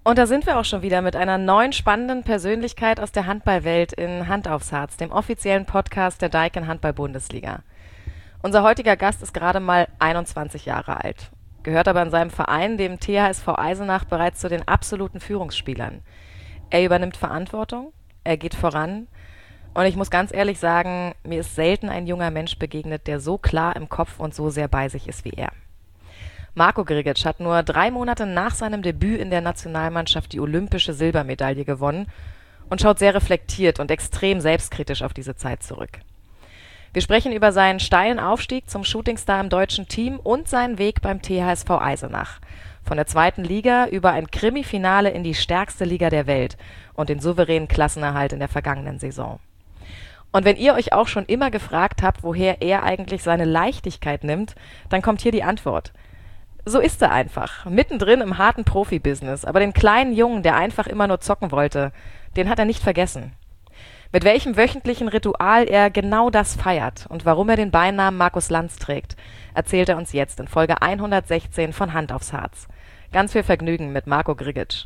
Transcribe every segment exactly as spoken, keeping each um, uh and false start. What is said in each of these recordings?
Und da sind wir auch schon wieder mit einer neuen spannenden Persönlichkeit aus der Handballwelt in Hand aufs Harz, dem offiziellen Podcast der Daikin Handball-Bundesliga. Unser heutiger Gast ist gerade mal einundzwanzig Jahre alt, gehört aber in seinem Verein, dem T H S V Eisenach, bereits zu den absoluten Führungsspielern. Er übernimmt Verantwortung, er geht voran und ich muss ganz ehrlich sagen, mir ist selten ein junger Mensch begegnet, der so klar im Kopf und so sehr bei sich ist wie er. Marko Grigic hat nur drei Monate nach seinem Debüt in der Nationalmannschaft die olympische Silbermedaille gewonnen und schaut sehr reflektiert und extrem selbstkritisch auf diese Zeit zurück. Wir sprechen über seinen steilen Aufstieg zum Shootingstar im deutschen Team und seinen Weg beim T H S V Eisenach. Von der zweiten Liga über ein Krimifinale in die stärkste Liga der Welt und den souveränen Klassenerhalt in der vergangenen Saison. Und wenn ihr euch auch schon immer gefragt habt, woher er eigentlich seine Leichtigkeit nimmt, dann kommt hier die Antwort. So ist er einfach, mittendrin im harten Profibusiness, aber den kleinen Jungen, der einfach immer nur zocken wollte, den hat er nicht vergessen. Mit welchem wöchentlichen Ritual er genau das feiert und warum er den Beinamen Markus Lanz trägt, erzählt er uns jetzt in Folge hundertsechzehn von Hand aufs Harz. Ganz viel Vergnügen mit Marko Grigic.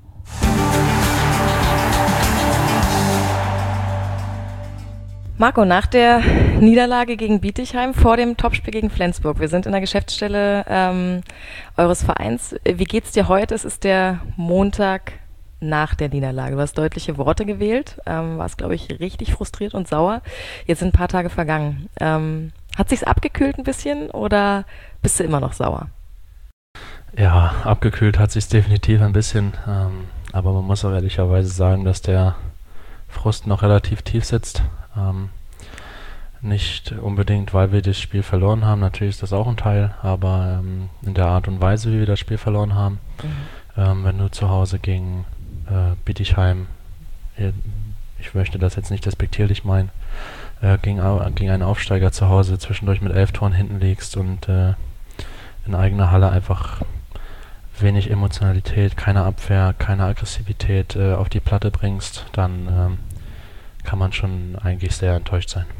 Marko, nach der Niederlage gegen Bietigheim vor dem Topspiel gegen Flensburg, wir sind in der Geschäftsstelle ähm, eures Vereins. Wie geht's dir heute? Es ist der Montag nach der Niederlage. Du hast deutliche Worte gewählt, ähm, warst, glaube ich, richtig frustriert und sauer. Jetzt sind ein paar Tage vergangen. Ähm, hat sich's abgekühlt ein bisschen oder bist du immer noch sauer? Ja, abgekühlt hat sich's definitiv ein bisschen, ähm, aber man muss auch ehrlicherweise sagen, dass der Frust noch relativ tief sitzt. Ähm, nicht unbedingt, weil wir das Spiel verloren haben, natürlich ist das auch ein Teil, aber ähm, in der Art und Weise, wie wir das Spiel verloren haben. Mhm. Ähm, wenn du zu Hause gegen äh, Bietigheim, ich möchte das jetzt nicht despektierlich meinen, äh, gegen, gegen einen Aufsteiger zu Hause zwischendurch mit elf Toren hinten liegst und äh, in eigener Halle einfach wenig Emotionalität, keine Abwehr, keine Aggressivität äh, auf die Platte bringst, dann ähm, kann man schon eigentlich sehr enttäuscht sein.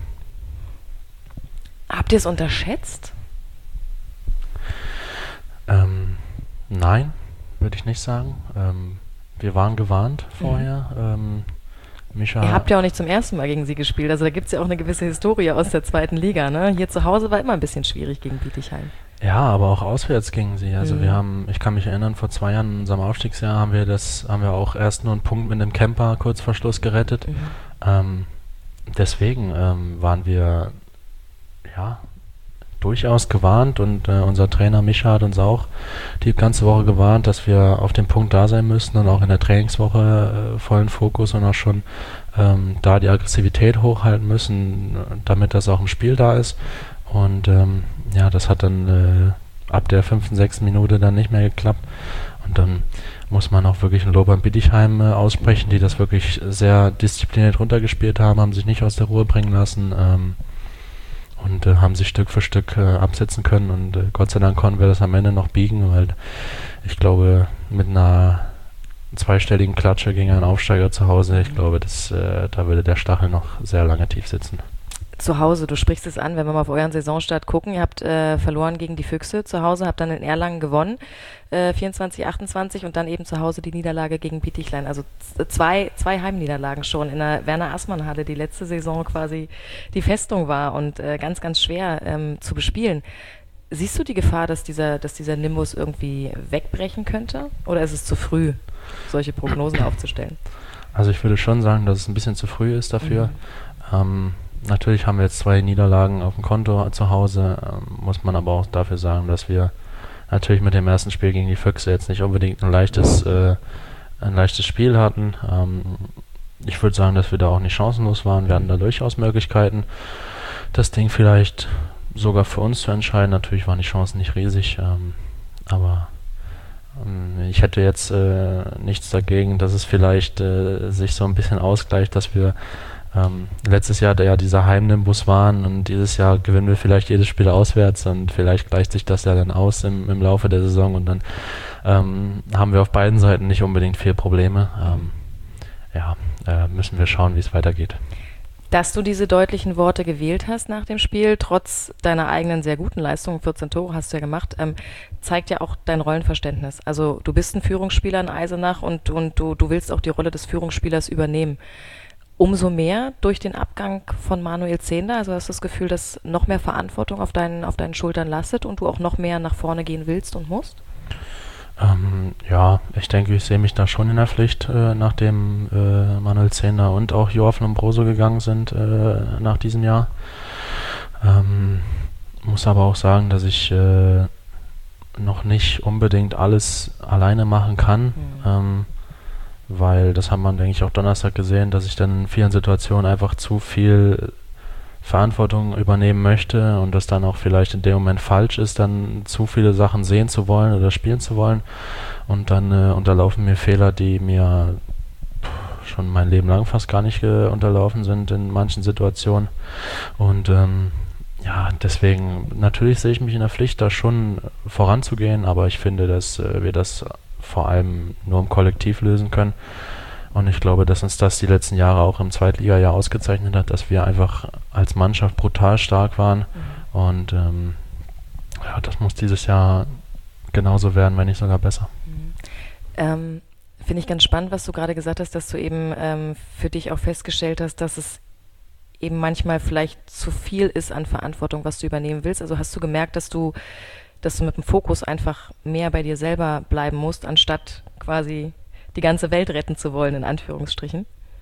Habt ihr es unterschätzt? Ähm, nein, würde ich nicht sagen. Ähm, wir waren gewarnt vorher. Mhm. Ähm, Mischa Ihr habt ja auch nicht zum ersten Mal gegen sie gespielt, also da gibt es ja auch eine gewisse Historie aus der zweiten Liga, ne? Hier zu Hause war immer ein bisschen schwierig gegen Bietigheim. Ja, aber auch auswärts gingen sie. Also mhm. wir haben, ich kann mich erinnern, vor zwei Jahren in unserem Aufstiegsjahr haben wir das, haben wir auch erst nur einen Punkt mit einem Camper kurz vor Schluss gerettet. Mhm. Ähm, deswegen ähm, waren wir ja durchaus gewarnt und äh, unser Trainer Mischa hat uns auch die ganze Woche gewarnt, dass wir auf dem Punkt da sein müssen und auch in der Trainingswoche äh, vollen Fokus und auch schon ähm, da die Aggressivität hochhalten müssen, damit das auch im Spiel da ist. Und ähm, ja, das hat dann äh, ab der fünften, sechsten Minute dann nicht mehr geklappt. Und dann muss man auch wirklich ein Lob an Bietigheim äh, aussprechen, die das wirklich sehr diszipliniert runtergespielt haben, haben sich nicht aus der Ruhe bringen lassen ähm, und äh, haben sich Stück für Stück äh, absetzen können. Und äh, Gott sei Dank konnten wir das am Ende noch biegen, weil ich glaube, mit einer zweistelligen Klatsche gegen einen Aufsteiger zu Hause, ich glaube, das, äh, da würde der Stachel noch sehr lange tief sitzen. Zu Hause, du sprichst es an, wenn wir mal auf euren Saisonstart gucken, ihr habt äh, verloren gegen die Füchse zu Hause, habt dann in Erlangen gewonnen, äh, vierundzwanzig achtundzwanzig und dann eben zu Hause die Niederlage gegen Bietigheim, also z- zwei, zwei Heimniederlagen schon in der Werner-Assmann-Halle, die letzte Saison quasi die Festung war und äh, ganz, ganz schwer ähm, zu bespielen. Siehst du die Gefahr, dass dieser, dass dieser Nimbus irgendwie wegbrechen könnte oder ist es zu früh, solche Prognosen aufzustellen? Also ich würde schon sagen, dass es ein bisschen zu früh ist dafür. Mhm. Ähm, Natürlich haben wir jetzt zwei Niederlagen auf dem Konto zu Hause, ähm, muss man aber auch dafür sagen, dass wir natürlich mit dem ersten Spiel gegen die Füchse jetzt nicht unbedingt ein leichtes, äh, ein leichtes Spiel hatten. Ähm, ich würde sagen, dass wir da auch nicht chancenlos waren. Wir hatten da durchaus Möglichkeiten, das Ding vielleicht sogar für uns zu entscheiden. Natürlich waren die Chancen nicht riesig, ähm, aber ähm, ich hätte jetzt äh, nichts dagegen, dass es vielleicht äh, sich so ein bisschen ausgleicht, dass wir Ähm, letztes Jahr ja dieser Heimnimbus waren und dieses Jahr gewinnen wir vielleicht jedes Spiel auswärts und vielleicht gleicht sich das ja dann aus im, im Laufe der Saison und dann ähm, haben wir auf beiden Seiten nicht unbedingt viel Probleme. Ähm, ja, äh, müssen wir schauen, wie es weitergeht. Dass du diese deutlichen Worte gewählt hast nach dem Spiel, trotz deiner eigenen sehr guten Leistung, vierzehn Tore hast du ja gemacht, ähm, zeigt ja auch dein Rollenverständnis. Also du bist ein Führungsspieler in Eisenach und, und du, du willst auch die Rolle des Führungsspielers übernehmen. Umso mehr durch den Abgang von Manuel Zehnder, also hast du das Gefühl, dass noch mehr Verantwortung auf deinen, auf deinen Schultern lastet und du auch noch mehr nach vorne gehen willst und musst? Ähm, ja, ich denke, ich sehe mich da schon in der Pflicht, äh, nachdem äh, Manuel Zehnder und auch Joachim Lombroso gegangen sind äh, nach diesem Jahr. Ähm, muss aber auch sagen, dass ich äh, noch nicht unbedingt alles alleine machen kann, mhm. ähm, weil das hat man, denke ich, auch Donnerstag gesehen, dass ich dann in vielen Situationen einfach zu viel Verantwortung übernehmen möchte und das dann auch vielleicht in dem Moment falsch ist, dann zu viele Sachen sehen zu wollen oder spielen zu wollen und dann äh, unterlaufen mir Fehler, die mir pff, schon mein Leben lang fast gar nicht äh, unterlaufen sind in manchen Situationen und ähm, ja, deswegen natürlich sehe ich mich in der Pflicht, da schon voranzugehen, aber ich finde, dass äh, wir das vor allem nur im Kollektiv lösen können. Und ich glaube, dass uns das die letzten Jahre auch im Zweitliga-Jahr ausgezeichnet hat, dass wir einfach als Mannschaft brutal stark waren. Mhm. Und ähm, ja, das muss dieses Jahr genauso werden, wenn nicht sogar besser. Mhm. Ähm, finde ich ganz spannend, was du gerade gesagt hast, dass du eben ähm, für dich auch festgestellt hast, dass es eben manchmal vielleicht zu viel ist an Verantwortung, was du übernehmen willst. Also hast du gemerkt, dass du, dass du mit dem Fokus einfach mehr bei dir selber bleiben musst, anstatt quasi die ganze Welt retten zu wollen, in Anführungsstrichen?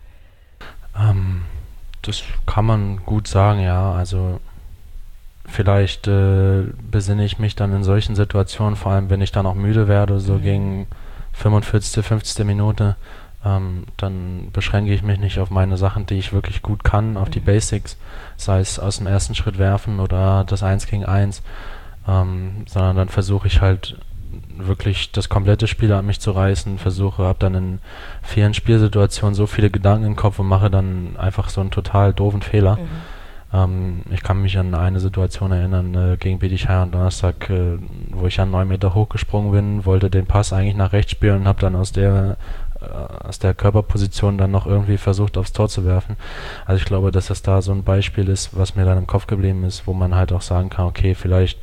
Ähm, das kann man gut sagen, ja. Also vielleicht äh, besinne ich mich dann in solchen Situationen, vor allem wenn ich dann auch müde werde, so mhm. gegen fünfundvierzigste, fünfzigste Minute, ähm, dann beschränke ich mich nicht auf meine Sachen, die ich wirklich gut kann, auf mhm. die Basics, sei es aus dem ersten Schritt werfen oder das Eins gegen Eins, ähm, sondern dann versuche ich halt wirklich das komplette Spiel an mich zu reißen, versuche, habe dann in vielen Spielsituationen so viele Gedanken im Kopf und mache dann einfach so einen total doofen Fehler. Mhm. Ähm, ich kann mich an eine Situation erinnern, äh, gegen Bietigheim am Donnerstag, äh, wo ich an neun Meter hochgesprungen bin, wollte den Pass eigentlich nach rechts spielen und habe dann aus der äh, aus der Körperposition dann noch irgendwie versucht, aufs Tor zu werfen. Also ich glaube, dass das da so ein Beispiel ist, was mir dann im Kopf geblieben ist, wo man halt auch sagen kann, okay, vielleicht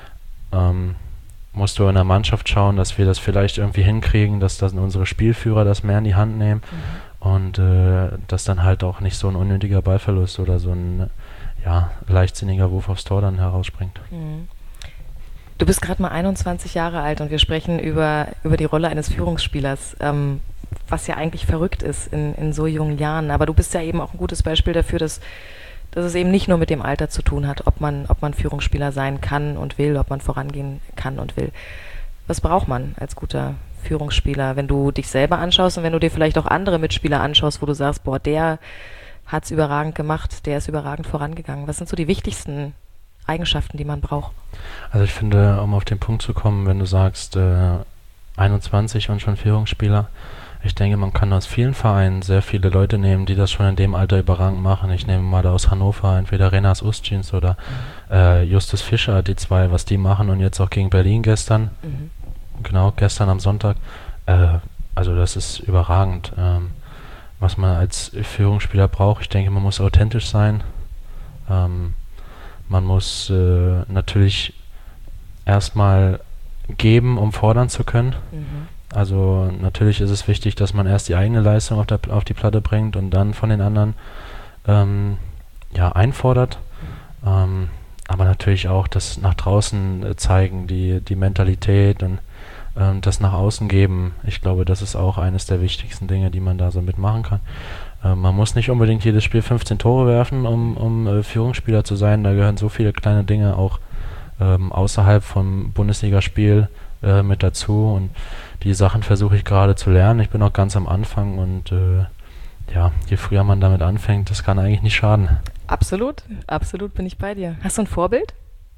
ähm, musst du in der Mannschaft schauen, dass wir das vielleicht irgendwie hinkriegen, dass das unsere Spielführer das mehr in die Hand nehmen mhm. und äh, dass dann halt auch nicht so ein unnötiger Ballverlust oder so ein ja, leichtsinniger Wurf aufs Tor dann herausspringt. Mhm. Du bist gerade mal einundzwanzig Jahre alt und wir sprechen über, über die Rolle eines Führungsspielers, ähm, was ja eigentlich verrückt ist in, in so jungen Jahren. Aber du bist ja eben auch ein gutes Beispiel dafür, dass dass es eben nicht nur mit dem Alter zu tun hat, ob man, ob man Führungsspieler sein kann und will, ob man vorangehen kann und will. Was braucht man als guter Führungsspieler, wenn du dich selber anschaust und wenn du dir vielleicht auch andere Mitspieler anschaust, wo du sagst, boah, der hat es überragend gemacht, der ist überragend vorangegangen. Was sind so die wichtigsten Eigenschaften, die man braucht? Also ich finde, um auf den Punkt zu kommen, wenn du sagst, äh, einundzwanzig und schon Führungsspieler, ich denke, man kann aus vielen Vereinen sehr viele Leute nehmen, die das schon in dem Alter überragend machen. Ich nehme mal da aus Hannover entweder Renas Ustjins oder mhm. äh, Justus Fischer, die zwei, was die machen und jetzt auch gegen Berlin gestern. Mhm. Genau, gestern am Sonntag. Äh, also das ist überragend, ähm, was man als Führungsspieler braucht. Ich denke, man muss authentisch sein. Ähm, man muss äh, natürlich erstmal geben, um fordern zu können. Mhm. Also natürlich ist es wichtig, dass man erst die eigene Leistung auf, der, auf die Platte bringt und dann von den anderen ähm, ja, einfordert. Ähm, aber natürlich auch das nach draußen äh, zeigen, die, die Mentalität und ähm, das nach außen geben. Ich glaube, das ist auch eines der wichtigsten Dinge, die man da so mitmachen kann. Ähm, man muss nicht unbedingt jedes Spiel fünfzehn Tore werfen, um, um äh, Führungsspieler zu sein. Da gehören so viele kleine Dinge auch ähm, außerhalb vom Bundesligaspiel äh, mit dazu und die Sachen versuche ich gerade zu lernen. Ich bin noch ganz am Anfang und äh, ja, je früher man damit anfängt, das kann eigentlich nicht schaden. Absolut, absolut bin ich bei dir. Hast du ein Vorbild?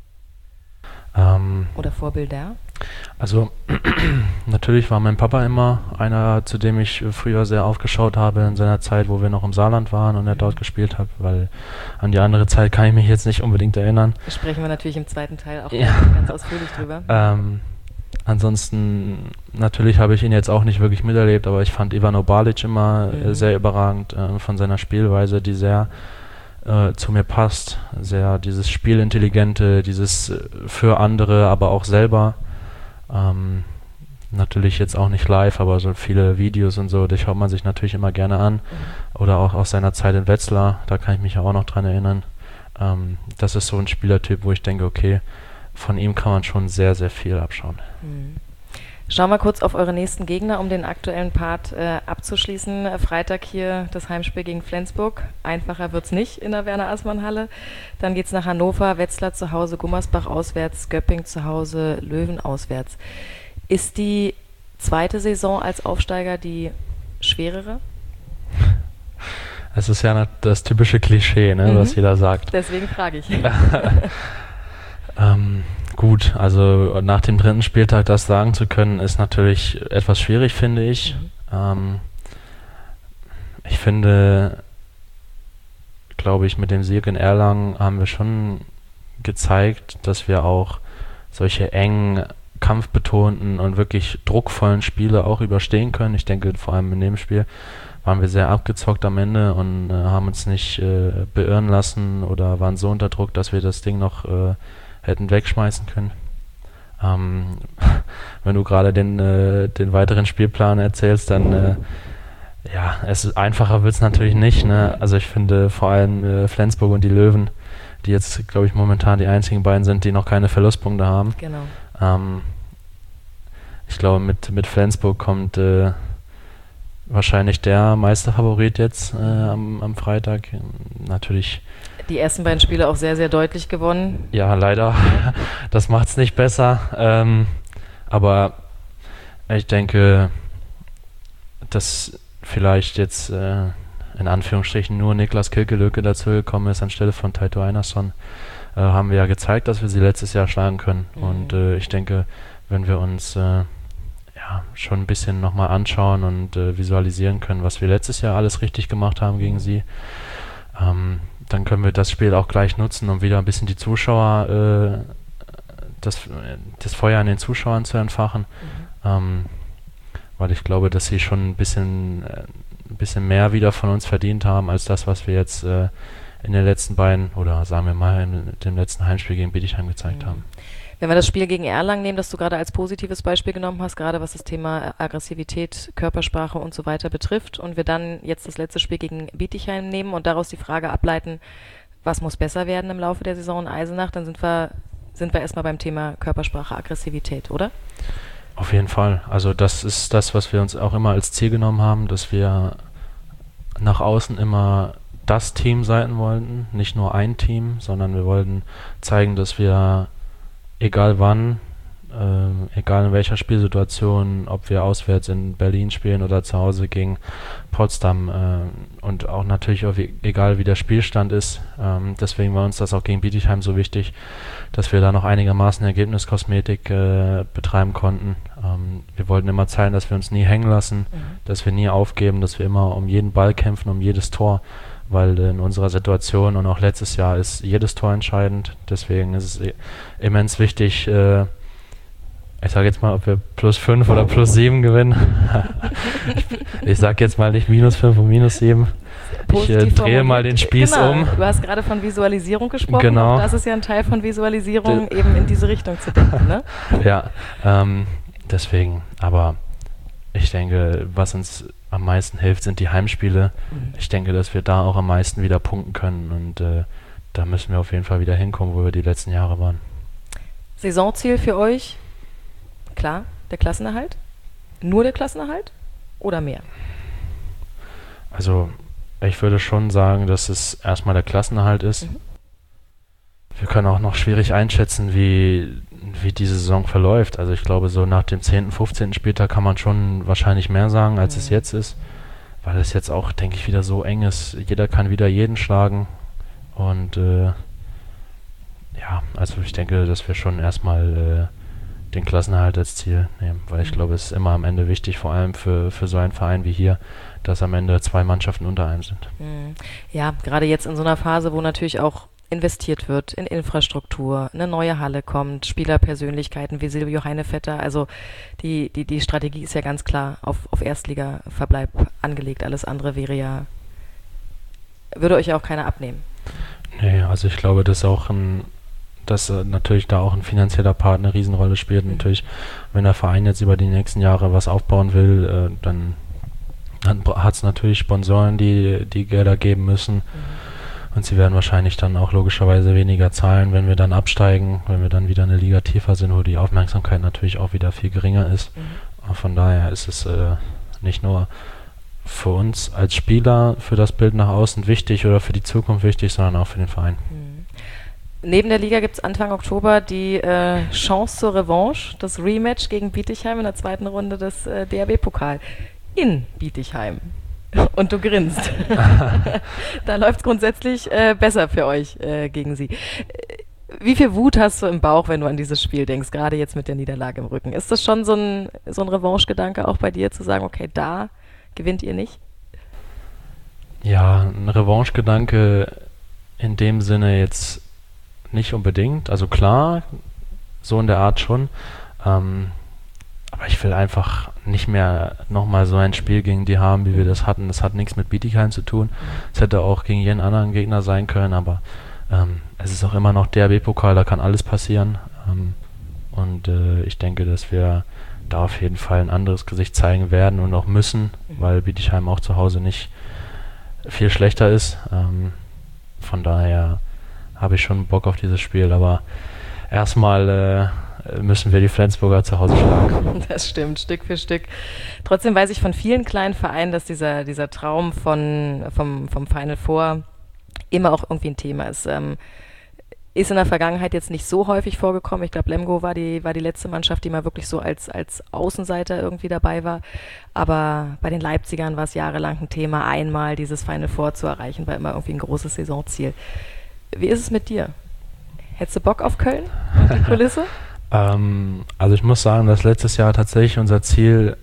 Ähm, Oder Vorbilder? Also natürlich war mein Papa immer einer, zu dem ich früher sehr aufgeschaut habe in seiner Zeit, wo wir noch im Saarland waren und er dort gespielt hat, weil an die andere Zeit kann ich mich jetzt nicht unbedingt erinnern. Da sprechen wir natürlich im zweiten Teil auch ja. ganz ausführlich drüber. Ähm, Ansonsten, natürlich habe ich ihn jetzt auch nicht wirklich miterlebt, aber ich fand Ivano Balic immer mhm. äh, sehr überragend äh, von seiner Spielweise, die sehr äh, zu mir passt. Sehr dieses Spielintelligente, dieses äh, für andere, aber auch selber. Ähm, natürlich jetzt auch nicht live, aber so viele Videos und so, die schaut man sich natürlich immer gerne an. Mhm. Oder auch aus seiner Zeit in Wetzlar, da kann ich mich ja auch noch dran erinnern. Ähm, das ist so ein Spielertyp, wo ich denke, okay, von ihm kann man schon sehr, sehr viel abschauen. Mhm. Schauen wir kurz auf eure nächsten Gegner, um den aktuellen Part äh, abzuschließen. Freitag hier das Heimspiel gegen Flensburg. Einfacher wird es nicht in der Werner-Assmann-Halle. Dann geht es nach Hannover, Wetzlar zu Hause, Gummersbach auswärts, Göpping zu Hause, Löwen auswärts. Ist die zweite Saison als Aufsteiger die schwerere? Es ist ja das typische Klischee, ne, mhm. was jeder sagt. Deswegen frage ich. ähm, gut, also nach dem dritten Spieltag das sagen zu können, ist natürlich etwas schwierig, finde ich. Mhm. Ähm, ich finde, glaube ich, mit dem Sieg in Erlangen haben wir schon gezeigt, dass wir auch solche engen, kampfbetonten und wirklich druckvollen Spiele auch überstehen können. Ich denke, vor allem in dem Spiel waren wir sehr abgezockt am Ende und äh, haben uns nicht äh, beirren lassen oder waren so unter Druck, dass wir das Ding noch äh, hätten wegschmeißen können. Ähm, wenn du gerade den, äh, den weiteren Spielplan erzählst, dann äh, ja, es ist einfacher wird es natürlich nicht. Ne? Also ich finde vor allem äh, Flensburg und die Löwen, die jetzt, glaube ich, momentan die einzigen beiden sind, die noch keine Verlustpunkte haben. Genau. Ähm, ich glaube, mit, mit Flensburg kommt äh, wahrscheinlich der Meisterfavorit jetzt äh, am, am Freitag. Natürlich. Die ersten beiden Spiele auch sehr, sehr deutlich gewonnen. Ja, leider. Das macht es nicht besser. Ähm, aber ich denke, dass vielleicht jetzt äh, in Anführungsstrichen nur Niklas Kilkelöke dazu gekommen ist anstelle von Taito Einarsson, äh, haben wir ja gezeigt, dass wir sie letztes Jahr schlagen können. Mhm. Und äh, ich denke, wenn wir uns äh, ja, schon ein bisschen nochmal anschauen und äh, visualisieren können, was wir letztes Jahr alles richtig gemacht haben gegen sie, ähm, dann können wir das Spiel auch gleich nutzen, um wieder ein bisschen die Zuschauer, äh, das, das Feuer an den Zuschauern zu entfachen. Mhm. Ähm, weil ich glaube, dass sie schon ein bisschen, äh, ein bisschen mehr wieder von uns verdient haben, als das, was wir jetzt äh, in den letzten beiden, oder sagen wir mal, in dem letzten Heimspiel gegen Bietigheim gezeigt mhm. haben. Wenn wir das Spiel gegen Erlangen nehmen, das du gerade als positives Beispiel genommen hast, gerade was das Thema Aggressivität, Körpersprache und so weiter betrifft, und wir dann jetzt das letzte Spiel gegen Bietigheim nehmen und daraus die Frage ableiten, was muss besser werden im Laufe der Saison in Eisenach, dann sind wir, sind wir erstmal beim Thema Körpersprache, Aggressivität, oder? Auf jeden Fall. Also das ist das, was wir uns auch immer als Ziel genommen haben, dass wir nach außen immer das Team sein wollten, nicht nur ein Team, sondern wir wollten zeigen, dass wir egal wann, äh, egal in welcher Spielsituation, ob wir auswärts in Berlin spielen oder zu Hause gegen Potsdam äh, und auch natürlich auch wie, egal wie der Spielstand ist, ähm, deswegen war uns das auch gegen Bietigheim so wichtig, dass wir da noch einigermaßen Ergebniskosmetik äh, betreiben konnten. Ähm, wir wollten immer zeigen, dass wir uns nie hängen lassen, mhm. dass wir nie aufgeben, dass wir immer um jeden Ball kämpfen, um jedes Tor, weil in unserer Situation und auch letztes Jahr ist jedes Tor entscheidend. Deswegen ist es immens wichtig, äh, ich sage jetzt mal, ob wir plus fünf oder plus sieben gewinnen. ich ich sage jetzt mal nicht minus fünf und minus sieben. Ich äh, drehe mal den Spieß genau. um. Du hast gerade von Visualisierung gesprochen. Genau. Auch das ist ja ein Teil von Visualisierung, De- eben in diese Richtung zu denken. Ne? Ja, ähm, deswegen. Aber ich denke, was uns am meisten hilft, sind die Heimspiele. Mhm. Ich denke, dass wir da auch am meisten wieder punkten können. Und äh, da müssen wir auf jeden Fall wieder hinkommen, wo wir die letzten Jahre waren. Saisonziel für euch? Klar, der Klassenerhalt? Nur der Klassenerhalt oder mehr? Also ich würde schon sagen, dass es erstmal der Klassenerhalt ist. Mhm. Wir können auch noch schwierig einschätzen, wie, wie diese Saison verläuft. Also ich glaube, so nach dem zehnten, fünfzehnten Spieltag kann man schon wahrscheinlich mehr sagen, als mhm. es jetzt ist. Weil es jetzt auch, denke ich, wieder so eng ist. Jeder kann wieder jeden schlagen. Und äh, ja, also ich denke, dass wir schon erstmal äh, den Klassenerhalt als Ziel nehmen, weil ich glaube, es ist immer am Ende wichtig, vor allem für, für so einen Verein wie hier, dass am Ende zwei Mannschaften unter einem sind. Ja, gerade jetzt in so einer Phase, wo natürlich auch investiert wird in Infrastruktur, eine neue Halle kommt, Spielerpersönlichkeiten wie Silvio Heinevetter, also die, die, die Strategie ist ja ganz klar auf, auf Erstliga-Verbleib angelegt, alles andere wäre ja, würde euch ja auch keiner abnehmen. Nee, also ich glaube, dass auch ein, dass äh, natürlich da auch ein finanzieller Part eine Riesenrolle spielt. Mhm. Natürlich, wenn der Verein jetzt über die nächsten Jahre was aufbauen will, äh, dann hat es natürlich Sponsoren, die die Gelder geben müssen. Mhm. Und sie werden wahrscheinlich dann auch logischerweise weniger zahlen, wenn wir dann absteigen, wenn wir dann wieder eine Liga tiefer sind, wo die Aufmerksamkeit natürlich auch wieder viel geringer ist. Mhm. Von daher ist es äh, nicht nur für uns als Spieler, für das Bild nach außen wichtig oder für die Zukunft wichtig, sondern auch für den Verein. Mhm. Neben der Liga gibt es Anfang Oktober die äh, Chance zur Revanche, das Rematch gegen Bietigheim in der zweiten Runde des äh, D H B-Pokal in Bietigheim. Und du grinst. Da läuft es grundsätzlich äh, besser für euch äh, gegen sie. Wie viel Wut hast du im Bauch, wenn du an dieses Spiel denkst, gerade jetzt mit der Niederlage im Rücken? Ist das schon so ein, so ein Revanche-Gedanke auch bei dir, zu sagen, okay, da gewinnt ihr nicht? Ja, ein Revanche-Gedanke in dem Sinne jetzt nicht unbedingt. Also klar, so in der Art schon. Ähm, aber ich will einfach nicht mehr nochmal so ein Spiel gegen die haben, wie wir das hatten. Das hat nichts mit Bietigheim zu tun. Es hätte auch gegen jeden anderen Gegner sein können, aber ähm, es ist auch immer noch D H B-Pokal, da kann alles passieren. Ähm, und äh, ich denke, dass wir da auf jeden Fall ein anderes Gesicht zeigen werden und auch müssen, weil Bietigheim auch zu Hause nicht viel schlechter ist. Ähm, von daher habe ich schon Bock auf dieses Spiel, aber erstmal äh, müssen wir die Flensburger zu Hause schlagen. Das stimmt, Stück für Stück. Trotzdem weiß ich von vielen kleinen Vereinen, dass dieser, dieser Traum von, vom, vom Final Four immer auch irgendwie ein Thema ist. Ähm, ist in der Vergangenheit jetzt nicht so häufig vorgekommen. Ich glaube, Lemgo war die, war die letzte Mannschaft, die mal wirklich so als, als Außenseiter irgendwie dabei war. Aber bei den Leipzigern war es jahrelang ein Thema, einmal dieses Final Four zu erreichen, war immer irgendwie ein großes Saisonziel. Wie ist es mit dir? Hättest du Bock auf Köln, die Kulisse? ähm, also ich muss sagen, dass letztes Jahr tatsächlich unser Ziel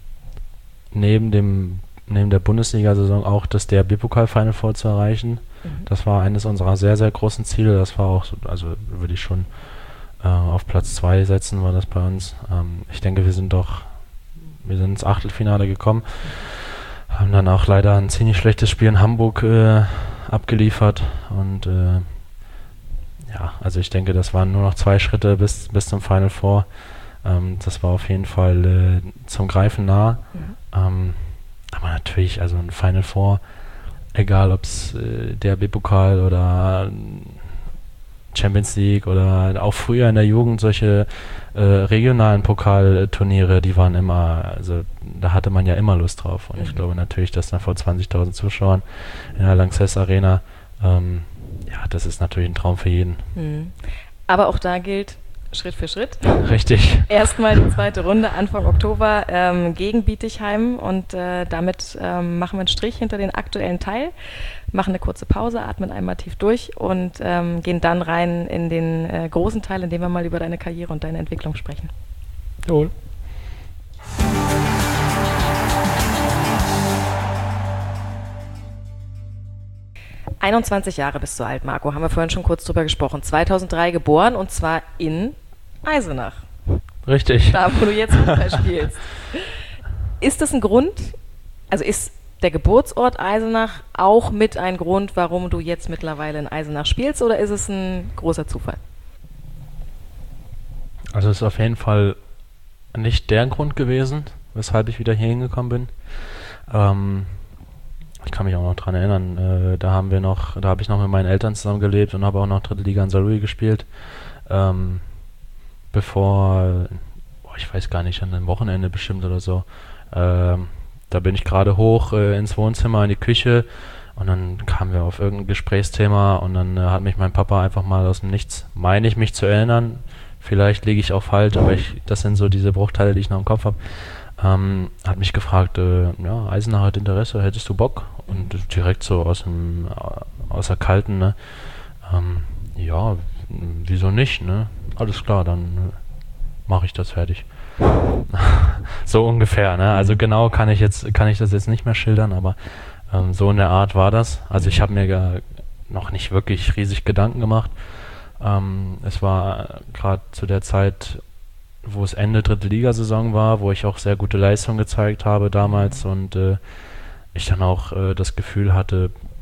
neben dem neben der Bundesliga-Saison auch das D H B-Pokal-Final Four zu erreichen. Mhm. Das war eines unserer sehr, sehr großen Ziele. Das war auch, so, also würde ich schon äh, auf Platz zwei setzen, war das bei uns. Ähm, ich denke, wir sind doch, wir sind ins Achtelfinale gekommen, haben dann auch leider ein ziemlich schlechtes Spiel in Hamburg äh, abgeliefert und äh, ja, also ich denke, das waren nur noch zwei Schritte bis, bis zum Final Four. Ähm, das war auf jeden Fall äh, zum Greifen nah. Mhm. Ähm, aber natürlich, also ein Final Four, egal ob es äh, D H B-Pokal oder Champions League oder auch früher in der Jugend solche äh, regionalen Pokalturniere, die waren immer, also da hatte man ja immer Lust drauf. Und mhm. ich glaube natürlich, dass dann vor zwanzigtausend Zuschauern in der Lanxess Arena, ähm, ja, das ist natürlich ein Traum für jeden. Mhm. Aber auch da gilt, Schritt für Schritt. Richtig. Erstmal die zweite Runde Anfang Oktober ähm, gegen Bietigheim und äh, damit ähm, machen wir einen Strich hinter den aktuellen Teil, machen eine kurze Pause, atmen einmal tief durch und ähm, gehen dann rein in den äh, großen Teil, in dem wir mal über deine Karriere und deine Entwicklung sprechen. Jawohl. einundzwanzig Jahre bist du alt, Marco, haben wir vorhin schon kurz drüber gesprochen. zweitausenddrei geboren und zwar in Eisenach. Richtig. Da, wo du jetzt Fußball spielst. Ist das ein Grund, also ist der Geburtsort Eisenach auch mit ein Grund, warum du jetzt mittlerweile in Eisenach spielst, oder ist es ein großer Zufall? Also es ist auf jeden Fall nicht der Grund gewesen, weshalb ich wieder hier hingekommen bin. Ähm, Ich kann mich auch noch dran erinnern, äh, da haben wir noch, da habe ich noch mit meinen Eltern zusammen gelebt und habe auch noch dritte Liga in Saarlouis gespielt. Ähm, bevor, boah, ich weiß gar nicht, an einem Wochenende bestimmt oder so, ähm, da bin ich gerade hoch äh, ins Wohnzimmer, in die Küche und dann kamen wir auf irgendein Gesprächsthema und dann äh, hat mich mein Papa einfach mal aus dem Nichts, meine ich mich zu erinnern, vielleicht liege ich auch falsch, aber ich, das sind so diese Bruchteile, die ich noch im Kopf habe. Ähm, hat mich gefragt, äh, ja, Eisenach hat Interesse, hättest du Bock? Und direkt so aus dem, äh, aus der Kalten, ne? Ähm, ja, wieso nicht, ne? Alles klar, dann äh, mache ich das fertig. So ungefähr, ne? Also genau kann ich jetzt, kann ich das jetzt nicht mehr schildern, aber ähm, so in der Art war das. Also ich habe mir gar noch nicht wirklich riesig Gedanken gemacht. Ähm, es war gerade zu der Zeit, wo es Ende dritte Ligasaison war, wo ich auch sehr gute Leistung gezeigt habe damals und äh, ich dann auch äh, das Gefühl hatte,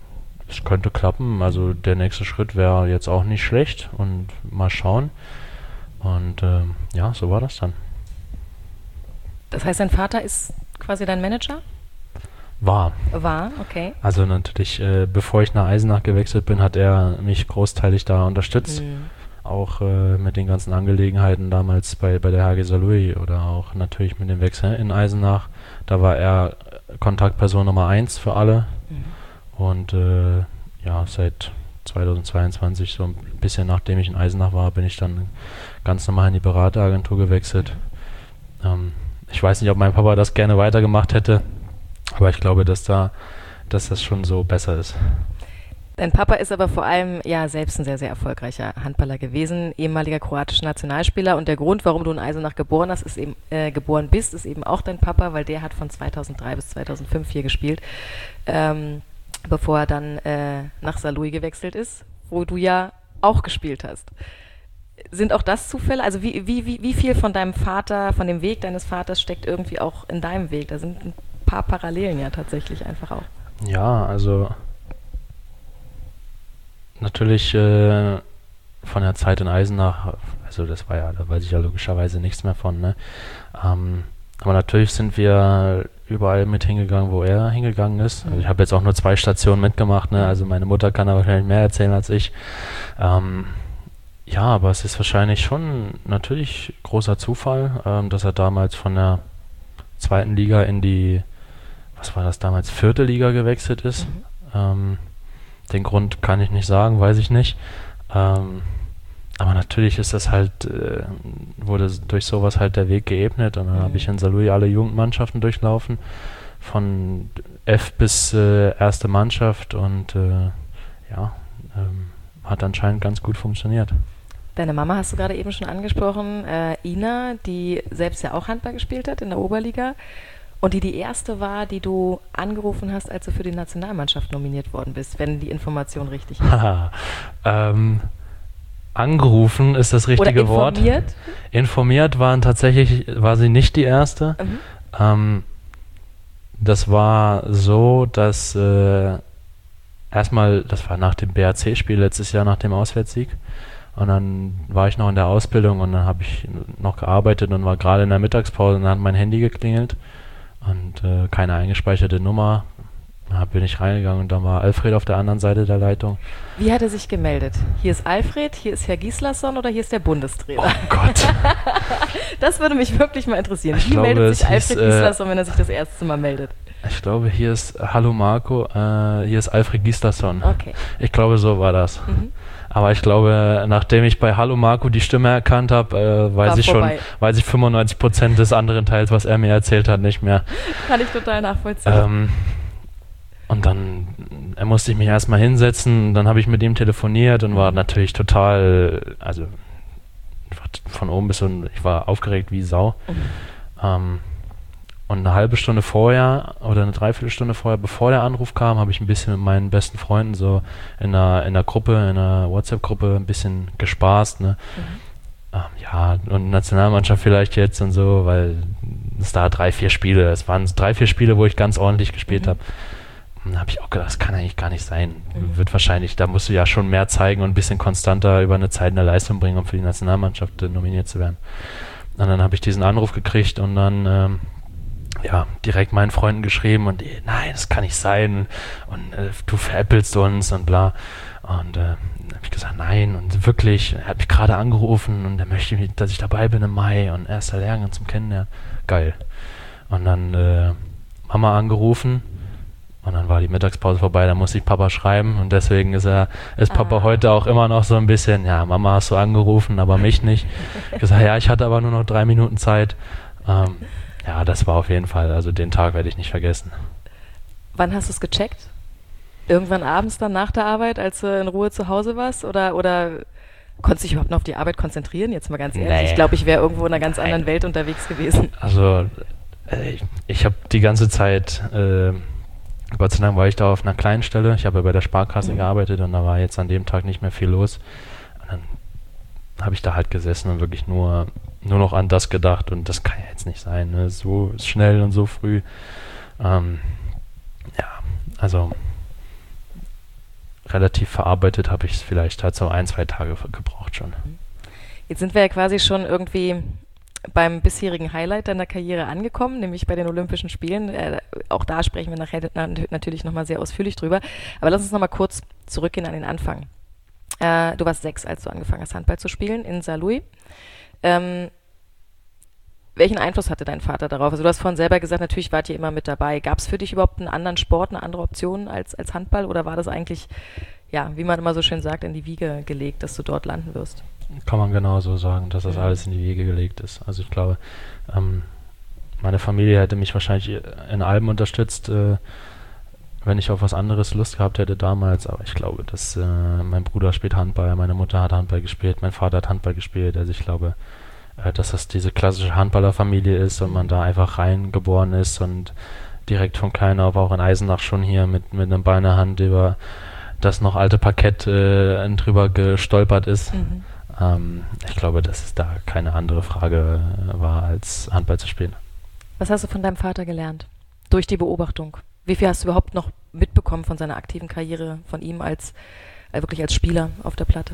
es könnte klappen. Also der nächste Schritt wäre jetzt auch nicht schlecht und mal schauen. Und äh, ja, so war das dann. Das heißt, dein Vater ist quasi dein Manager? War. War, okay. Also natürlich, äh, bevor ich nach Eisenach gewechselt bin, hat er mich großteilig da unterstützt. Mhm. Auch äh, mit den ganzen Angelegenheiten damals bei, bei der H G Saarlouis oder auch natürlich mit dem Wechsel in Eisenach. Da war er Kontaktperson Nummer eins für alle. Mhm. Und äh, ja, seit zweitausendzweiundzwanzig, so ein bisschen nachdem ich in Eisenach war, bin ich dann ganz normal in die Berateragentur gewechselt. Ähm, ich weiß nicht, ob mein Papa das gerne weitergemacht hätte, aber ich glaube, dass da, dass das schon so besser ist. Dein Papa ist aber vor allem ja selbst ein sehr, sehr erfolgreicher Handballer gewesen, ehemaliger kroatischer Nationalspieler. Und der Grund, warum du in Eisenach geboren hast, ist eben, äh, geboren bist, ist eben auch dein Papa, weil der hat von zweitausenddrei bis zweitausendfünf hier gespielt, ähm, bevor er dann äh, nach Saarlouis gewechselt ist, wo du ja auch gespielt hast. Sind auch das Zufälle? Also wie, wie, wie, wie viel von deinem Vater, von dem Weg deines Vaters steckt irgendwie auch in deinem Weg? Da sind ein paar Parallelen ja tatsächlich einfach auch. Ja, also natürlich äh, von der Zeit in Eisenach, also das war ja, da weiß ich ja logischerweise nichts mehr von, ne? Ähm, aber natürlich sind wir überall mit hingegangen, wo er hingegangen ist. Also ich habe jetzt auch nur zwei Stationen mitgemacht, ne? Also meine Mutter kann da wahrscheinlich mehr erzählen als ich. Ähm, ja, aber es ist wahrscheinlich schon natürlich großer Zufall, ähm, dass er damals von der zweiten Liga in die, was war das damals, vierte Liga gewechselt ist. Mhm. Ähm, Den Grund kann ich nicht sagen, weiß ich nicht. Ähm, aber natürlich ist das halt, äh, wurde durch sowas halt der Weg geebnet. Und dann mhm. habe ich in Saarlouis alle Jugendmannschaften durchlaufen. Von F bis äh, erste Mannschaft. Und äh, ja, ähm, hat anscheinend ganz gut funktioniert. Deine Mama hast du gerade eben schon angesprochen, äh, Ina, die selbst ja auch Handball gespielt hat in der Oberliga. Und die die erste war, die du angerufen hast, als du für die Nationalmannschaft nominiert worden bist, wenn die Information richtig ist. ähm, angerufen ist das richtige Oder Wort. Informiert? Informiert waren tatsächlich, war sie nicht die erste. Mhm. Ähm, das war so, dass äh, erstmal, das war nach dem B R C-Spiel letztes Jahr, nach dem Auswärtssieg. Und dann war ich noch in der Ausbildung und dann habe ich noch gearbeitet und war gerade in der Mittagspause und dann hat mein Handy geklingelt. Und äh, keine eingespeicherte Nummer. Da bin ich reingegangen und dann war Alfred auf der anderen Seite der Leitung. Wie hat er sich gemeldet? Hier ist Alfred, hier ist Herr Gislason oder hier ist der Bundestrainer? Oh Gott. Das würde mich wirklich mal interessieren. Ich Wie glaube, meldet sich Alfred hieß, äh, Gislason, wenn er sich das erste Mal meldet? Ich glaube, hier ist Hallo Marco, äh, hier ist Alfred Gislason. Okay. Ich glaube, so war das. Mhm. Aber ich glaube, nachdem ich bei Hallo Marco die Stimme erkannt habe, äh, weiß ich schon, weiß ich fünfundneunzig Prozent des anderen Teils, was er mir erzählt hat, nicht mehr. Kann ich total nachvollziehen. Ähm, und dann er musste ich mich erstmal hinsetzen, dann habe ich mit ihm telefoniert und war natürlich total, also von oben bis unten, ich war aufgeregt wie Sau. Mhm. Ähm, Und eine halbe Stunde vorher oder eine Dreiviertelstunde vorher, bevor der Anruf kam, habe ich ein bisschen mit meinen besten Freunden so in einer, in einer Gruppe, in einer WhatsApp-Gruppe ein bisschen gespaßt, ne? Mhm. Ähm, ja, und Nationalmannschaft vielleicht jetzt und so, weil es da drei, vier Spiele, es waren drei, vier Spiele, wo ich ganz ordentlich gespielt mhm. habe. Und da habe ich auch gedacht, das kann eigentlich gar nicht sein. Mhm. Wird wahrscheinlich, da musst du ja schon mehr zeigen und ein bisschen konstanter über eine Zeit eine Leistung bringen, um für die Nationalmannschaft äh, nominiert zu werden. Und dann habe ich diesen Anruf gekriegt und dann ähm, ja, direkt meinen Freunden geschrieben und die, nein, das kann nicht sein und äh, du veräppelst uns und bla. Und äh, dann habe ich gesagt, nein und wirklich, er hat mich gerade angerufen und er möchte, dass ich dabei bin im Mai und erster Lehrgang zum Kennenlernen. Geil. Und dann äh, Mama angerufen und dann war die Mittagspause vorbei, da musste ich Papa schreiben und deswegen ist er, ist Papa ah. heute auch immer noch so ein bisschen, ja, Mama hast du angerufen, aber mich nicht. Ich habe gesagt, ja, ich hatte aber nur noch drei Minuten Zeit. Ähm, Ja, das war auf jeden Fall, also den Tag werde ich nicht vergessen. Wann hast du es gecheckt? Irgendwann abends dann nach der Arbeit, als du in Ruhe zu Hause warst? Oder, oder konntest du dich überhaupt noch auf die Arbeit konzentrieren? Jetzt mal ganz ehrlich. Nee. Ich glaube, ich wäre irgendwo in einer ganz Nein. anderen Welt unterwegs gewesen. Also äh, ich, ich habe die ganze Zeit, äh, Gott sei Dank war ich da auf einer kleinen Stelle. Ich habe ja bei der Sparkasse mhm. gearbeitet und da war jetzt an dem Tag nicht mehr viel los. Und dann habe ich da halt gesessen und wirklich nur... nur noch an das gedacht und das kann ja jetzt nicht sein, ne? So schnell und so früh. Ähm, ja, also relativ verarbeitet habe ich es vielleicht halt so ein, zwei Tage gebraucht schon. Jetzt sind wir ja quasi schon irgendwie beim bisherigen Highlight deiner Karriere angekommen, nämlich bei den Olympischen Spielen. Äh, auch da sprechen wir nachher na- natürlich nochmal sehr ausführlich drüber. Aber lass uns nochmal kurz zurückgehen an den Anfang. Äh, du warst sechs, als du angefangen hast, Handball zu spielen in Saarlouis. Ähm, welchen Einfluss hatte dein Vater darauf? Also du hast vorhin selber gesagt, natürlich wart ihr immer mit dabei. Gab es für dich überhaupt einen anderen Sport, eine andere Option als, als Handball? Oder war das eigentlich, ja, wie man immer so schön sagt, in die Wiege gelegt, dass du dort landen wirst? Kann man genauso sagen, dass das alles in die Wiege gelegt ist. Also ich glaube, ähm, meine Familie hätte mich wahrscheinlich in allem unterstützt, äh, wenn ich auf was anderes Lust gehabt hätte damals. Aber ich glaube, dass äh, mein Bruder spielt Handball, meine Mutter hat Handball gespielt, mein Vater hat Handball gespielt. Also ich glaube, äh, dass das diese klassische Handballerfamilie ist und man da einfach reingeboren ist und direkt von klein auf auch in Eisenach schon hier mit, mit einem Ball in der Hand über das noch alte Parkett äh, drüber gestolpert ist. Mhm. Ähm, ich glaube, dass es da keine andere Frage äh, war, als Handball zu spielen. Was hast du von deinem Vater gelernt? Durch die Beobachtung? Wie viel hast du überhaupt noch mitbekommen von seiner aktiven Karriere, von ihm als äh, wirklich als Spieler auf der Platte?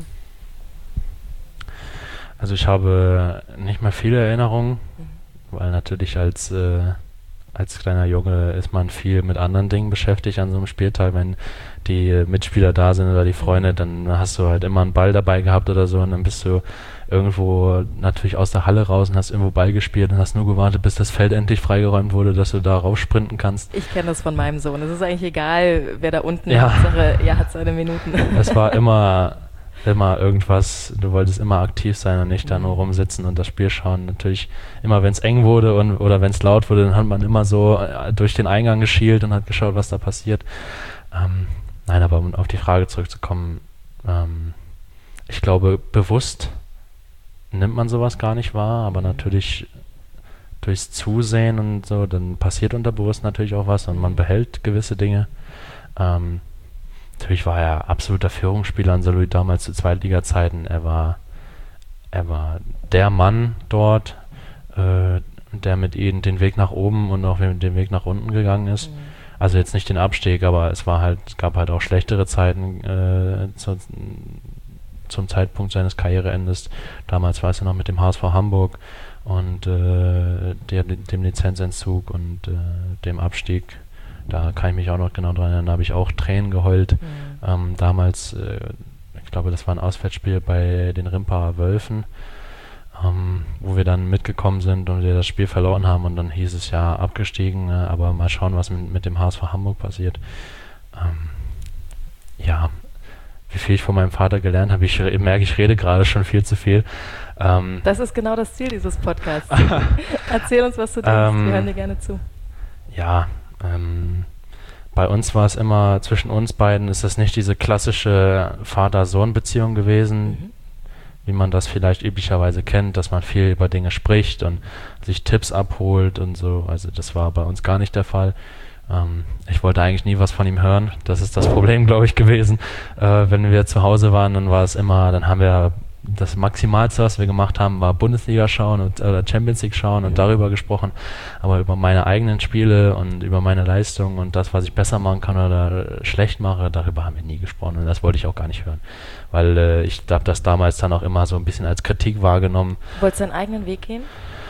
Also ich habe nicht mehr viele Erinnerungen, mhm. weil natürlich als, äh, als kleiner Junge ist man viel mit anderen Dingen beschäftigt an so einem Spieltag. Wenn die Mitspieler da sind oder die Freunde, dann hast du halt immer einen Ball dabei gehabt oder so und dann bist du irgendwo natürlich aus der Halle raus und hast irgendwo Ball gespielt und hast nur gewartet, bis das Feld endlich freigeräumt wurde, dass du da raussprinten kannst. Ich kenne das von meinem Sohn. Es ist eigentlich egal, wer da unten ja. Hauptsache, er hat seine Minuten. Es war immer, immer irgendwas, du wolltest immer aktiv sein und nicht da nur rumsitzen und das Spiel schauen. Natürlich immer, wenn es eng wurde und oder wenn es laut wurde, dann hat man immer so durch den Eingang geschielt und hat geschaut, was da passiert. Ähm, Nein, aber um auf die Frage zurückzukommen, ähm, ich glaube, bewusst nimmt man sowas gar nicht wahr, aber natürlich durchs Zusehen und so, dann passiert unterbewusst natürlich auch was und man behält gewisse Dinge. Ähm, natürlich war er absoluter Führungsspieler in Saarlouis damals zu Zweitliga-Zeiten. Er war, er war der Mann dort, äh, der mit ihnen den Weg nach oben und auch den Weg nach unten gegangen ist. Mhm. Also jetzt nicht den Abstieg, aber es war halt, es gab halt auch schlechtere Zeiten äh, zu, zum Zeitpunkt seines Karriereendes. Damals war es ja noch mit dem H S V Hamburg und äh, der, dem Lizenzentzug und äh, dem Abstieg. Da kann ich mich auch noch genau dran erinnern, da habe ich auch Tränen geheult. Mhm. Ähm, damals, äh, ich glaube, das war ein Auswärtsspiel bei den Rimper Wölfen, Um, wo wir dann mitgekommen sind und wir das Spiel verloren haben und dann hieß es ja abgestiegen, äh, aber mal schauen, was mit, mit dem H S V Hamburg passiert. Ähm, ja, wie viel ich von meinem Vater gelernt habe, ich re- merke, ich rede gerade schon viel zu viel. Ähm, das ist genau das Ziel dieses Podcasts. Erzähl uns, was du denkst, ähm, wir hören dir gerne zu. Ja, ähm, bei uns war es immer, zwischen uns beiden ist das nicht diese klassische Vater-Sohn-Beziehung gewesen, mhm. wie man das vielleicht üblicherweise kennt, dass man viel über Dinge spricht und sich Tipps abholt und so. Also das war bei uns gar nicht der Fall. Ähm, ich wollte eigentlich nie was von ihm hören. Das ist das Problem, glaube ich, gewesen. Äh, wenn wir zu Hause waren, dann war es immer, dann haben wir das Maximalste, was wir gemacht haben, war Bundesliga schauen und, oder Champions League schauen und ja. darüber gesprochen. Aber über meine eigenen Spiele und über meine Leistung und das, was ich besser machen kann oder schlecht mache, darüber haben wir nie gesprochen. Und das wollte ich auch gar nicht hören. Weil äh, ich habe das damals dann auch immer so ein bisschen als Kritik wahrgenommen. Wolltest du deinen eigenen Weg gehen?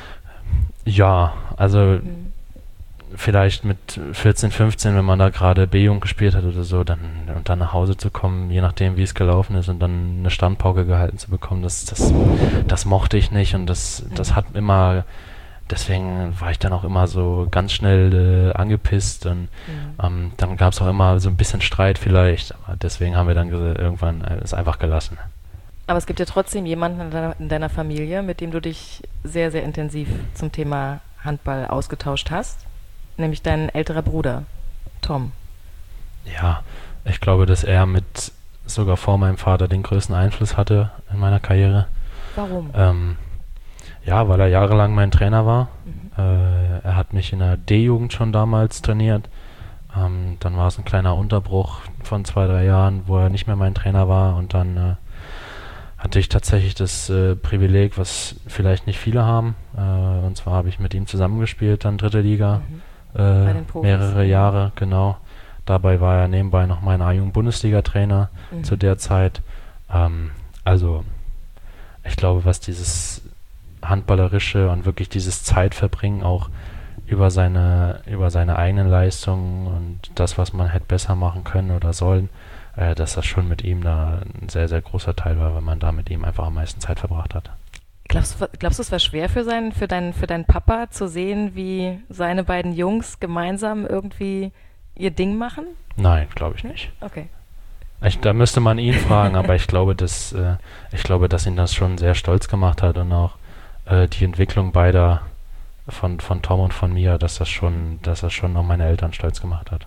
Ja, also mhm. vielleicht mit vierzehn, fünfzehn, wenn man da gerade B-Jugend gespielt hat oder so, dann und dann nach Hause zu kommen, je nachdem, wie es gelaufen ist und dann eine Standpauke gehalten zu bekommen, das, das, das mochte ich nicht und das, mhm. das hat immer, deswegen war ich dann auch immer so ganz schnell äh, angepisst und mhm. ähm, dann gab es auch immer so ein bisschen Streit vielleicht, aber deswegen haben wir dann ges- irgendwann es einfach gelassen. Aber es gibt ja trotzdem jemanden in deiner, in deiner Familie, mit dem du dich sehr, sehr intensiv zum Thema Handball ausgetauscht hast. Nämlich dein älterer Bruder, Tom. Ja, ich glaube, dass er mit sogar vor meinem Vater den größten Einfluss hatte in meiner Karriere. Warum? Ähm, ja, weil er jahrelang mein Trainer war. Mhm. Äh, er hat mich in der D-Jugend schon damals trainiert. Ähm, dann war es ein kleiner Unterbruch von zwei, drei Jahren, wo er nicht mehr mein Trainer war. Und dann äh, hatte ich tatsächlich das äh, Privileg, was vielleicht nicht viele haben. Äh, und zwar habe ich mit ihm zusammengespielt, dann dritte Liga. Mhm. Äh, mehrere Jahre, genau. Dabei war er nebenbei noch mein A-Jugend-Bundesliga-Trainer mhm. zu der Zeit. Ähm, also ich glaube, was dieses Handballerische und wirklich dieses Zeitverbringen auch über seine, über seine eigenen Leistungen und das, was man hätte besser machen können oder sollen, äh, dass das schon mit ihm da ein sehr, sehr großer Teil war, weil man da mit ihm einfach am meisten Zeit verbracht hat. Glaubst du, glaubst du, es war schwer für, seinen, für, deinen, für deinen Papa zu sehen, wie seine beiden Jungs gemeinsam irgendwie ihr Ding machen? Nein, glaube ich nicht. Okay. Ich, da müsste man ihn fragen, aber ich glaube, dass, äh, ich glaube, dass ihn das schon sehr stolz gemacht hat und auch äh, die Entwicklung beider von, von Tom und von mir, dass das schon, dass das schon auch meine Eltern stolz gemacht hat.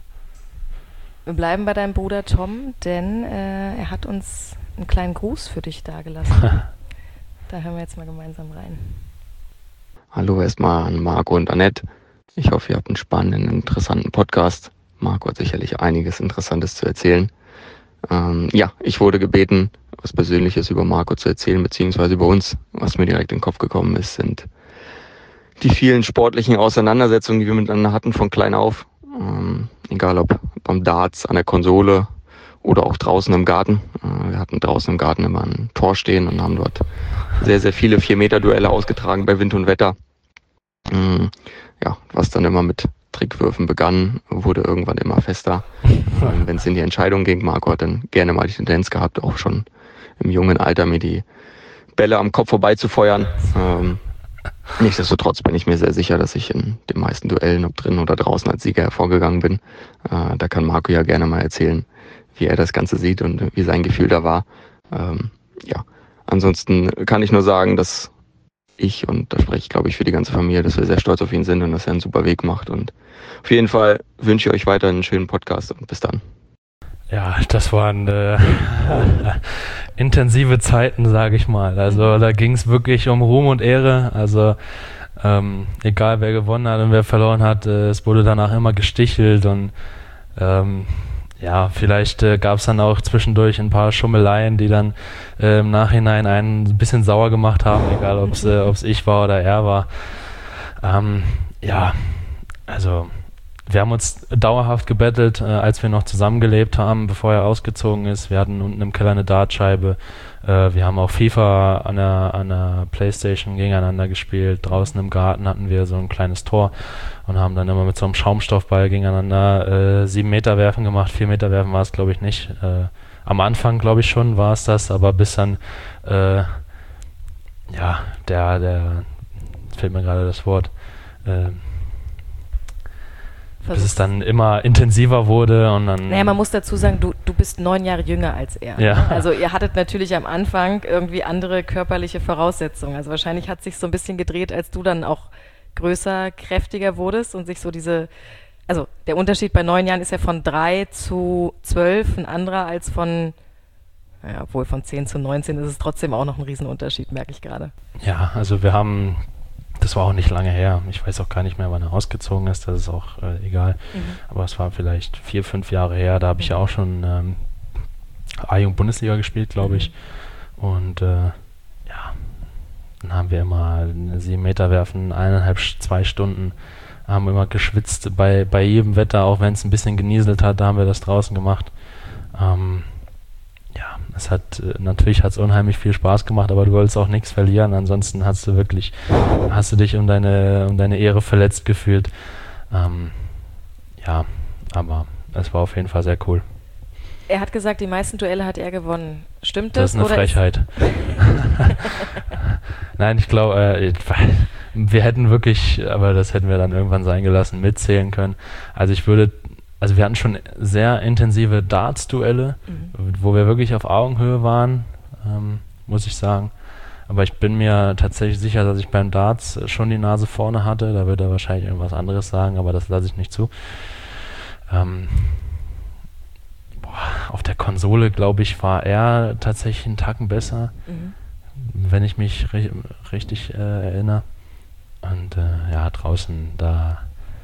Wir bleiben bei deinem Bruder Tom, denn äh, er hat uns einen kleinen Gruß für dich dagelassen. Da hören wir jetzt mal gemeinsam rein. Hallo erstmal an Marco und Annette. Ich hoffe, ihr habt einen spannenden, interessanten Podcast. Marco hat sicherlich einiges Interessantes zu erzählen. Ähm, ja, ich wurde gebeten, was Persönliches über Marco zu erzählen, beziehungsweise über uns. Was mir direkt in den Kopf gekommen ist, sind die vielen sportlichen Auseinandersetzungen, die wir miteinander hatten von klein auf. Ähm, egal ob beim Darts, an der Konsole oder auch draußen im Garten. Äh, wir hatten draußen im Garten immer ein Tor stehen und haben dort sehr, sehr viele vier Meter Duelle ausgetragen bei Wind und Wetter. Ähm, ja, was dann immer mit Trickwürfen begann, wurde irgendwann immer fester. Ähm, Wenn es in die Entscheidung ging, Marco hat dann gerne mal die Tendenz gehabt, auch schon im jungen Alter mir die Bälle am Kopf vorbeizufeuern. Ähm, nichtsdestotrotz bin ich mir sehr sicher, dass ich in den meisten Duellen, ob drin oder draußen, als Sieger hervorgegangen bin. Äh, da kann Marco ja gerne mal erzählen, wie er das Ganze sieht und wie sein Gefühl da war. Ähm, ja, ansonsten kann ich nur sagen, dass ich, und da spreche ich, glaube ich, für die ganze Familie, dass wir sehr stolz auf ihn sind und dass er einen super Weg macht. Und auf jeden Fall wünsche ich euch weiter einen schönen Podcast und bis dann. Ja, das waren äh, intensive Zeiten, sage ich mal. Also da ging es wirklich um Ruhm und Ehre. Also ähm, egal, wer gewonnen hat und wer verloren hat, äh, es wurde danach immer gestichelt und ähm, ja, vielleicht äh, gab es dann auch zwischendurch ein paar Schummeleien, die dann äh, im Nachhinein einen ein bisschen sauer gemacht haben, egal ob es äh, ich war oder er war. Ähm, ja, also wir haben uns dauerhaft gebettelt, äh, als wir noch zusammengelebt haben, bevor er ausgezogen ist. Wir hatten unten im Keller eine Dartscheibe. Äh, wir haben auch FIFA an der, an der Playstation gegeneinander gespielt. Draußen im Garten hatten wir so ein kleines Tor und haben dann immer mit so einem Schaumstoffball gegeneinander äh, sieben Meter werfen gemacht. Vier Meter werfen war es, glaube ich, nicht. Äh, am Anfang, glaube ich, schon war es das, aber bis dann, äh, ja, der, der, fehlt mir gerade das Wort, äh, bis es dann immer intensiver wurde und dann... Naja, man muss dazu sagen, du, du bist neun Jahre jünger als er. Ja. Also ihr hattet natürlich am Anfang irgendwie andere körperliche Voraussetzungen. Also wahrscheinlich hat sich so ein bisschen gedreht, als du dann auch größer, kräftiger wurdest und sich so diese... Also der Unterschied bei neun Jahren ist ja von drei zu zwölf ein anderer als von... Naja, obwohl von zehn zu neunzehn ist es trotzdem auch noch ein Riesenunterschied, merke ich gerade. Ja, also wir haben... Das war auch nicht lange her. Ich weiß auch gar nicht mehr, wann er ausgezogen ist. Das ist auch äh, egal. Mhm. Aber es war vielleicht vier, fünf Jahre her. Da habe ich ja auch schon ähm, A-Jugend-Bundesliga gespielt, glaube ich. Mhm. Und äh, ja, dann haben wir immer sieben Meter werfen, eineinhalb, zwei Stunden. Haben immer geschwitzt bei, bei jedem Wetter, auch wenn es ein bisschen genieselt hat. Da haben wir das draußen gemacht. Ähm, ja, es hat, natürlich hat es unheimlich viel Spaß gemacht, aber du wolltest auch nichts verlieren, ansonsten hast du wirklich, hast du dich um deine, um deine Ehre verletzt gefühlt. Ähm, ja, aber es war auf jeden Fall sehr cool. Er hat gesagt, die meisten Duelle hat er gewonnen. Stimmt das? Das ist eine oder Frechheit. Nein, ich glaube, äh, wir hätten wirklich, aber das hätten wir dann irgendwann sein gelassen, mitzählen können. Also ich würde Also wir hatten schon sehr intensive Darts-Duelle, mhm. wo wir wirklich auf Augenhöhe waren, ähm, muss ich sagen. Aber ich bin mir tatsächlich sicher, dass ich beim Darts schon die Nase vorne hatte. Da wird er wahrscheinlich irgendwas anderes sagen, aber das lasse ich nicht zu. Ähm, boah, auf der Konsole, glaube ich, war er tatsächlich einen Tacken besser, mhm. wenn ich mich ri- richtig äh, erinnere. Und äh, ja, draußen, da...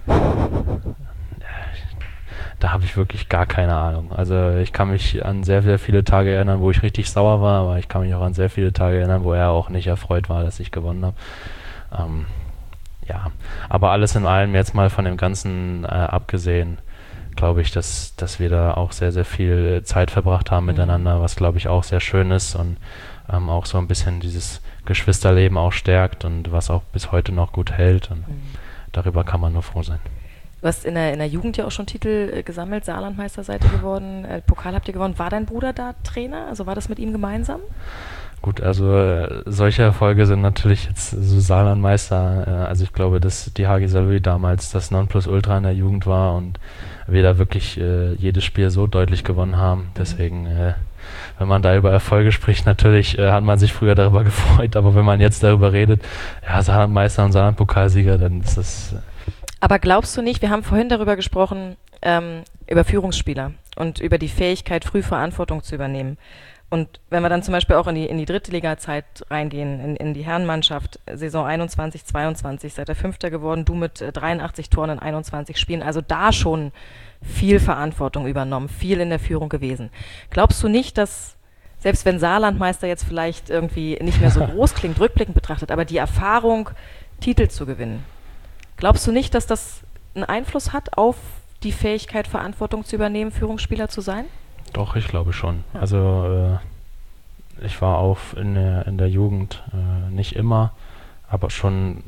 Da habe ich wirklich gar keine Ahnung. Also ich kann mich an sehr, sehr viele Tage erinnern, wo ich richtig sauer war, aber ich kann mich auch an sehr viele Tage erinnern, wo er auch nicht erfreut war, dass ich gewonnen habe. Ähm, ja, aber alles in allem jetzt mal von dem Ganzen äh, abgesehen, glaube ich, dass, dass wir da auch sehr, sehr viel Zeit verbracht haben mhm. miteinander, was, glaube ich, auch sehr schön ist und ähm, auch so ein bisschen dieses Geschwisterleben auch stärkt und was auch bis heute noch gut hält. Und mhm. darüber kann man nur froh sein. Du hast in der, in der Jugend ja auch schon Titel äh, gesammelt, Saarlandmeister seid ihr geworden, äh, Pokal habt ihr gewonnen. War dein Bruder da Trainer? Also war das mit ihm gemeinsam? Gut, also äh, solche Erfolge sind natürlich jetzt so Saarlandmeister. Äh, also ich glaube, dass die H G Saarlouis damals das Nonplusultra in der Jugend war und wir da wirklich äh, jedes Spiel so deutlich gewonnen haben. Deswegen, äh, wenn man da über Erfolge spricht, natürlich äh, hat man sich früher darüber gefreut, aber wenn man jetzt darüber redet, ja, Saarlandmeister und Saarlandpokalsieger, dann ist das... Äh, Aber glaubst du nicht, wir haben vorhin darüber gesprochen, ähm, über Führungsspieler und über die Fähigkeit, früh Verantwortung zu übernehmen. Und wenn wir dann zum Beispiel auch in die, in die dritte Liga-Zeit reingehen, in, in die Herrenmannschaft, Saison einundzwanzig, zweiundzwanzig, seid ihr Fünfter geworden, du mit dreiundachtzig Toren in einundzwanzig Spielen, also da schon viel Verantwortung übernommen, viel in der Führung gewesen. Glaubst du nicht, dass, selbst wenn Saarlandmeister jetzt vielleicht irgendwie nicht mehr so groß klingt, rückblickend betrachtet, aber die Erfahrung, Titel zu gewinnen, glaubst du nicht, dass das einen Einfluss hat auf die Fähigkeit, Verantwortung zu übernehmen, Führungsspieler zu sein? Doch, ich glaube schon. Ja. Also äh, ich war auch in der, in der Jugend äh, nicht immer, aber schon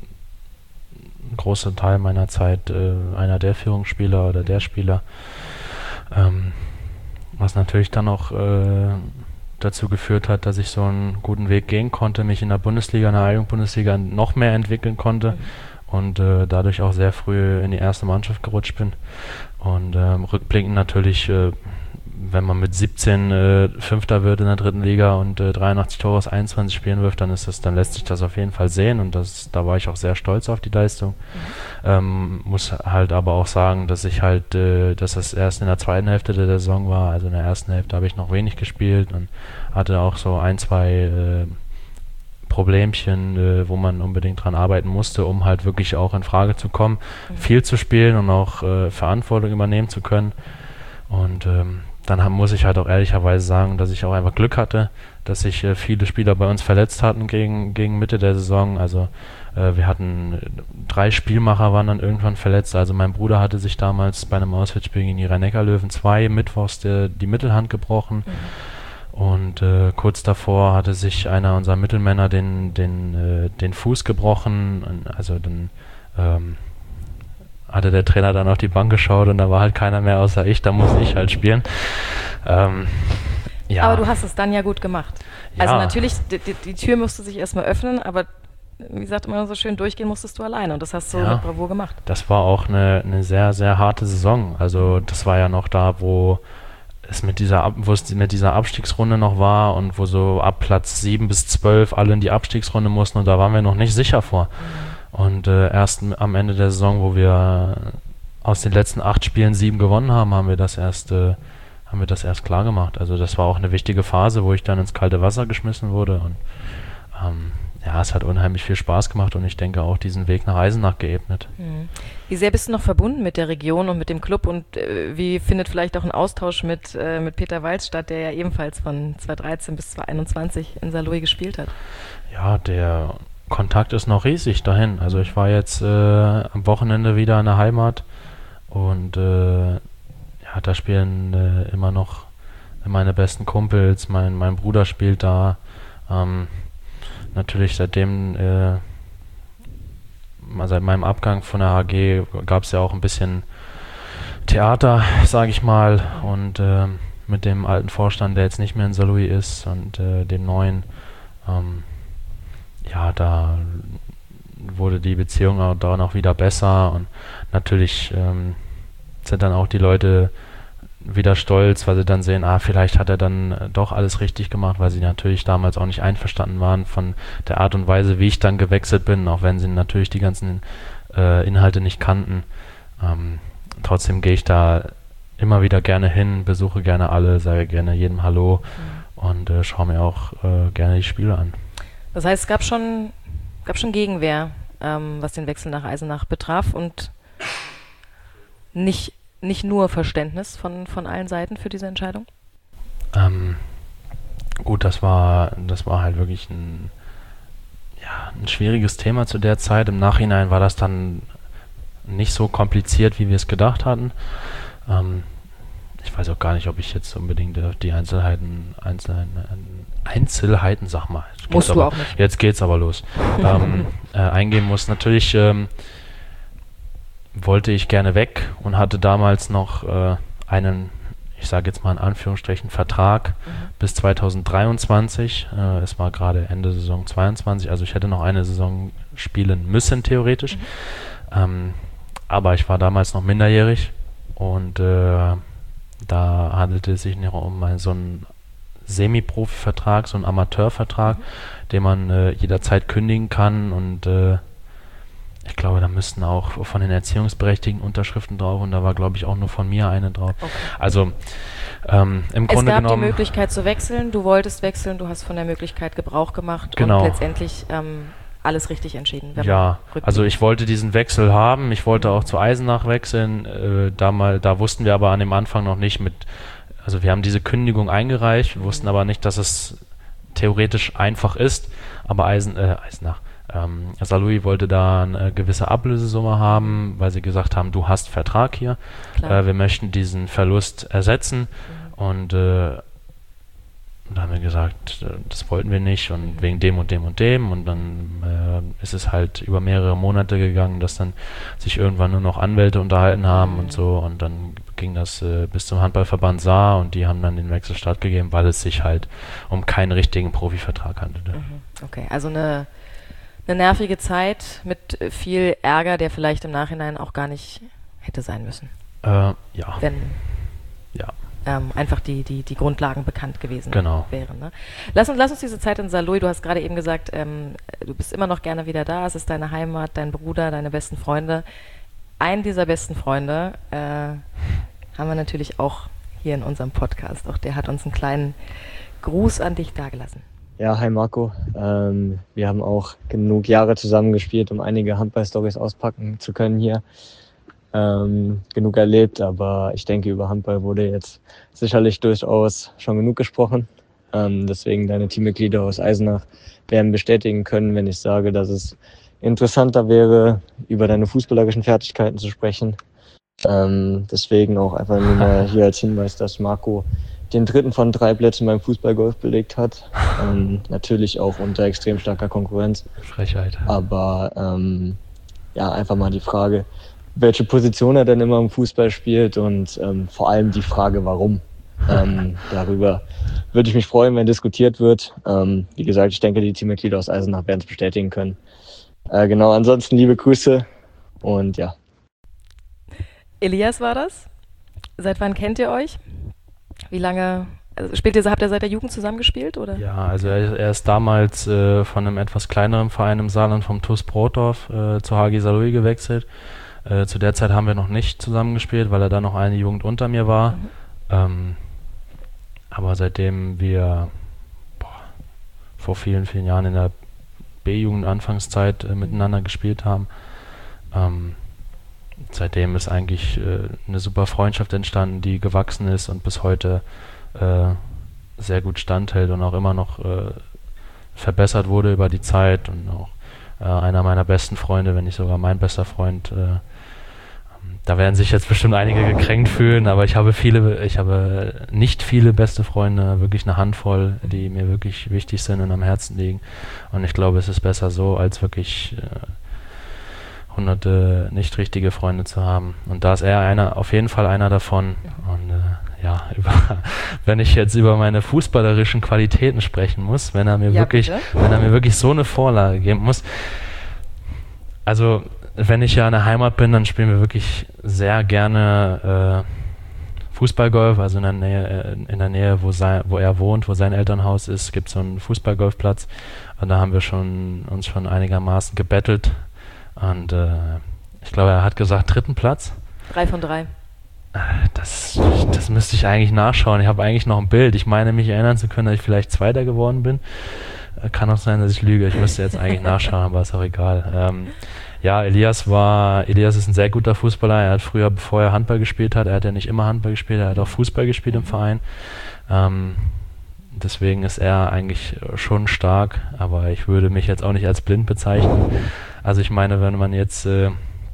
ein großer Teil meiner Zeit äh, einer der Führungsspieler oder der Spieler. Ähm, was natürlich dann auch äh, dazu geführt hat, dass ich so einen guten Weg gehen konnte, mich in der Bundesliga, in der A-Jugend-Bundesliga noch mehr entwickeln konnte. Mhm. Und äh, dadurch auch sehr früh in die erste Mannschaft gerutscht bin. Und ähm, rückblickend natürlich, äh, wenn man mit siebzehn äh, Fünfter wird in der dritten Liga und äh, dreiundachtzig Tore aus einundzwanzig Spielen wirft, dann ist das, dann lässt sich das auf jeden Fall sehen. Und das, da war ich auch sehr stolz auf die Leistung. Mhm. Ähm, muss halt aber auch sagen, dass ich halt, äh, dass das erst in der zweiten Hälfte der Saison war. Also in der ersten Hälfte habe ich noch wenig gespielt und hatte auch so ein, zwei äh, Problemchen, äh, wo man unbedingt dran arbeiten musste, um halt wirklich auch in Frage zu kommen, mhm. viel zu spielen und auch äh, Verantwortung übernehmen zu können. Und ähm, dann haben, muss ich halt auch ehrlicherweise sagen, dass ich auch einfach Glück hatte, dass sich äh, viele Spieler bei uns verletzt hatten gegen, gegen Mitte der Saison. Also äh, wir hatten drei Spielmacher waren dann irgendwann verletzt. Also mein Bruder hatte sich damals bei einem Auswärtsspiel gegen die Rhein-Neckar-Löwen zwei mittwochs die, die Mittelhand gebrochen. Mhm. Und äh, kurz davor hatte sich einer unserer Mittelmänner den, den, äh, den Fuß gebrochen. Und also dann ähm, hatte der Trainer dann auf die Bank geschaut und da war halt keiner mehr außer ich, da musste ich halt spielen. Ähm, ja. Aber du hast es dann ja gut gemacht. Ja. Also natürlich, die, die, die Tür musste sich erstmal öffnen, aber wie gesagt, immer so schön durchgehen musstest du alleine und das hast du ja, mit Bravour gemacht. Das war auch eine, eine sehr, sehr harte Saison. Also das war ja noch da, wo es mit dieser, wo es mit dieser Abstiegsrunde noch war und wo so ab Platz sieben bis zwölf alle in die Abstiegsrunde mussten und da waren wir noch nicht sicher vor. Mhm. Und äh, erst am Ende der Saison, wo wir aus den letzten acht Spielen sieben gewonnen haben, haben wir das erst, äh, haben wir das erst klar gemacht. Also das war auch eine wichtige Phase, wo ich dann ins kalte Wasser geschmissen wurde und ähm, ja, es hat unheimlich viel Spaß gemacht und ich denke auch diesen Weg nach Eisenach geebnet. Mhm. Wie sehr bist du noch verbunden mit der Region und mit dem Club und äh, wie findet vielleicht auch ein Austausch mit, äh, mit Peter Walz statt, der ja ebenfalls von zweitausenddreizehn bis zweitausendeinundzwanzig in Saarlouis gespielt hat? Ja, der Kontakt ist noch riesig dahin. Also ich war jetzt äh, am Wochenende wieder in der Heimat und äh, ja, da spielen äh, immer noch meine besten Kumpels, mein, mein Bruder spielt da. Ähm, Natürlich seitdem, äh, seit meinem Abgang von der H G gab es ja auch ein bisschen Theater, sage ich mal, und äh, mit dem alten Vorstand, der jetzt nicht mehr in Saarlouis ist und äh, dem neuen, ähm, ja, da wurde die Beziehung auch da noch wieder besser und natürlich ähm, sind dann auch die Leute wieder stolz, weil sie dann sehen, ah, vielleicht hat er dann äh, doch alles richtig gemacht, weil sie natürlich damals auch nicht einverstanden waren von der Art und Weise, wie ich dann gewechselt bin, auch wenn sie natürlich die ganzen äh, Inhalte nicht kannten. Ähm, trotzdem gehe ich da immer wieder gerne hin, besuche gerne alle, sage gerne jedem Hallo mhm. und äh, schaue mir auch äh, gerne die Spiele an. Das heißt, es gab schon, gab schon Gegenwehr, ähm, was den Wechsel nach Eisenach betraf und nicht Nicht nur Verständnis von, von allen Seiten für diese Entscheidung? Ähm, gut, das war, das war halt wirklich ein, ja, ein schwieriges Thema zu der Zeit. Im Nachhinein war das dann nicht so kompliziert, wie wir es gedacht hatten. Ähm, ich weiß auch gar nicht, ob ich jetzt unbedingt die Einzelheiten, Einzelheiten, Einzelheiten, sag mal. Musst du aber, auch nicht. Jetzt geht's aber los. ähm, äh, eingehen muss. Natürlich ähm, wollte ich gerne weg und hatte damals noch äh, einen, ich sage jetzt mal in Anführungsstrichen, Vertrag mhm. bis zweitausenddreiundzwanzig. Äh, es war gerade Ende Saison zweiundzwanzig, also ich hätte noch eine Saison spielen müssen, theoretisch. Mhm. Ähm, aber ich war damals noch minderjährig und äh, da handelte es sich noch um einen, so einen Semi-Profi-Vertrag, so einen Amateurvertrag, mhm. den man äh, jederzeit kündigen kann und äh, ich glaube, da müssten auch von den Erziehungsberechtigten Unterschriften drauf und da war, glaube ich, auch nur von mir eine drauf. Okay. Also ähm, im es Grunde gab genommen... die Möglichkeit zu wechseln, du wolltest wechseln, du hast von der Möglichkeit Gebrauch gemacht genau. und letztendlich ähm, alles richtig entschieden. Wenn ja, also ich wollte diesen Wechsel haben, ich wollte auch zu Eisenach wechseln, äh, da, mal, da wussten wir aber an dem Anfang noch nicht mit, also wir haben diese Kündigung eingereicht, wir mhm. wussten aber nicht, dass es theoretisch einfach ist, aber Eisen, äh, Eisenach, ähm, Saarlouis wollte da eine gewisse Ablösesumme haben, weil sie gesagt haben, du hast Vertrag hier, äh, wir möchten diesen Verlust ersetzen mhm. und äh, Und da haben wir gesagt, das wollten wir nicht und wegen dem und dem und dem und dann äh, ist es halt über mehrere Monate gegangen, dass dann sich irgendwann nur noch Anwälte unterhalten haben mhm. und so und dann ging das äh, bis zum Handballverband Saar und die haben dann den Wechsel stattgegeben, weil es sich halt um keinen richtigen Profivertrag handelte. Mhm. Okay, also eine, eine nervige Zeit mit viel Ärger, der vielleicht im Nachhinein auch gar nicht hätte sein müssen. Äh, ja. Wenn ja. Ähm, einfach die, die, die Grundlagen bekannt gewesen genau. wären. Ne? Lass uns, lass uns diese Zeit in Saarlouis, du hast gerade eben gesagt, ähm, du bist immer noch gerne wieder da, es ist deine Heimat, dein Bruder, deine besten Freunde. Einen dieser besten Freunde äh, haben wir natürlich auch hier in unserem Podcast. Auch der hat uns einen kleinen Gruß an dich dagelassen. Ja, hi Marco. Ähm, wir haben auch genug Jahre zusammengespielt, um einige Handball-Stories auspacken zu können hier. Ähm, genug erlebt, aber ich denke, über Handball wurde jetzt sicherlich durchaus schon genug gesprochen. Ähm, deswegen deine Teammitglieder aus Eisenach werden bestätigen können, wenn ich sage, dass es interessanter wäre, über deine fußballerischen Fertigkeiten zu sprechen. Ähm, deswegen auch einfach nur mal hier als Hinweis, dass Marco den dritten von drei Plätzen beim Fußballgolf belegt hat. Ähm, natürlich auch unter extrem starker Konkurrenz. Frechheit. Aber ähm, ja, einfach mal die Frage, welche Position er denn immer im Fußball spielt und ähm, vor allem die Frage, warum. Ähm, darüber würde ich mich freuen, wenn diskutiert wird. Ähm, wie gesagt, ich denke, die Teammitglieder aus Eisenach werden es bestätigen können. Äh, genau, ansonsten liebe Grüße und ja. Elias war das. Seit wann kennt ihr euch? Wie lange, also spielt ihr, habt ihr seit der Jugend zusammengespielt, oder? Ja, also er, er ist damals äh, von einem etwas kleineren Verein im Saarland, vom T U S Brotdorf, äh, zur H G Saarlouis gewechselt. Äh, zu der Zeit haben wir noch nicht zusammengespielt, weil er da noch eine Jugend unter mir war. Mhm. Ähm, aber seitdem wir boah, vor vielen, vielen Jahren in der B-Jugend-Anfangszeit äh, miteinander gespielt haben, ähm, seitdem ist eigentlich äh, eine super Freundschaft entstanden, die gewachsen ist und bis heute äh, sehr gut standhält und auch immer noch äh, verbessert wurde über die Zeit und auch äh, einer meiner besten Freunde, wenn nicht sogar mein bester Freund. Äh, da werden sich jetzt bestimmt einige gekränkt fühlen, aber ich habe viele, ich habe nicht viele beste Freunde, wirklich eine Handvoll, die mir wirklich wichtig sind und am Herzen liegen. Und ich glaube, es ist besser so, als wirklich äh, hunderte nicht richtige Freunde zu haben. Und da ist er einer, auf jeden Fall einer davon. Und äh, ja, über, wenn ich jetzt über meine fußballerischen Qualitäten sprechen muss, wenn er mir ja, wirklich, bitte? wenn er mir wirklich so eine Vorlage geben muss. Also wenn ich ja in der Heimat bin, dann spielen wir wirklich sehr gerne äh, Fußballgolf, also in der Nähe, in der Nähe, wo sein, wo er wohnt, wo sein Elternhaus ist, gibt es so einen Fußballgolfplatz. Und da haben wir schon uns schon einigermaßen gebettelt. Und äh, ich glaube, er hat gesagt, dritten Platz. Drei von drei. Das, das müsste ich eigentlich nachschauen. Ich habe eigentlich noch ein Bild. Ich meine, mich erinnern zu können, dass ich vielleicht Zweiter geworden bin. Kann auch sein, dass ich lüge. Ich müsste jetzt eigentlich nachschauen, aber ist auch egal. Ähm, ja, Elias war, Elias ist ein sehr guter Fußballer. Er hat früher, bevor er Handball gespielt hat, er hat ja nicht immer Handball gespielt, er hat auch Fußball gespielt im Verein. Ähm, deswegen ist er eigentlich schon stark, aber ich würde mich jetzt auch nicht als blind bezeichnen. Also ich meine, wenn man jetzt äh,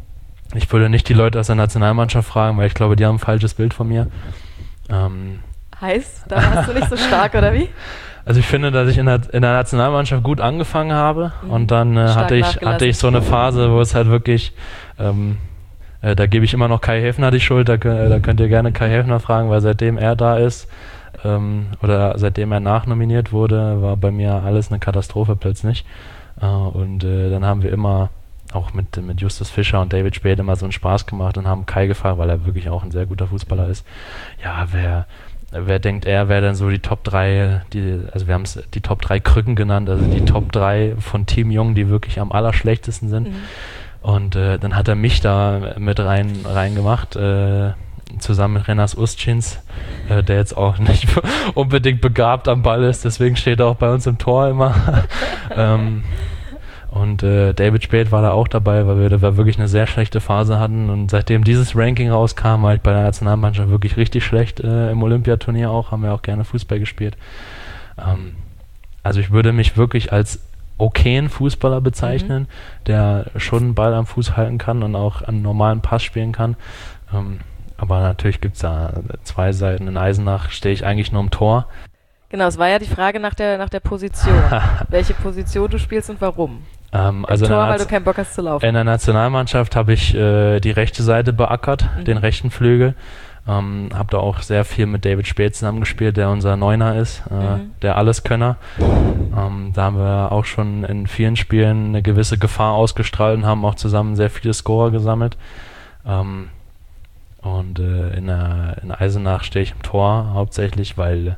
ich würde nicht die Leute aus der Nationalmannschaft fragen, weil ich glaube, die haben ein falsches Bild von mir. Ähm, heißt, da warst du nicht so stark, oder wie? Also ich finde, dass ich in der, in der Nationalmannschaft gut angefangen habe mhm. und dann äh, hatte, ich, hatte ich so eine Phase, wo es halt wirklich, ähm, äh, da gebe ich immer noch Kai Häfner die Schuld, da, äh, da könnt ihr gerne Kai Häfner fragen, weil seitdem er da ist ähm, oder seitdem er nachnominiert wurde, war bei mir alles eine Katastrophe plötzlich. Äh, und äh, dann haben wir immer auch mit, mit Justus Fischer und David Späth immer so einen Spaß gemacht und haben Kai gefragt, weil er wirklich auch ein sehr guter Fußballer ist. Ja, wer... Wer denkt er, wer denn so die Top drei, die, also wir haben es die Top drei Krücken genannt, also die Top drei von Team Jung, die wirklich am allerschlechtesten sind. Mhm. Und äh, dann hat er mich da mit rein reingemacht, äh, zusammen mit Renas Ustschins, äh, der jetzt auch nicht unbedingt begabt am Ball ist, deswegen steht er auch bei uns im Tor immer. ähm, Und äh, David Späth war da auch dabei, weil wir da wirklich eine sehr schlechte Phase hatten. Und seitdem dieses Ranking rauskam, war ich bei der Nationalmannschaft wirklich richtig schlecht. Äh, im Olympiaturnier auch, haben wir auch gerne Fußball gespielt. Ähm, also ich würde mich wirklich als okayen Fußballer bezeichnen, mhm. der schon einen Ball am Fuß halten kann und auch einen normalen Pass spielen kann. Ähm, aber natürlich gibt es da zwei Seiten. In Eisenach stehe ich eigentlich nur im Tor. Genau, es war ja die Frage nach der, nach der Position. Welche Position du spielst und warum? Ähm, also Tor, weil du keinen Bock hast zu laufen. In der Nationalmannschaft habe ich äh, die rechte Seite beackert, mhm. den rechten Flügel. Ähm, habe da auch sehr viel mit David Späth zusammengespielt, der unser Neuner ist, äh, mhm. der Alleskönner. Ähm, da haben wir auch schon in vielen Spielen eine gewisse Gefahr ausgestrahlt und haben auch zusammen sehr viele Scorer gesammelt. Ähm, und äh, in, der, in Eisenach stehe ich im Tor hauptsächlich, weil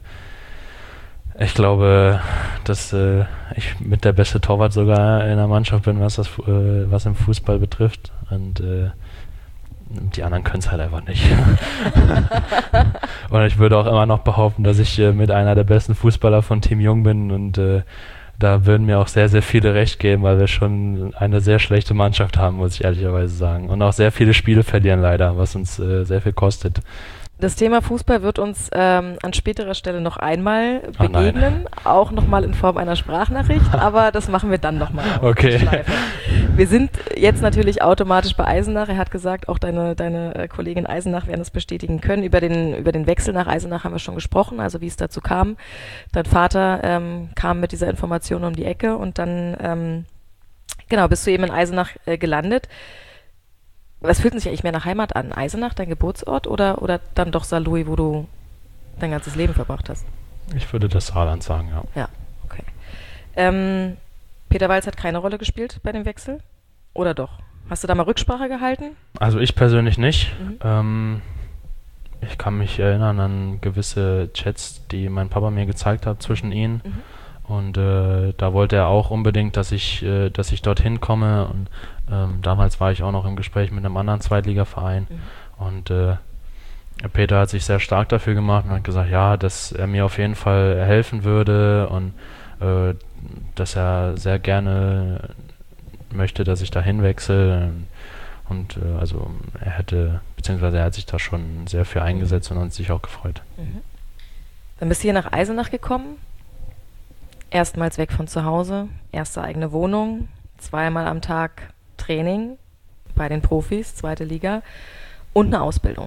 ich glaube, dass äh, ich mit der beste Torwart sogar in der Mannschaft bin, was das äh, was im Fußball betrifft. Und äh, die anderen können es halt einfach nicht. Und ich würde auch immer noch behaupten, dass ich äh, mit einer der besten Fußballer von Team Jung bin. Und äh, da würden mir auch sehr, sehr viele recht geben, weil wir schon eine sehr schlechte Mannschaft haben, muss ich ehrlicherweise sagen. Und auch sehr viele Spiele verlieren leider, was uns äh, sehr viel kostet. Das Thema Fußball wird uns ähm, an späterer Stelle noch einmal begegnen, oh auch nochmal in Form einer Sprachnachricht, aber das machen wir dann nochmal. Okay. Wir sind jetzt natürlich automatisch bei Eisenach. Er hat gesagt, auch deine, deine Kollegin Eisenach werden das bestätigen können. Über den, über den Wechsel nach Eisenach haben wir schon gesprochen, also wie es dazu kam. Dein Vater ähm, kam mit dieser Information um die Ecke und dann ähm, genau bist du eben in Eisenach äh, gelandet. Was fühlt sich eigentlich mehr nach Heimat an? Eisenach, dein Geburtsort, oder, oder dann doch Saarlouis, wo du dein ganzes Leben verbracht hast? Ich würde das Saarland sagen, ja. Ja, okay. Ähm, Peter Walz hat keine Rolle gespielt bei dem Wechsel? Oder doch? Hast du da mal Rücksprache gehalten? Also ich persönlich nicht. Mhm. Ähm, ich kann mich erinnern an gewisse Chats, die mein Papa mir gezeigt hat zwischen ihnen. Mhm. Und äh, da wollte er auch unbedingt, dass ich, äh, dass ich dorthin komme. Und ähm, damals war ich auch noch im Gespräch mit einem anderen Zweitligaverein. Mhm. Und äh, Peter hat sich sehr stark dafür gemacht und hat gesagt, ja, dass er mir auf jeden Fall helfen würde und äh, dass er sehr gerne möchte, dass ich da hinwechsel. Und äh, also er hätte, beziehungsweise er hat sich da schon sehr für eingesetzt und hat sich auch gefreut. Mhm. Dann bist du hier nach Eisenach gekommen. Erstmals weg von zu Hause, erste eigene Wohnung, zweimal am Tag Training bei den Profis, zweite Liga und eine Ausbildung.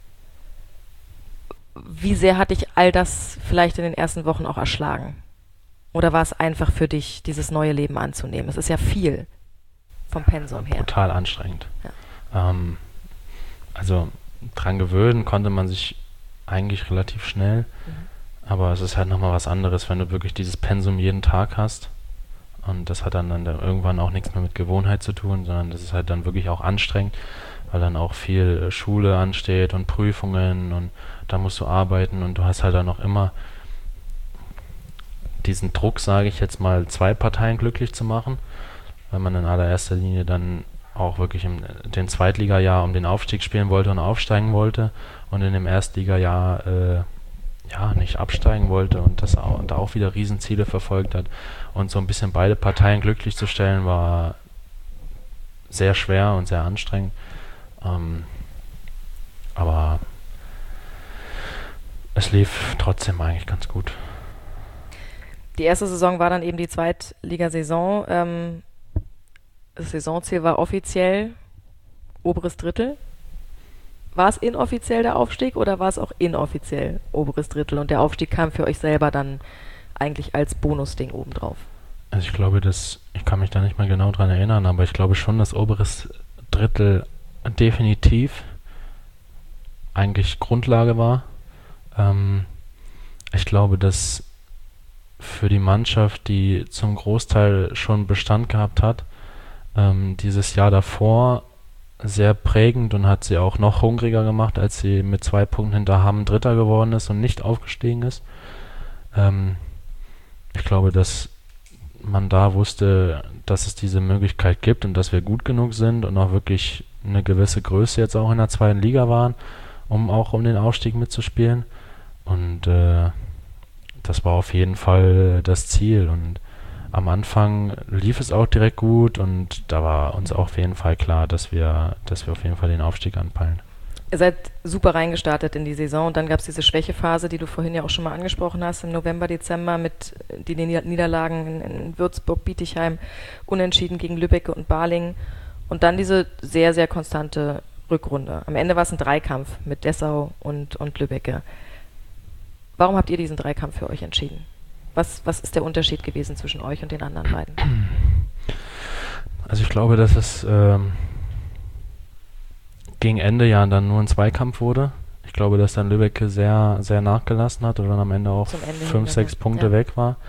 Wie sehr hat dich all das vielleicht in den ersten Wochen auch erschlagen? Oder war es einfach für dich, dieses neue Leben anzunehmen? Es ist ja viel vom Pensum her. Total anstrengend. Ja. Ähm, also dran gewöhnen konnte man sich eigentlich relativ schnell. Mhm. Aber es ist halt nochmal was anderes, wenn du wirklich dieses Pensum jeden Tag hast. Und das hat dann, dann irgendwann auch nichts mehr mit Gewohnheit zu tun, sondern das ist halt dann wirklich auch anstrengend, weil dann auch viel Schule ansteht und Prüfungen und da musst du arbeiten und du hast halt dann noch immer diesen Druck, sage ich jetzt mal, zwei Parteien glücklich zu machen, weil man in allererster Linie dann auch wirklich im den Zweitliga-Jahr um den Aufstieg spielen wollte und aufsteigen wollte und in dem Erstliga-Jahr äh, ja, nicht absteigen wollte und das auch, und da auch wieder Riesenziele verfolgt hat. Und so ein bisschen beide Parteien glücklich zu stellen, war sehr schwer und sehr anstrengend. Ähm, aber es lief trotzdem eigentlich ganz gut. Die erste Saison war dann eben die Zweitligasaison. Ähm, das Saisonziel war offiziell oberes Drittel. War es inoffiziell der Aufstieg oder war es auch inoffiziell oberes Drittel und der Aufstieg kam für euch selber dann eigentlich als Bonusding obendrauf? Also ich glaube, dass, ich kann mich da nicht mehr genau dran erinnern, aber ich glaube schon, dass oberes Drittel definitiv eigentlich Grundlage war. Ähm, ich glaube, dass für die Mannschaft, die zum Großteil schon Bestand gehabt hat, ähm, dieses Jahr davor sehr prägend und hat sie auch noch hungriger gemacht, als sie mit zwei Punkten hinter Hamm Dritter geworden ist und nicht aufgestiegen ist. Ähm, ich glaube, dass man da wusste, dass es diese Möglichkeit gibt und dass wir gut genug sind und auch wirklich eine gewisse Größe jetzt auch in der zweiten Liga waren, um auch um den Aufstieg mitzuspielen. Und äh, das war auf jeden Fall das Ziel. Und am Anfang lief es auch direkt gut und da war uns auch auf jeden Fall klar, dass wir, dass wir auf jeden Fall den Aufstieg anpeilen. Ihr seid super reingestartet in die Saison und dann gab es diese Schwächephase, die du vorhin ja auch schon mal angesprochen hast, im November, Dezember mit den Niederlagen in, in Würzburg, Bietigheim, Unentschieden gegen Lübbecke und Balingen und dann diese sehr, sehr konstante Rückrunde. Am Ende war es ein Dreikampf mit Dessau und, und Lübbecke. Warum habt ihr diesen Dreikampf für euch entschieden? Was, was ist der Unterschied gewesen zwischen euch und den anderen beiden? Also ich glaube, dass es ähm, gegen Ende ja dann nur ein Zweikampf wurde. Ich glaube, dass dann Lübbecke sehr, sehr nachgelassen hat und dann am Ende auch Ende fünf, sechs Punkte ja. weg war.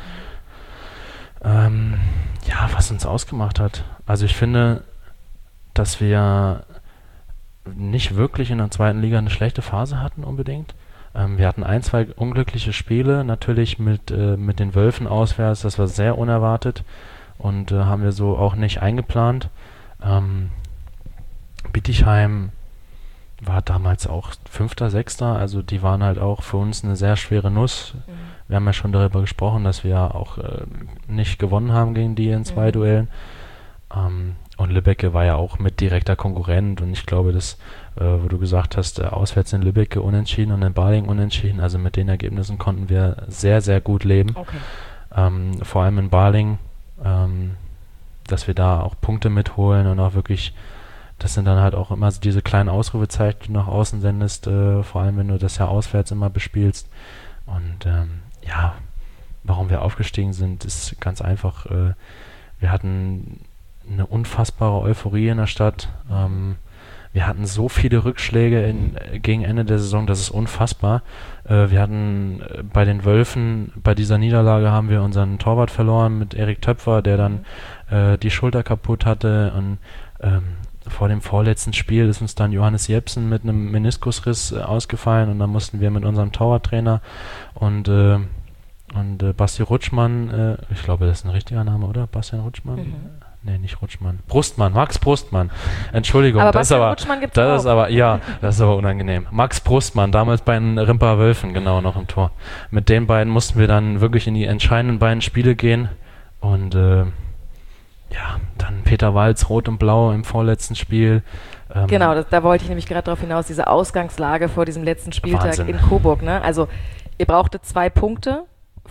Ähm, ja, was uns ausgemacht hat. Also ich finde, dass wir nicht wirklich in der zweiten Liga eine schlechte Phase hatten unbedingt. Ähm, wir hatten ein, zwei unglückliche Spiele, natürlich mit, äh, mit den Wölfen auswärts, das war sehr unerwartet und äh, haben wir so auch nicht eingeplant. Ähm, Bietigheim war damals auch Fünfter, Sechster, also die waren halt auch für uns eine sehr schwere Nuss. Mhm. Wir haben ja schon darüber gesprochen, dass wir auch äh, nicht gewonnen haben gegen die in zwei mhm. Duellen. Ähm, und Lübbecke war ja auch mit direkter Konkurrent und ich glaube, dass, äh, wo du gesagt hast, äh, auswärts in Lübbecke unentschieden und in Balingen unentschieden, also mit den Ergebnissen konnten wir sehr, sehr gut leben. Okay. Ähm, vor allem in Balingen, ähm, dass wir da auch Punkte mitholen und auch wirklich, das sind dann halt auch immer so diese kleinen Ausrufezeichen, die du nach außen sendest, äh, vor allem wenn du das ja auswärts immer bespielst. Und ähm, ja, warum wir aufgestiegen sind, ist ganz einfach, äh, wir hatten eine unfassbare Euphorie in der Stadt. Ähm, wir hatten so viele Rückschläge in, gegen Ende der Saison, das ist unfassbar. Äh, wir hatten äh, bei den Wölfen, bei dieser Niederlage haben wir unseren Torwart verloren mit Erik Töpfer, der dann äh, die Schulter kaputt hatte und ähm, vor dem vorletzten Spiel ist uns dann Johannes Jepsen mit einem Meniskusriss äh, ausgefallen und dann mussten wir mit unserem Torwarttrainer und äh, und äh, Basti Rutschmann, äh, ich glaube, das ist ein richtiger Name, oder? Bastian Rutschmann? Mhm. Nee, nicht Rutschmann. Brustmann, Max Brustmann. Entschuldigung, aber das ist aber, gibt's das auch. ist aber, ja, das ist aber unangenehm. Max Brustmann, damals bei den Rimper Wölfen, genau, noch im Tor. Mit den beiden mussten wir dann wirklich in die entscheidenden beiden Spiele gehen und äh, ja, dann Peter Walz, Rot und Blau im vorletzten Spiel. Ähm, genau, das, da wollte ich nämlich gerade drauf hinaus, diese Ausgangslage vor diesem letzten Spieltag Wahnsinn. In Coburg, ne? Also, ihr brauchtet zwei Punkte,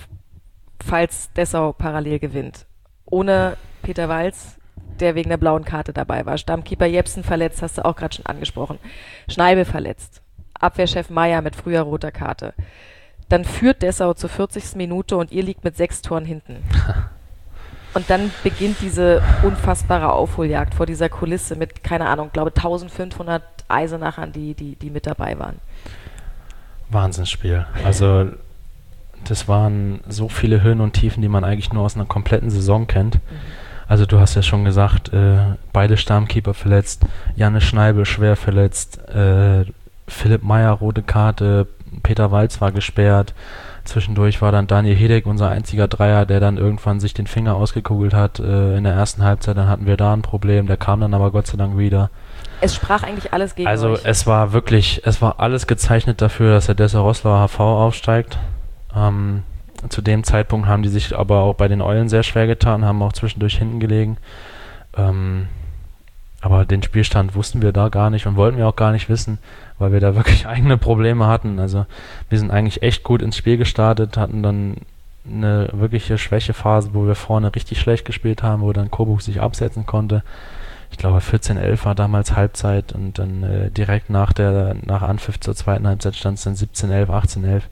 falls Dessau parallel gewinnt. Ohne Peter Walz, der wegen der blauen Karte dabei war. Stammkeeper Jepsen verletzt, hast du auch gerade schon angesprochen. Schneibel verletzt. Abwehrchef Meier mit früher roter Karte. Dann führt Dessau zur vierzigsten Minute und ihr liegt mit sechs Toren hinten. Und dann beginnt diese unfassbare Aufholjagd vor dieser Kulisse mit, keine Ahnung, glaube eintausendfünfhundert Eisenachern, die, die, die mit dabei waren. Wahnsinnsspiel. Also das waren so viele Höhen und Tiefen, die man eigentlich nur aus einer kompletten Saison kennt. Mhm. Also du hast ja schon gesagt, äh, beide Stammkeeper verletzt, Janne Schneibel schwer verletzt, äh, Philipp Meier rote Karte, Peter Walz war gesperrt. Zwischendurch war dann Daniel Hedek unser einziger Dreier, der dann irgendwann sich den Finger ausgekugelt hat äh, in der ersten Halbzeit. Dann hatten wir da ein Problem, der kam dann aber Gott sei Dank wieder. Es sprach eigentlich alles gegen also euch. Also es war wirklich, es war alles gezeichnet dafür, dass der Dessau-Roßlau H V aufsteigt. Ähm, zu dem Zeitpunkt haben die sich aber auch bei den Eulen sehr schwer getan, haben auch zwischendurch hinten gelegen. Ähm, aber den Spielstand wussten wir da gar nicht und wollten wir auch gar nicht wissen, weil wir da wirklich eigene Probleme hatten. Also wir sind eigentlich echt gut ins Spiel gestartet, hatten dann eine wirkliche Schwächephase, wo wir vorne richtig schlecht gespielt haben, wo dann Coburg sich absetzen konnte. ich glaube vierzehn elf war damals Halbzeit und dann äh, direkt nach der nach Anpfiff zur zweiten Halbzeit stand es dann siebzehn elf, achtzehn elf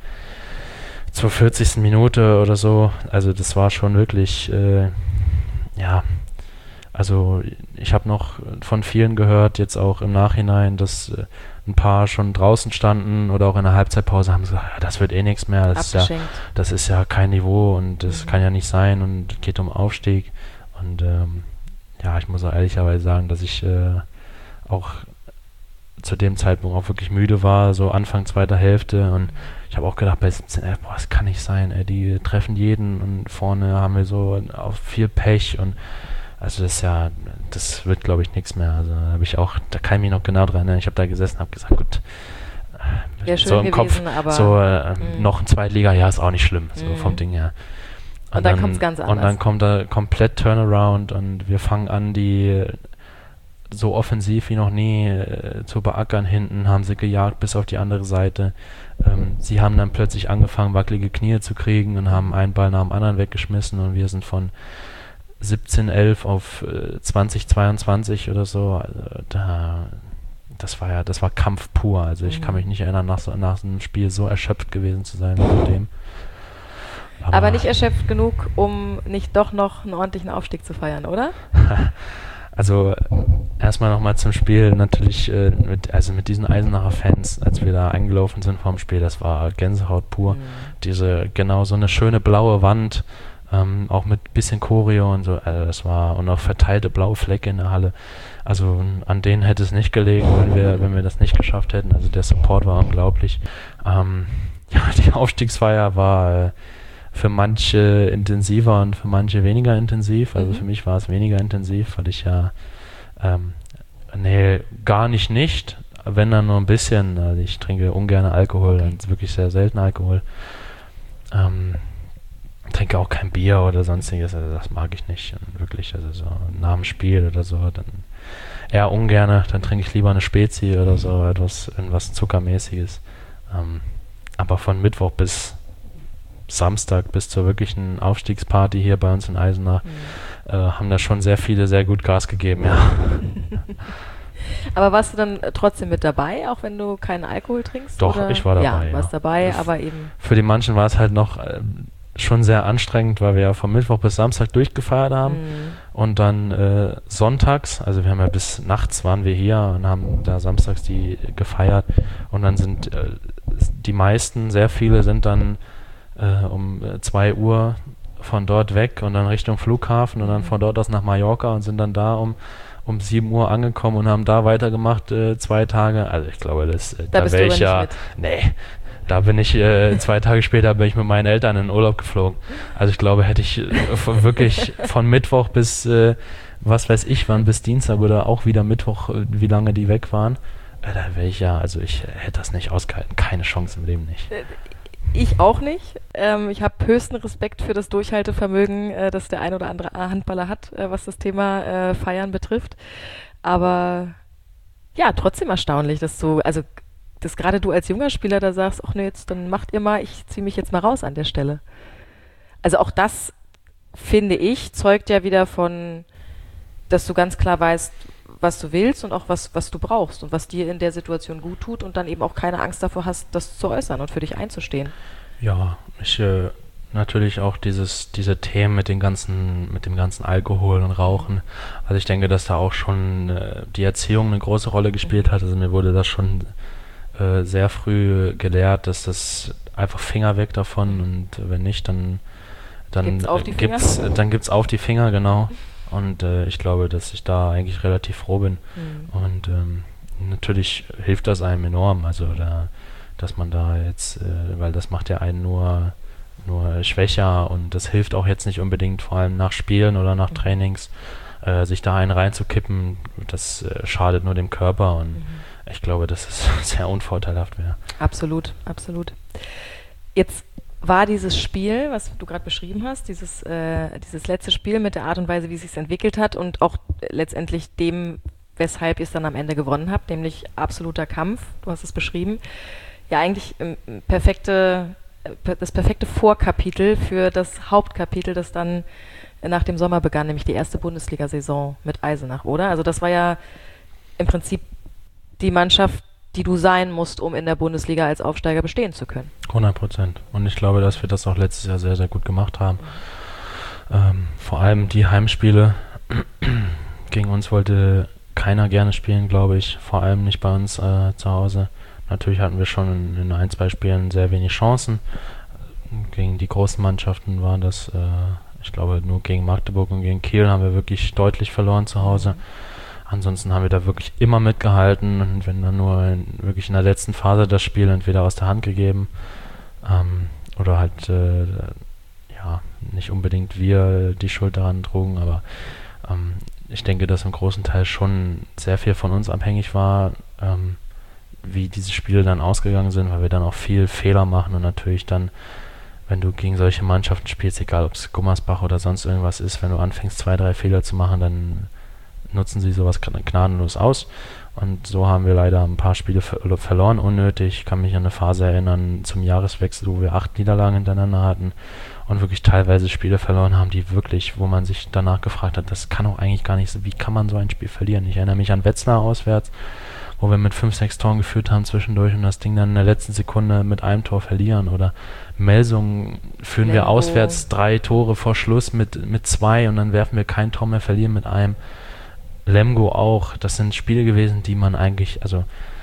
zur vierzigsten Minute oder so. Also das war schon wirklich, äh, ja, also ich habe noch von vielen gehört, jetzt auch im Nachhinein, dass äh, ein paar schon draußen standen oder auch in der Halbzeitpause haben gesagt, ja, das wird eh nichts mehr, das ist ja, das ist ja kein Niveau und das mhm. kann ja nicht sein und geht um Aufstieg. Und ähm, ja, ich muss auch ehrlicherweise sagen, dass ich äh, auch zu dem Zeitpunkt auch wirklich müde war, so Anfang zweiter Hälfte, und ich habe auch gedacht bei siebzehn elf, boah, das kann nicht sein, ey, die treffen jeden und vorne haben wir so auch viel Pech und also das ist ja, das wird glaube ich nichts mehr. Also da habe ich auch, da kann ich mich noch genau dran erinnern, ich habe da gesessen und habe gesagt, gut, äh, so im gewesen, Kopf, aber so äh, noch ein Zweitliga-Jahr ist auch nicht schlimm, so mhm. vom Ding her. Und, und dann, dann kommt es ganz anders. Und dann kommt da komplett Turnaround und wir fangen an, die so offensiv wie noch nie äh, zu beackern. Hinten haben sie gejagt bis auf die andere Seite. Ähm, sie haben dann plötzlich angefangen, wackelige Knie zu kriegen und haben einen Ball nach dem anderen weggeschmissen und wir sind von siebzehn elf auf äh, zwanzig zweiundzwanzig oder so. Also, da, das war ja, das war Kampf pur. Also ich mhm. kann mich nicht erinnern, nach so, nach so einem Spiel so erschöpft gewesen zu sein wie mit dem. Aber, Aber nicht erschöpft genug, um nicht doch noch einen ordentlichen Aufstieg zu feiern, oder? Also erstmal nochmal zum Spiel, natürlich äh, mit, also mit diesen Eisenacher Fans, als wir da eingelaufen sind vorm Spiel, das war Gänsehaut pur. Mhm. Diese, genau, so eine schöne blaue Wand, ähm, auch mit bisschen Choreo und so, also das war, und auch verteilte blaue Flecke in der Halle. Also an denen hätte es nicht gelegen, wenn wir, wenn wir das nicht geschafft hätten. Also der Support war unglaublich. Ähm, ja, die Aufstiegsfeier war äh, für manche intensiver und für manche weniger intensiv. Also mhm. für mich war es weniger intensiv, weil ich ja ähm, nee, gar nicht nicht, wenn dann nur ein bisschen. Also ich trinke ungern Alkohol, okay. und wirklich sehr selten Alkohol. Ähm, trinke auch kein Bier oder sonstiges, also das mag ich nicht. Und wirklich, also so nach dem Spiel oder so, dann eher ungern, dann trinke ich lieber eine Spezi oder so, etwas, irgendwas Zuckermäßiges. Ähm, aber von Mittwoch bis Samstag bis zur wirklichen Aufstiegsparty hier bei uns in Eisenach mhm. äh, haben da schon sehr viele sehr gut Gas gegeben, ja. Aber warst du dann trotzdem mit dabei, auch wenn du keinen Alkohol trinkst? Doch, oder? ich war dabei, ja. ja. warst dabei, F- aber eben... Für die manchen war es halt noch äh, schon sehr anstrengend, weil wir ja vom Mittwoch bis Samstag durchgefeiert haben mhm. und dann äh, sonntags, also wir haben ja bis nachts waren wir hier und haben da samstags die gefeiert und dann sind äh, die meisten, sehr viele sind dann äh, um zwei Uhr von dort weg und dann Richtung Flughafen und dann von dort aus nach Mallorca und sind dann da um um sieben Uhr angekommen und haben da weitergemacht, äh, zwei Tage. Also ich glaube, das äh, da, da wäre ich ja, nee, da bin ich, äh, zwei Tage später bin ich mit meinen Eltern in den Urlaub geflogen. Also ich glaube, hätte ich äh, von, wirklich von Mittwoch bis, äh, was weiß ich wann, bis Dienstag oder auch wieder Mittwoch, äh, wie lange die weg waren, äh, da wäre ich ja, also ich äh, hätte das nicht ausgehalten. Keine Chance im Leben nicht. Ich auch nicht. Ähm, ich habe höchsten Respekt für das Durchhaltevermögen, äh, das der ein oder andere Handballer hat, äh, was das Thema äh, Feiern betrifft. Aber ja, trotzdem erstaunlich, dass du, also dass gerade du als junger Spieler da sagst, ach ne, jetzt dann macht ihr mal, ich ziehe mich jetzt mal raus an der Stelle. Also auch das, finde ich, zeugt ja wieder von, dass du ganz klar weißt, was du willst und auch was, was du brauchst und was dir in der Situation gut tut und dann eben auch keine Angst davor hast, das zu äußern und für dich einzustehen. Ja, ich äh, natürlich auch dieses, diese Themen mit den ganzen, mit dem ganzen Alkohol und Rauchen. Also ich denke, dass da auch schon äh, die Erziehung eine große Rolle gespielt hat. Also mir wurde das schon äh, sehr früh gelehrt, dass das einfach Finger weg davon und wenn nicht, dann dann gibt's auf die Finger? gibt's, dann gibt's auf die Finger, genau. Und äh, ich glaube, dass ich da eigentlich relativ froh bin. Mhm. Und ähm, natürlich hilft das einem enorm. Also da, dass man da jetzt, äh, weil das macht ja einen nur, nur schwächer und das hilft auch jetzt nicht unbedingt, vor allem nach Spielen oder nach mhm. Trainings, äh, sich da einen reinzukippen, das äh, schadet nur dem Körper und mhm. ich glaube, dass es sehr unvorteilhaft wäre. Absolut, absolut. Jetzt war dieses Spiel, was du gerade beschrieben hast, dieses, äh, dieses letzte Spiel mit der Art und Weise, wie es sich entwickelt hat und auch letztendlich dem, weshalb ihr es dann am Ende gewonnen habt, nämlich absoluter Kampf, du hast es beschrieben, ja eigentlich ähm, perfekte das perfekte Vorkapitel für das Hauptkapitel, das dann nach dem Sommer begann, nämlich die erste Bundesliga-Saison mit Eisenach, oder? Also das war ja im Prinzip die Mannschaft, die du sein musst, um in der Bundesliga als Aufsteiger bestehen zu können. hundert Prozent. Und ich glaube, dass wir das auch letztes Jahr sehr, sehr gut gemacht haben. Ähm, vor allem die Heimspiele. Gegen uns wollte keiner gerne spielen, glaube ich. Vor allem nicht bei uns äh, zu Hause. Natürlich hatten wir schon in, in ein, zwei Spielen sehr wenig Chancen. Gegen die großen Mannschaften war das, äh, ich glaube, nur gegen Magdeburg und gegen Kiel haben wir wirklich deutlich verloren zu Hause. Ansonsten haben wir da wirklich immer mitgehalten und wenn dann nur in, wirklich in der letzten Phase das Spiel entweder aus der Hand gegeben ähm, oder halt äh, ja, nicht unbedingt wir die Schuld daran trugen, aber ähm, ich denke, dass im großen Teil schon sehr viel von uns abhängig war, ähm, wie diese Spiele dann ausgegangen sind, weil wir dann auch viel Fehler machen und natürlich dann, wenn du gegen solche Mannschaften spielst, egal ob es Gummersbach oder sonst irgendwas ist, wenn du anfängst, zwei, drei Fehler zu machen, dann nutzen sie sowas gnadenlos aus. Und so haben wir leider ein paar Spiele ver- verloren, unnötig. Ich kann mich an eine Phase erinnern zum Jahreswechsel, wo wir acht Niederlagen hintereinander hatten und wirklich teilweise Spiele verloren haben, die wirklich, wo man sich danach gefragt hat, das kann auch eigentlich gar nicht so, wie kann man so ein Spiel verlieren? Ich erinnere mich an Wetzlar auswärts, wo wir mit fünf, sechs Toren geführt haben zwischendurch und das Ding dann in der letzten Sekunde mit einem Tor verlieren. Oder Melsungen führen Lemgo. wir auswärts drei Tore vor Schluss mit, mit zwei und dann werfen wir kein Tor mehr, verlieren mit einem. Lemgo auch. Das sind Spiele gewesen, die man eigentlich, also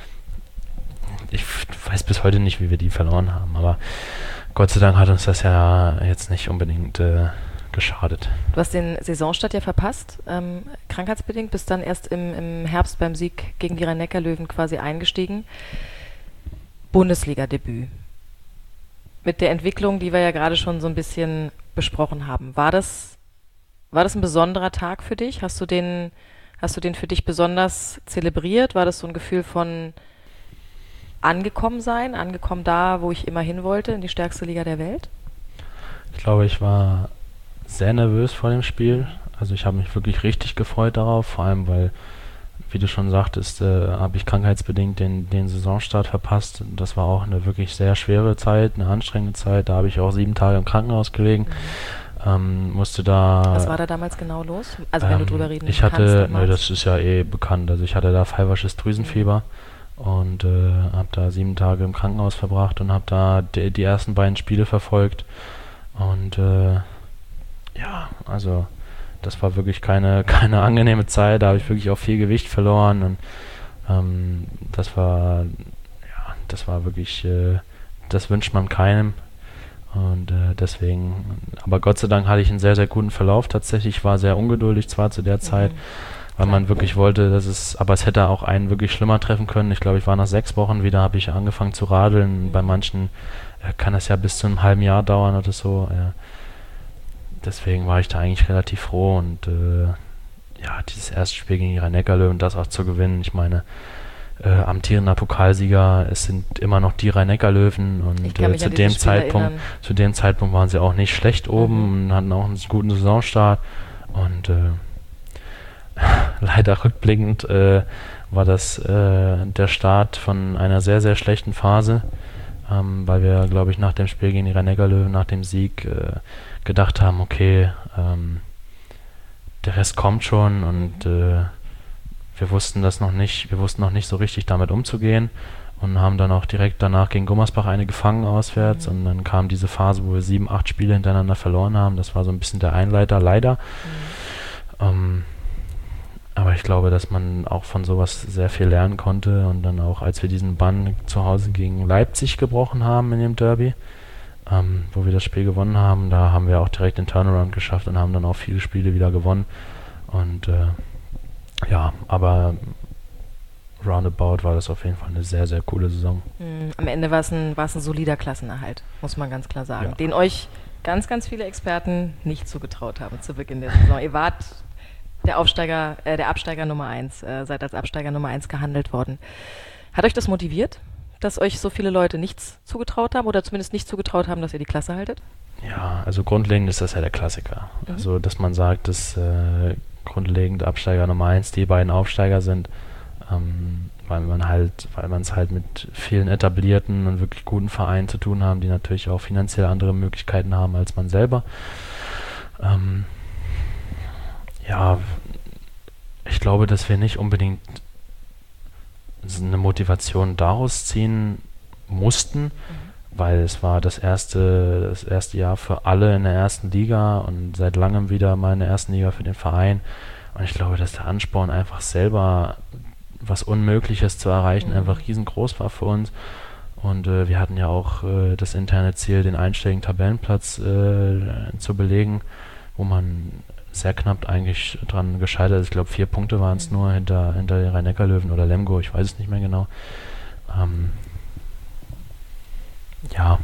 ich weiß bis heute nicht, wie wir die verloren haben, aber Gott sei Dank hat uns das ja jetzt nicht unbedingt äh, geschadet. Du hast den Saisonstart ja verpasst, ähm, krankheitsbedingt, bist dann erst im, im Herbst beim Sieg gegen die Rhein-Neckar-Löwen quasi eingestiegen. Bundesliga-Debüt. Mit der Entwicklung, die wir ja gerade schon so ein bisschen besprochen haben. War das, war das ein besonderer Tag für dich? Hast du den, hast du den für dich besonders zelebriert? War das so ein Gefühl von angekommen sein, angekommen da, wo ich immer hin wollte, in die stärkste Liga der Welt? Ich glaube, ich war sehr nervös vor dem Spiel. Also ich habe mich wirklich richtig gefreut darauf, vor allem weil, wie du schon sagtest, äh, habe ich krankheitsbedingt den, den Saisonstart verpasst. Das war auch eine wirklich sehr schwere Zeit, eine anstrengende Zeit. Da habe ich auch sieben Tage im Krankenhaus gelegen. Mhm. Ähm, musste da... Was war da damals genau los? Also wenn ähm, du drüber reden ich hatte, kannst. ne, das ist ja eh bekannt. Also ich hatte da pfeifersches Drüsenfieber. Mhm. Und äh, habe da sieben Tage im Krankenhaus verbracht und habe da die, die ersten beiden Spiele verfolgt. Und äh, ja, also das war wirklich keine, keine angenehme Zeit. Da habe ich wirklich auch viel Gewicht verloren. Und ähm, das war, ja, das war wirklich, äh, das wünscht man keinem. Und äh, deswegen, aber Gott sei Dank hatte ich einen sehr, sehr guten Verlauf. Tatsächlich war sehr ungeduldig zwar zu der Zeit, mhm. weil man wirklich wollte, dass es, aber es hätte auch einen wirklich schlimmer treffen können. Ich glaube, ich war nach sechs Wochen wieder, habe ich angefangen zu radeln. Bei manchen äh, kann das ja bis zu einem halben Jahr dauern oder so. Äh, deswegen war ich da eigentlich relativ froh und äh, ja, dieses erste Spiel gegen die Rhein-Neckar-Löwen, das auch zu gewinnen. Ich meine, äh, amtierender Pokalsieger, es sind immer noch die Rhein-Neckar-Löwen und äh, zu dem Zeitpunkt, erinnern. zu dem Zeitpunkt waren sie auch nicht schlecht oben mhm. und hatten auch einen guten Saisonstart und äh, leider rückblickend äh, war das äh, der Start von einer sehr, sehr schlechten Phase, ähm, weil wir, glaube ich, nach dem Spiel gegen die Rhein-Neckar-Löwen, nach dem Sieg, äh, gedacht haben, okay, ähm, der Rest kommt schon und äh, wir wussten das noch nicht, wir wussten noch nicht so richtig damit umzugehen und haben dann auch direkt danach gegen Gummersbach eine gefangen auswärts mhm. und dann kam diese Phase, wo wir sieben, acht Spiele hintereinander verloren haben. Das war so ein bisschen der Einleiter, leider. Mhm. Ähm, aber ich glaube, dass man auch von sowas sehr viel lernen konnte und dann auch, als wir diesen Bann zu Hause gegen Leipzig gebrochen haben in dem Derby, ähm, wo wir das Spiel gewonnen haben, da haben wir auch direkt den Turnaround geschafft und haben dann auch viele Spiele wieder gewonnen und äh, ja, aber roundabout war das auf jeden Fall eine sehr, sehr coole Saison. Mhm. Am Ende war es ein, war es ein solider Klassenerhalt, muss man ganz klar sagen, ja. den euch ganz, ganz viele Experten nicht zugetraut haben zu Beginn der Saison. Ihr wart der Aufsteiger, äh, der Absteiger Nummer eins, äh, seid als Absteiger Nummer eins gehandelt worden. Hat euch das motiviert, dass euch so viele Leute nichts zugetraut haben oder zumindest nicht zugetraut haben, dass ihr die Klasse haltet? Ja, also grundlegend ist das ja der Klassiker. Mhm. Also, dass man sagt, dass äh, grundlegend Absteiger Nummer eins die beiden Aufsteiger sind. Ähm, weil man halt, weil man es halt mit vielen etablierten und wirklich guten Vereinen zu tun haben, die natürlich auch finanziell andere Möglichkeiten haben als man selber. Ähm, ja, ich glaube, dass wir nicht unbedingt eine Motivation daraus ziehen mussten, mhm. weil es war das erste, das erste Jahr für alle in der ersten Liga und seit langem wieder mal in der ersten Liga für den Verein. Und ich glaube, dass der Ansporn einfach selber was Unmögliches zu erreichen mhm. einfach riesengroß war für uns. Und äh, wir hatten ja auch äh, das interne Ziel, den einstelligen Tabellenplatz äh, zu belegen, wo man sehr knapp eigentlich dran gescheitert ist. Ich glaube, vier Punkte waren es mhm. nur hinter, hinter den Rhein-Neckar-Löwen oder Lemgo, ich weiß es nicht mehr genau. Ähm, ja,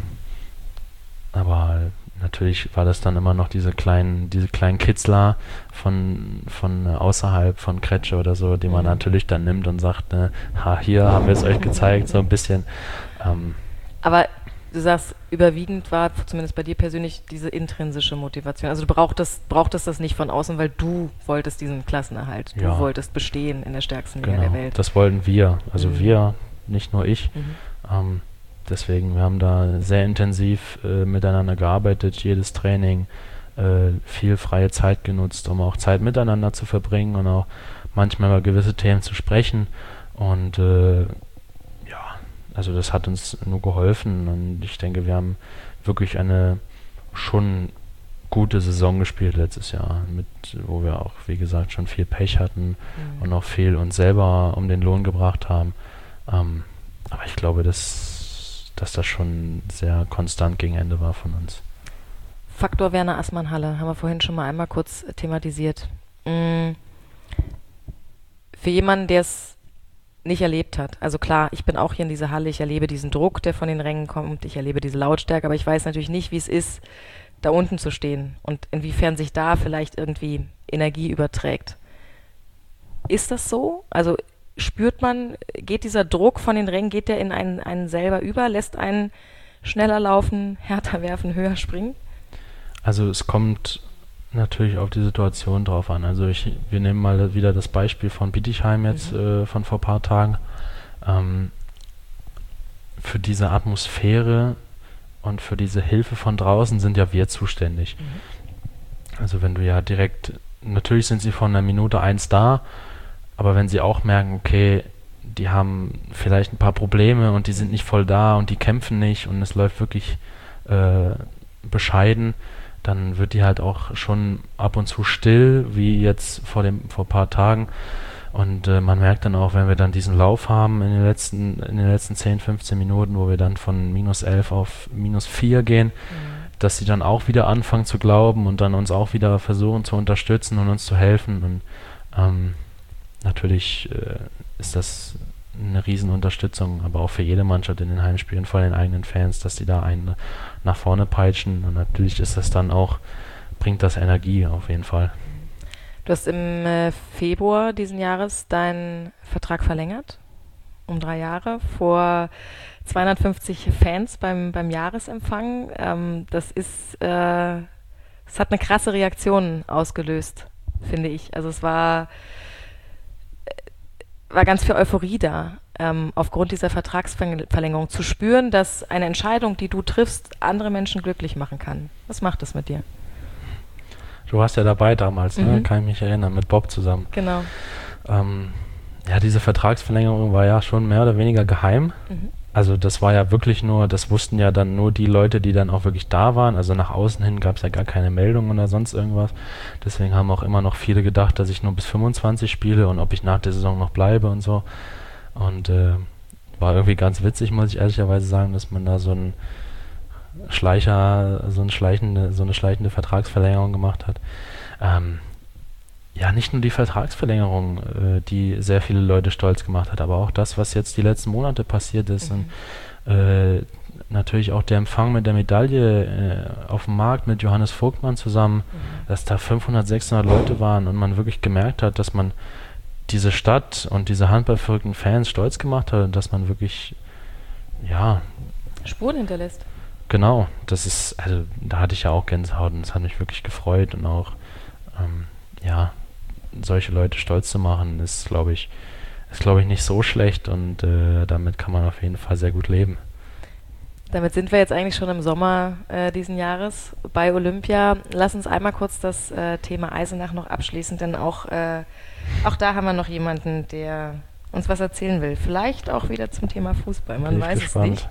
aber natürlich war das dann immer noch diese kleinen, diese kleinen Kitzler von, von außerhalb von Kretsche oder so, die man mhm. natürlich dann nimmt und sagt, ne, ha, hier haben wir es euch gezeigt, so ein bisschen. Ähm, aber du sagst, überwiegend war zumindest bei dir persönlich diese intrinsische Motivation. Also du brauchtest, brauchtest das nicht von außen, weil du wolltest diesen Klassenerhalt. Du ja. wolltest bestehen in der stärksten Liga genau, der Welt. Das wollten wir. Also mhm. wir, nicht nur ich. Mhm. Ähm, deswegen, wir haben da sehr intensiv äh, miteinander gearbeitet, jedes Training, äh, viel freie Zeit genutzt, um auch Zeit miteinander zu verbringen und auch manchmal über gewisse Themen zu sprechen. Und äh, also das hat uns nur geholfen und ich denke, wir haben wirklich eine schon gute Saison gespielt letztes Jahr, mit, wo wir auch, wie gesagt, schon viel Pech hatten mhm. und auch viel uns selber um den Lohn gebracht haben. Ähm, aber ich glaube, dass, dass das schon sehr konstant gegen Ende war von uns. Faktor Werner Assmann-Halle haben wir vorhin schon mal einmal kurz thematisiert. Mhm. Für jemanden, der es nicht erlebt hat. Also klar, ich bin auch hier in dieser Halle, ich erlebe diesen Druck, der von den Rängen kommt, ich erlebe diese Lautstärke, aber ich weiß natürlich nicht, wie es ist, da unten zu stehen und inwiefern sich da vielleicht irgendwie Energie überträgt. Ist das so? Also spürt man, geht dieser Druck von den Rängen, geht der in einen, einen selber über, lässt einen schneller laufen, härter werfen, höher springen? Also es kommt natürlich auf die Situation drauf an. Also ich, wir nehmen mal wieder das Beispiel von Bietigheim jetzt mhm. äh, von vor ein paar Tagen. Ähm, für diese Atmosphäre und für diese Hilfe von draußen sind ja wir zuständig. Mhm. Also wenn du ja direkt, natürlich sind sie von der Minute eins da, aber wenn sie auch merken, okay, die haben vielleicht ein paar Probleme und die sind nicht voll da und die kämpfen nicht und es läuft wirklich äh, bescheiden, dann wird die halt auch schon ab und zu still, wie jetzt vor dem vor ein paar Tagen. Und äh, man merkt dann auch, wenn wir dann diesen Lauf haben in den letzten in den letzten zehn, fünfzehn Minuten, wo wir dann von minus elf auf minus vier gehen, mhm. dass sie dann auch wieder anfangen zu glauben und dann uns auch wieder versuchen zu unterstützen und uns zu helfen. Und ähm, natürlich äh, ist das eine Riesenunterstützung, aber auch für jede Mannschaft in den Heimspielen von den eigenen Fans, dass die da einen nach vorne peitschen und natürlich ist das dann auch, bringt das Energie auf jeden Fall. Du hast im äh, Februar diesen Jahres deinen Vertrag verlängert, um drei Jahre, vor zweihundertfünfzig Fans beim, beim Jahresempfang. Ähm, das ist, äh, es hat eine krasse Reaktion ausgelöst, finde ich. Also es war war ganz viel Euphorie da, ähm, aufgrund dieser Vertragsverlängerung zu spüren, dass eine Entscheidung, die du triffst, andere Menschen glücklich machen kann. Was macht das mit dir? Du warst ja dabei damals, mhm. ne? Kann ich mich erinnern, mit Bob zusammen. Genau. Ähm, ja, diese Vertragsverlängerung war ja schon mehr oder weniger geheim. Mhm. Also das war ja wirklich nur, das wussten ja dann nur die Leute, die dann auch wirklich da waren. Also nach außen hin gab es ja gar keine Meldung oder sonst irgendwas. Deswegen haben auch immer noch viele gedacht, dass ich nur bis fünfundzwanzig spiele und ob ich nach der Saison noch bleibe und so. Und äh, war irgendwie ganz witzig, muss ich ehrlicherweise sagen, dass man da so ein Schleicher, so eine schleichende, so eine schleichende Vertragsverlängerung gemacht hat. Ähm, ja, nicht nur die Vertragsverlängerung, äh, die sehr viele Leute stolz gemacht hat, aber auch das, was jetzt die letzten Monate passiert ist. Mhm. Und äh, natürlich auch der Empfang mit der Medaille äh, auf dem Markt mit Johannes Vogtmann zusammen, mhm. dass da fünfhundert, sechshundert Leute waren und man wirklich gemerkt hat, dass man diese Stadt und diese handballverrückten Fans stolz gemacht hat und dass man wirklich, ja... Spuren hinterlässt. Genau, das ist, also da hatte ich ja auch Gänsehaut und das hat mich wirklich gefreut und auch, ähm, ja, solche Leute stolz zu machen, ist, glaube ich, ist, glaube ich, nicht so schlecht und äh, damit kann man auf jeden Fall sehr gut leben. Damit sind wir jetzt eigentlich schon im Sommer äh, diesen Jahres bei Olympia. Lass uns einmal kurz das äh, Thema Eisenach noch abschließen, denn auch, äh, auch da haben wir noch jemanden, der uns was erzählen will. Vielleicht auch wieder zum Thema Fußball, man Bin weiß gespannt. es nicht.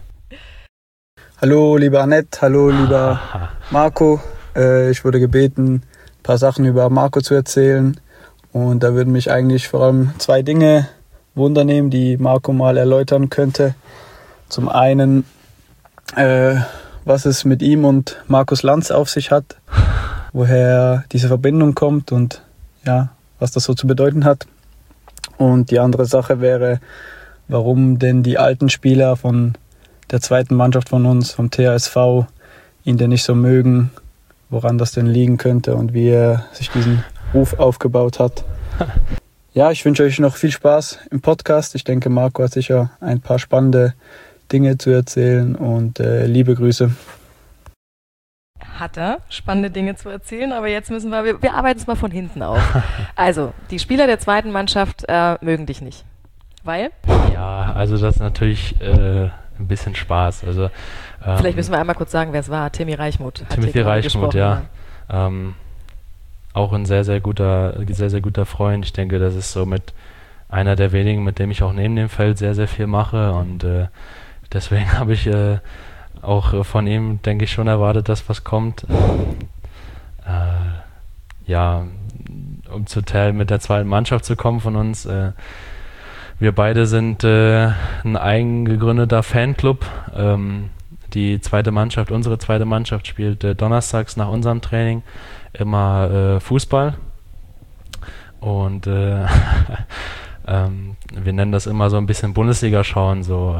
Hallo, lieber Annette, hallo, lieber Marco. Äh, ich wurde gebeten, ein paar Sachen über Marco zu erzählen. Und da würden mich eigentlich vor allem zwei Dinge wundernehmen, die Marco mal erläutern könnte. Zum einen, äh, was es mit ihm und Markus Lanz auf sich hat, woher diese Verbindung kommt und ja, was das so zu bedeuten hat. Und die andere Sache wäre, warum denn die alten Spieler von der zweiten Mannschaft von uns, vom T H S V, ihn denn nicht so mögen, woran das denn liegen könnte und wie er sich diesen Ruf aufgebaut hat. Ja, ich wünsche euch noch viel Spaß im Podcast. Ich denke, Marco hat sicher ein paar spannende Dinge zu erzählen und äh, liebe Grüße. Hat er spannende Dinge zu erzählen, aber jetzt müssen wir, wir, wir arbeiten es mal von hinten auf. Also, die Spieler der zweiten Mannschaft äh, mögen dich nicht. Weil? Ja, also das ist natürlich äh, ein bisschen Spaß. Also, ähm, Vielleicht müssen wir einmal kurz sagen, wer es war. Timmy Reichmuth. hat Timothy hier gerade Reichmuth, gesprochen, ja. Ähm, auch ein sehr, sehr guter, sehr, sehr guter Freund. Ich denke, das ist so mit einer der wenigen, mit dem ich auch neben dem Feld sehr, sehr viel mache und äh, deswegen habe ich äh, auch äh, von ihm, denke ich, schon erwartet, dass was kommt. Äh, ja, um zu Teil mit der zweiten Mannschaft zu kommen von uns. Äh, wir beide sind äh, ein eigen gegründeter Fanclub. Ähm, die zweite Mannschaft, unsere zweite Mannschaft spielt äh, donnerstags nach unserem Training immer äh, Fußball. Und äh, ähm, wir nennen das immer so ein bisschen Bundesliga schauen, so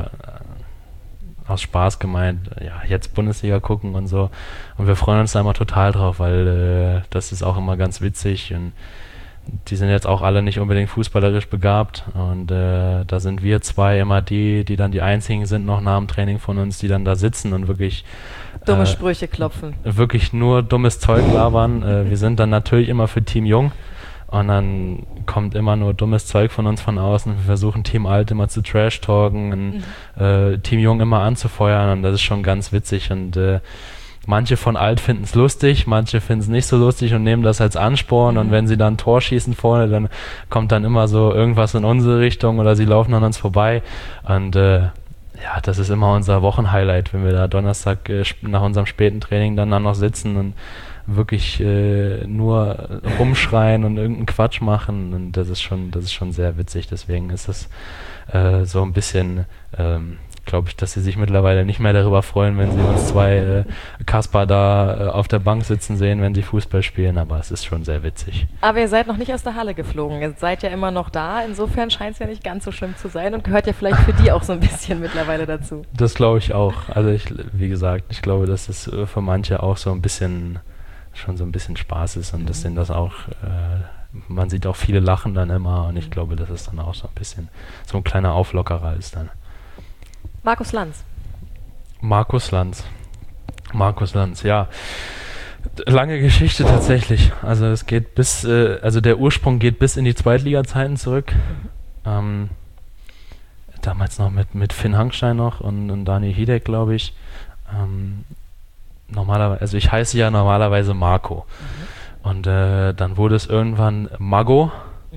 äh, aus Spaß gemeint, ja, jetzt Bundesliga gucken und so. Und wir freuen uns da immer total drauf, weil äh, das ist auch immer ganz witzig und die sind jetzt auch alle nicht unbedingt fußballerisch begabt und äh, da sind wir zwei immer die, die dann die einzigen sind noch nach dem Training von uns, die dann da sitzen und wirklich dumme äh, Sprüche klopfen. Wirklich nur dummes Zeug labern. äh, wir sind dann natürlich immer für Team Jung und dann kommt immer nur dummes Zeug von uns von außen. Wir versuchen Team Alt immer zu Trash-talken und mhm. äh, Team Jung immer anzufeuern und das ist schon ganz witzig und äh, manche von Alt finden es lustig, manche finden es nicht so lustig und nehmen das als Ansporn mhm. und wenn sie dann ein Tor schießen vorne, dann kommt dann immer so irgendwas in unsere Richtung oder sie laufen an uns vorbei und äh, ja, das ist immer unser Wochenhighlight, wenn wir da Donnerstag äh, nach unserem späten Training dann, dann noch sitzen und wirklich äh, nur rumschreien und irgendeinen Quatsch machen und das ist schon, das ist schon sehr witzig, deswegen ist das äh, so ein bisschen ähm, glaube ich, dass sie sich mittlerweile nicht mehr darüber freuen, wenn sie uns zwei äh, Kasper da äh, auf der Bank sitzen sehen, wenn sie Fußball spielen, aber es ist schon sehr witzig. Aber ihr seid noch nicht aus der Halle geflogen, ihr seid ja immer noch da, insofern scheint es ja nicht ganz so schlimm zu sein und gehört ja vielleicht für die auch so ein bisschen mittlerweile dazu. Das glaube ich auch, also ich, wie gesagt, ich glaube, dass es für manche auch so ein bisschen, schon so ein bisschen Spaß ist und mhm. dass denen das auch, äh, man sieht auch viele lachen dann immer und ich glaube, dass es dann auch so ein bisschen so ein kleiner Auflockerer ist dann. Markus Lanz. Markus Lanz. Markus Lanz, ja. Lange Geschichte tatsächlich. Also es geht bis, äh, also der Ursprung geht bis in die Zweitliga-Zeiten zurück. Mhm. Ähm, damals noch mit, mit Finn Hangstein noch und, und Daniel Hiedek, glaube ich. Ähm, normalerweise, also ich heiße ja normalerweise Marco. Mhm. Und äh, dann wurde es irgendwann Mago.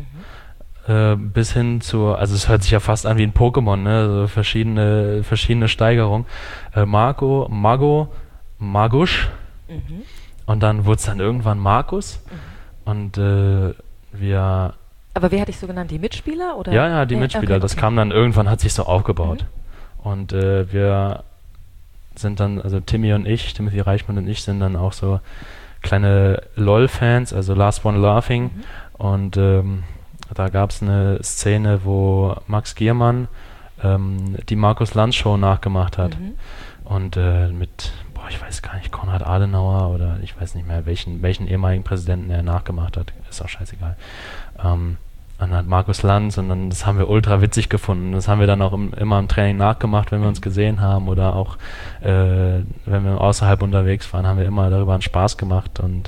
Äh, bis hin zu, also es hört sich ja fast an wie ein Pokémon, ne? Also verschiedene, verschiedene Steigerungen. Äh, Marco, Mago, Magusch mhm. und dann wurde es dann irgendwann Markus mhm. und äh, wir... Aber wer hat dich so genannt? Die Mitspieler? Oder? Ja, ja, die Mitspieler. Okay, das okay. kam dann irgendwann, hat sich so aufgebaut. Mhm. Und äh, wir sind dann, also Timmy und ich, Timothy Reichmuth und ich sind dann auch so kleine LOL-Fans, also Last One Laughing mhm. und ähm, da gab es eine Szene, wo Max Giermann ähm, die Markus Lanz Show nachgemacht hat. Mhm. Und äh, mit, boah, ich weiß gar nicht, Konrad Adenauer oder ich weiß nicht mehr, welchen, welchen ehemaligen Präsidenten er nachgemacht hat. Ist auch scheißegal. Ähm, dann hat Markus Lanz und dann, das haben wir ultra witzig gefunden. Das haben wir dann auch im, immer im Training nachgemacht, wenn wir uns gesehen haben oder auch äh, wenn wir außerhalb unterwegs waren, haben wir immer darüber einen Spaß gemacht. Und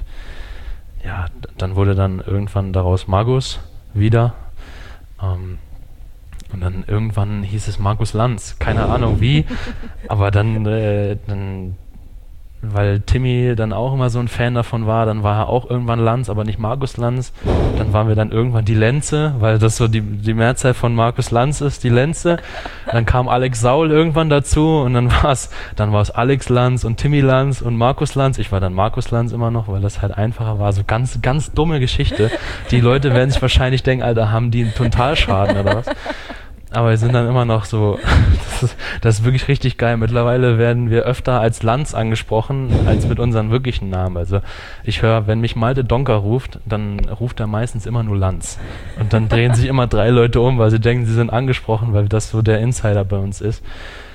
ja, d- dann wurde dann irgendwann daraus Magus wieder. Ähm, Und dann irgendwann hieß es Markus Lanz, keine Ahnung wie, aber dann, äh, dann, weil Timmy dann auch immer so ein Fan davon war, dann war er auch irgendwann Lanz, aber nicht Markus Lanz. Dann waren wir dann irgendwann die Lenze, weil das so die, die Mehrzahl von Markus Lanz ist, die Lenze. Dann kam Alex Saul irgendwann dazu und dann war es dann war es Alex Lanz und Timmy Lanz und Markus Lanz. Ich war dann Markus Lanz immer noch, weil das halt einfacher war. So ganz, ganz dumme Geschichte. Die Leute werden sich wahrscheinlich denken, Alter, haben die einen Totalschaden oder was? Aber wir sind dann immer noch so, das ist, das ist wirklich richtig geil. Mittlerweile werden wir öfter als Lanz angesprochen, als mit unseren wirklichen Namen. Also ich höre, wenn mich Malte Donker ruft, dann ruft er meistens immer nur Lanz. Und dann drehen sich immer drei Leute um, weil sie denken, sie sind angesprochen, weil das so der Insider bei uns ist.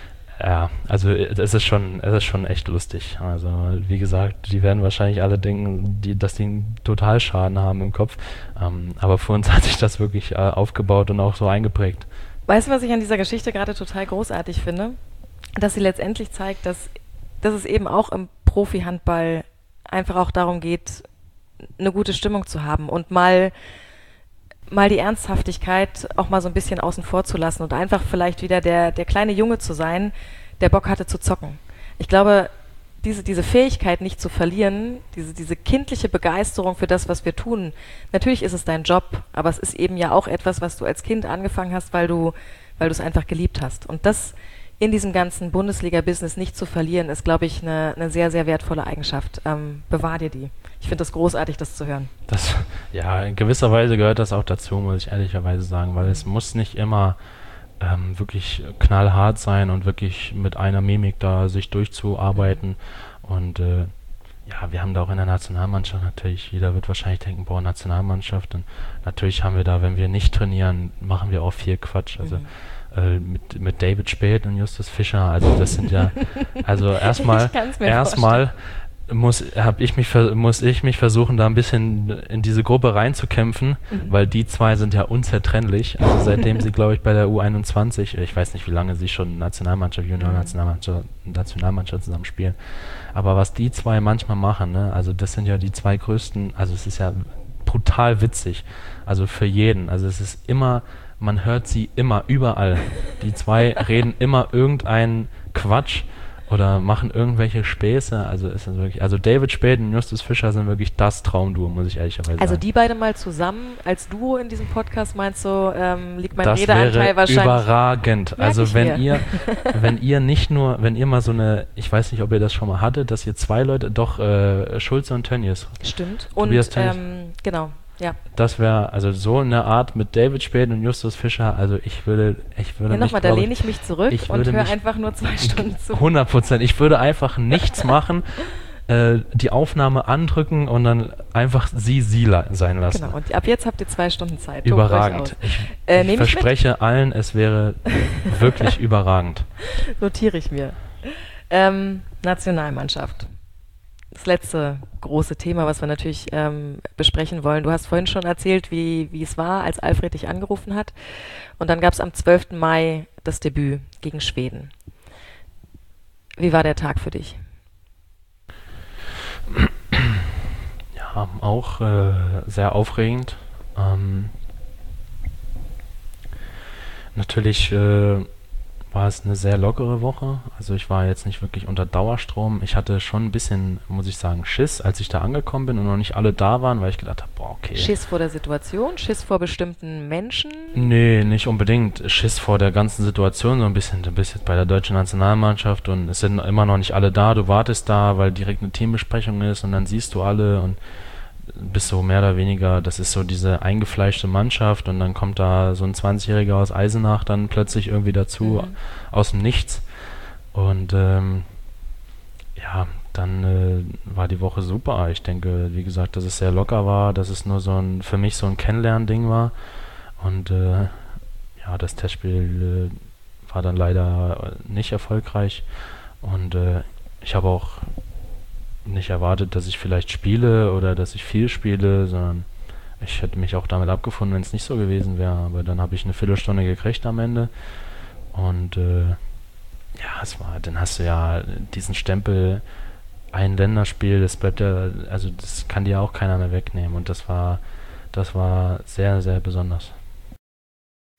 Ja, also es ist schon, es ist schon echt lustig. Also wie gesagt, die werden wahrscheinlich alle denken, die, dass die einen Totalschaden haben im Kopf. Ähm, aber für uns hat sich das wirklich äh, aufgebaut und auch so eingeprägt. Weißt du, was ich an dieser Geschichte gerade total großartig finde? Dass sie letztendlich zeigt, dass, dass es eben auch im Profi-Handball einfach auch darum geht, eine gute Stimmung zu haben und mal, mal die Ernsthaftigkeit auch mal so ein bisschen außen vor zu lassen und einfach vielleicht wieder der, der kleine Junge zu sein, der Bock hatte zu zocken. Ich glaube, diese, diese Fähigkeit nicht zu verlieren, diese, diese kindliche Begeisterung für das, was wir tun, natürlich ist es dein Job, aber es ist eben ja auch etwas, was du als Kind angefangen hast, weil du, weil du es einfach geliebt hast. Und das in diesem ganzen Bundesliga-Business nicht zu verlieren, ist, glaube ich, eine, eine sehr, sehr wertvolle Eigenschaft. Ähm, bewahr dir die. Ich finde das großartig, das zu hören. Das, ja, in gewisser Weise gehört das auch dazu, muss ich ehrlicherweise sagen, weil es muss nicht immer Ähm, wirklich knallhart sein und wirklich mit einer Mimik da sich durchzuarbeiten. Und äh, ja, wir haben da auch in der Nationalmannschaft natürlich, jeder wird wahrscheinlich denken, boah, Nationalmannschaft. Und natürlich haben wir da, wenn wir nicht trainieren, machen wir auch viel Quatsch. Also mhm. äh, mit, mit David Späth und Justus Fischer, also das sind ja, also erstmal, erstmal muss hab ich mich muss ich mich versuchen, da ein bisschen in diese Gruppe reinzukämpfen, mhm. weil die zwei sind ja unzertrennlich. Also seitdem sie, glaube ich, bei der U einundzwanzig, ich weiß nicht, wie lange sie schon Nationalmannschaft, Junior-Nationalmannschaft Nationalmannschaft zusammen spielen, aber was die zwei manchmal machen, ne, also das sind ja die zwei größten, also es ist ja brutal witzig, also für jeden, also es ist immer, man hört sie immer überall. Die zwei reden immer irgendeinen Quatsch oder machen irgendwelche Späße, also ist das wirklich, also David Späth und Justus Fischer sind wirklich das Traumduo, muss ich ehrlicherweise sagen. Also die beide mal zusammen als Duo in diesem Podcast, meinst du, ähm, liegt mein das Redeanteil wäre wahrscheinlich... überragend. Also wenn ihr, wenn ihr nicht nur, wenn ihr mal so eine, ich weiß nicht, ob ihr das schon mal hattet, dass ihr zwei Leute, doch äh, Schulze und Tönnies. Stimmt. Und ähm, genau. Ja. Das wäre, also so eine Art mit David Späth und Justus Fischer, also ich würde, ich würde ja, nochmal, da lehne ich mich zurück und höre einfach nur zwei Stunden zu. hundert Prozent. Ich würde einfach nichts machen, äh, die Aufnahme andrücken und dann einfach sie, sie la- sein lassen. Genau, und ab jetzt habt ihr zwei Stunden Zeit. Überragend. Ich, äh, ich verspreche ich allen, es wäre wirklich überragend. Notiere ich mir. Ähm, Nationalmannschaft. Das letzte große Thema, was wir natürlich ähm, besprechen wollen. Du hast vorhin schon erzählt, wie, wie es war, als Alfred dich angerufen hat. Und dann gab es am zwölften Mai das Debüt gegen Schweden. Wie war der Tag für dich? Ja, auch äh, sehr aufregend. Ähm, natürlich äh, war es eine sehr lockere Woche. Also ich war jetzt nicht wirklich unter Dauerstrom. Ich hatte schon ein bisschen, muss ich sagen, Schiss, als ich da angekommen bin und noch nicht alle da waren, weil ich gedacht habe, boah, okay. Schiss vor der Situation? Schiss vor bestimmten Menschen? Nee, nicht unbedingt. Schiss vor der ganzen Situation so ein bisschen. Du bist jetzt bei der deutschen Nationalmannschaft und es sind immer noch nicht alle da. Du wartest da, weil direkt eine Teambesprechung ist und dann siehst du alle und bist so mehr oder weniger, das ist so diese eingefleischte Mannschaft und dann kommt da so ein zwanzigjähriger aus Eisenach dann plötzlich irgendwie dazu, mhm. aus dem Nichts. Und ähm, ja, dann äh, war die Woche super. Ich denke, wie gesagt, dass es sehr locker war, dass es nur so ein, für mich so ein Kennenlernding war. Und äh, ja, das Testspiel äh, war dann leider nicht erfolgreich. Und äh, ich habe auch nicht erwartet, dass ich vielleicht spiele oder dass ich viel spiele, sondern ich hätte mich auch damit abgefunden, wenn es nicht so gewesen wäre. Aber dann habe ich eine Viertelstunde gekriegt am Ende und äh, ja, es war, dann hast du ja diesen Stempel, ein Länderspiel, das bleibt ja, also das kann dir auch keiner mehr wegnehmen und das war, das war sehr, sehr besonders.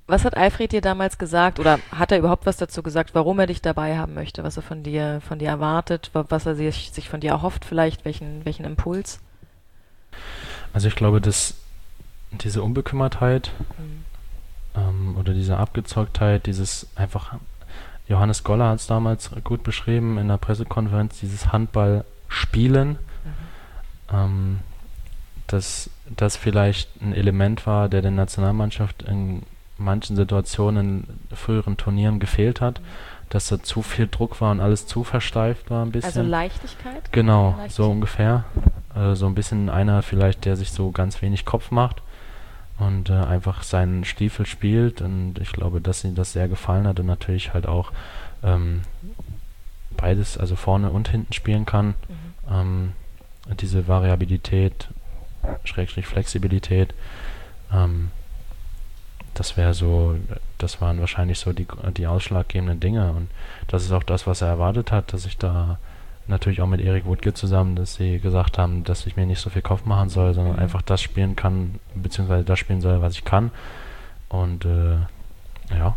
Was hat Alfred dir damals gesagt oder hat er überhaupt was dazu gesagt, warum er dich dabei haben möchte, was er von dir, von dir erwartet, was er sich, sich von dir erhofft vielleicht, welchen, welchen Impuls? Also ich glaube, dass diese Unbekümmertheit mhm. ähm, oder diese Abgezocktheit, dieses einfach, Johannes Goller hat es damals gut beschrieben in der Pressekonferenz, dieses Handballspielen, mhm. ähm, dass das vielleicht ein Element war, der der Nationalmannschaft in manchen Situationen in früheren Turnieren gefehlt hat, mhm. dass da zu viel Druck war und alles zu versteift war ein bisschen. Also Leichtigkeit? Genau, Leichtigkeit. So ungefähr. Äh, so ein bisschen einer vielleicht, der sich so ganz wenig Kopf macht und äh, einfach seinen Stiefel spielt, und ich glaube, dass ihm das sehr gefallen hat und natürlich halt auch ähm, beides, also vorne und hinten spielen kann. Mhm. Ähm, diese Variabilität, Schrägstrich Flexibilität, ähm, das wäre so, das waren wahrscheinlich so die, die ausschlaggebenden Dinge, und das ist auch das, was er erwartet hat, dass ich da natürlich auch mit Erik Wuttke zusammen, dass sie gesagt haben, dass ich mir nicht so viel Kopf machen soll, sondern mhm. einfach das spielen kann, beziehungsweise das spielen soll, was ich kann. Und äh, ja,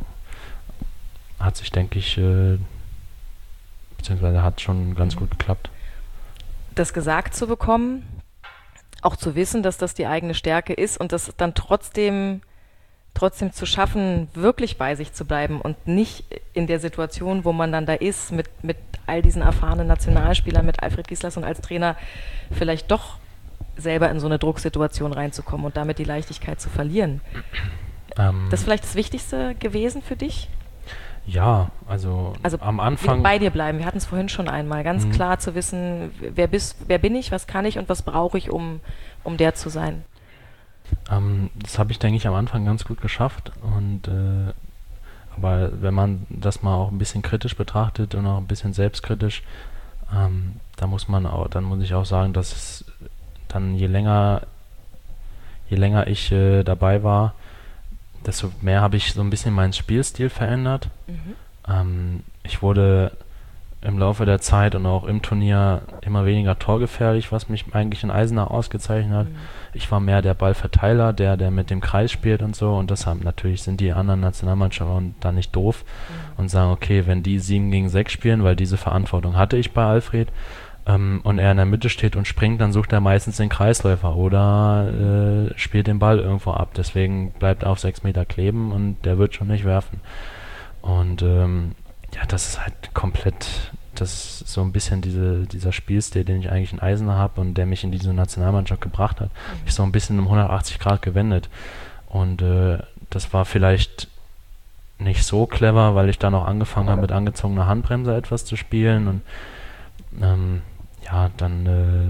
hat sich, denke ich, äh, beziehungsweise hat schon ganz mhm. gut geklappt. Das gesagt zu bekommen, auch zu wissen, dass das die eigene Stärke ist und das dann trotzdem trotzdem zu schaffen, wirklich bei sich zu bleiben und nicht in der Situation, wo man dann da ist, mit, mit all diesen erfahrenen Nationalspielern, mit Alfred Gislason als Trainer, vielleicht doch selber in so eine Drucksituation reinzukommen und damit die Leichtigkeit zu verlieren. Ähm, das ist vielleicht das Wichtigste gewesen für dich? Ja, also, also am Anfang... bei dir bleiben, wir hatten es vorhin schon einmal, ganz mhm. klar zu wissen, wer, bist, wer bin ich, was kann ich und was brauche ich, um, um der zu sein. Ähm, das habe ich, denke ich, am Anfang ganz gut geschafft, und äh, aber wenn man das mal auch ein bisschen kritisch betrachtet und auch ein bisschen selbstkritisch, ähm, da muss man auch, dann muss ich auch sagen, dass es dann je länger je länger ich äh, dabei war, desto mehr habe ich so ein bisschen meinen Spielstil verändert. Mhm. Ähm, ich wurde im Laufe der Zeit und auch im Turnier immer weniger torgefährlich, was mich eigentlich in Eisenach ausgezeichnet hat. Mhm. Ich war mehr der Ballverteiler, der, der mit dem Kreis spielt und so, und deshalb natürlich sind die anderen Nationalmannschaften da nicht doof mhm. und sagen, okay, wenn die sieben gegen sechs spielen, weil diese Verantwortung hatte ich bei Alfred, ähm, und er in der Mitte steht und springt, dann sucht er meistens den Kreisläufer oder äh, spielt den Ball irgendwo ab. Deswegen bleibt er auf sechs Meter kleben und der wird schon nicht werfen. Und ähm, ja, das ist halt komplett, das ist so ein bisschen diese, dieser Spielstil, den ich eigentlich in Eisenach habe und der mich in diese Nationalmannschaft gebracht hat, mhm. ist so ein bisschen um hundertachtzig Grad gewendet. Und äh, das war vielleicht nicht so clever, weil ich dann auch angefangen habe, mit angezogener Handbremse etwas zu spielen, und ähm, ja, dann äh,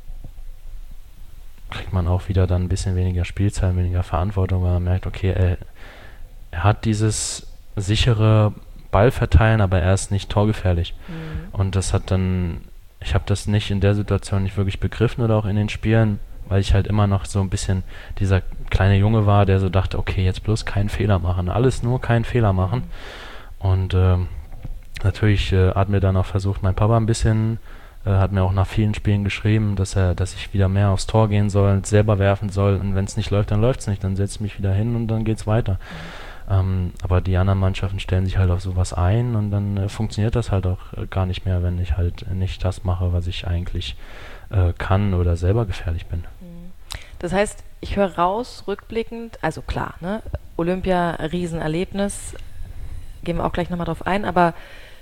kriegt man auch wieder dann ein bisschen weniger Spielzeit, weniger Verantwortung, weil man merkt, okay, er, er hat dieses sichere Ballverteilen, aber er ist nicht torgefährlich. Mhm. Und das hat dann, ich habe das nicht in der Situation nicht wirklich begriffen oder auch in den Spielen, weil ich halt immer noch so ein bisschen dieser kleine Junge war, der so dachte, okay, jetzt bloß keinen Fehler machen, alles nur keinen Fehler machen. Mhm. Und ähm, natürlich äh, hat mir dann auch versucht, mein Papa ein bisschen, äh, hat mir auch nach vielen Spielen geschrieben, dass er, dass ich wieder mehr aufs Tor gehen soll, selber werfen soll, und wenn es nicht läuft, dann läuft es nicht, dann setze ich mich wieder hin und dann geht's weiter. Mhm. Ähm, aber die anderen Mannschaften stellen sich halt auf sowas ein, und dann äh, funktioniert das halt auch äh, gar nicht mehr, wenn ich halt äh, nicht das mache, was ich eigentlich äh, kann oder selber gefährlich bin. Das heißt, ich höre raus, rückblickend, also klar, ne, Olympia, Riesenerlebnis, gehen wir auch gleich nochmal drauf ein, aber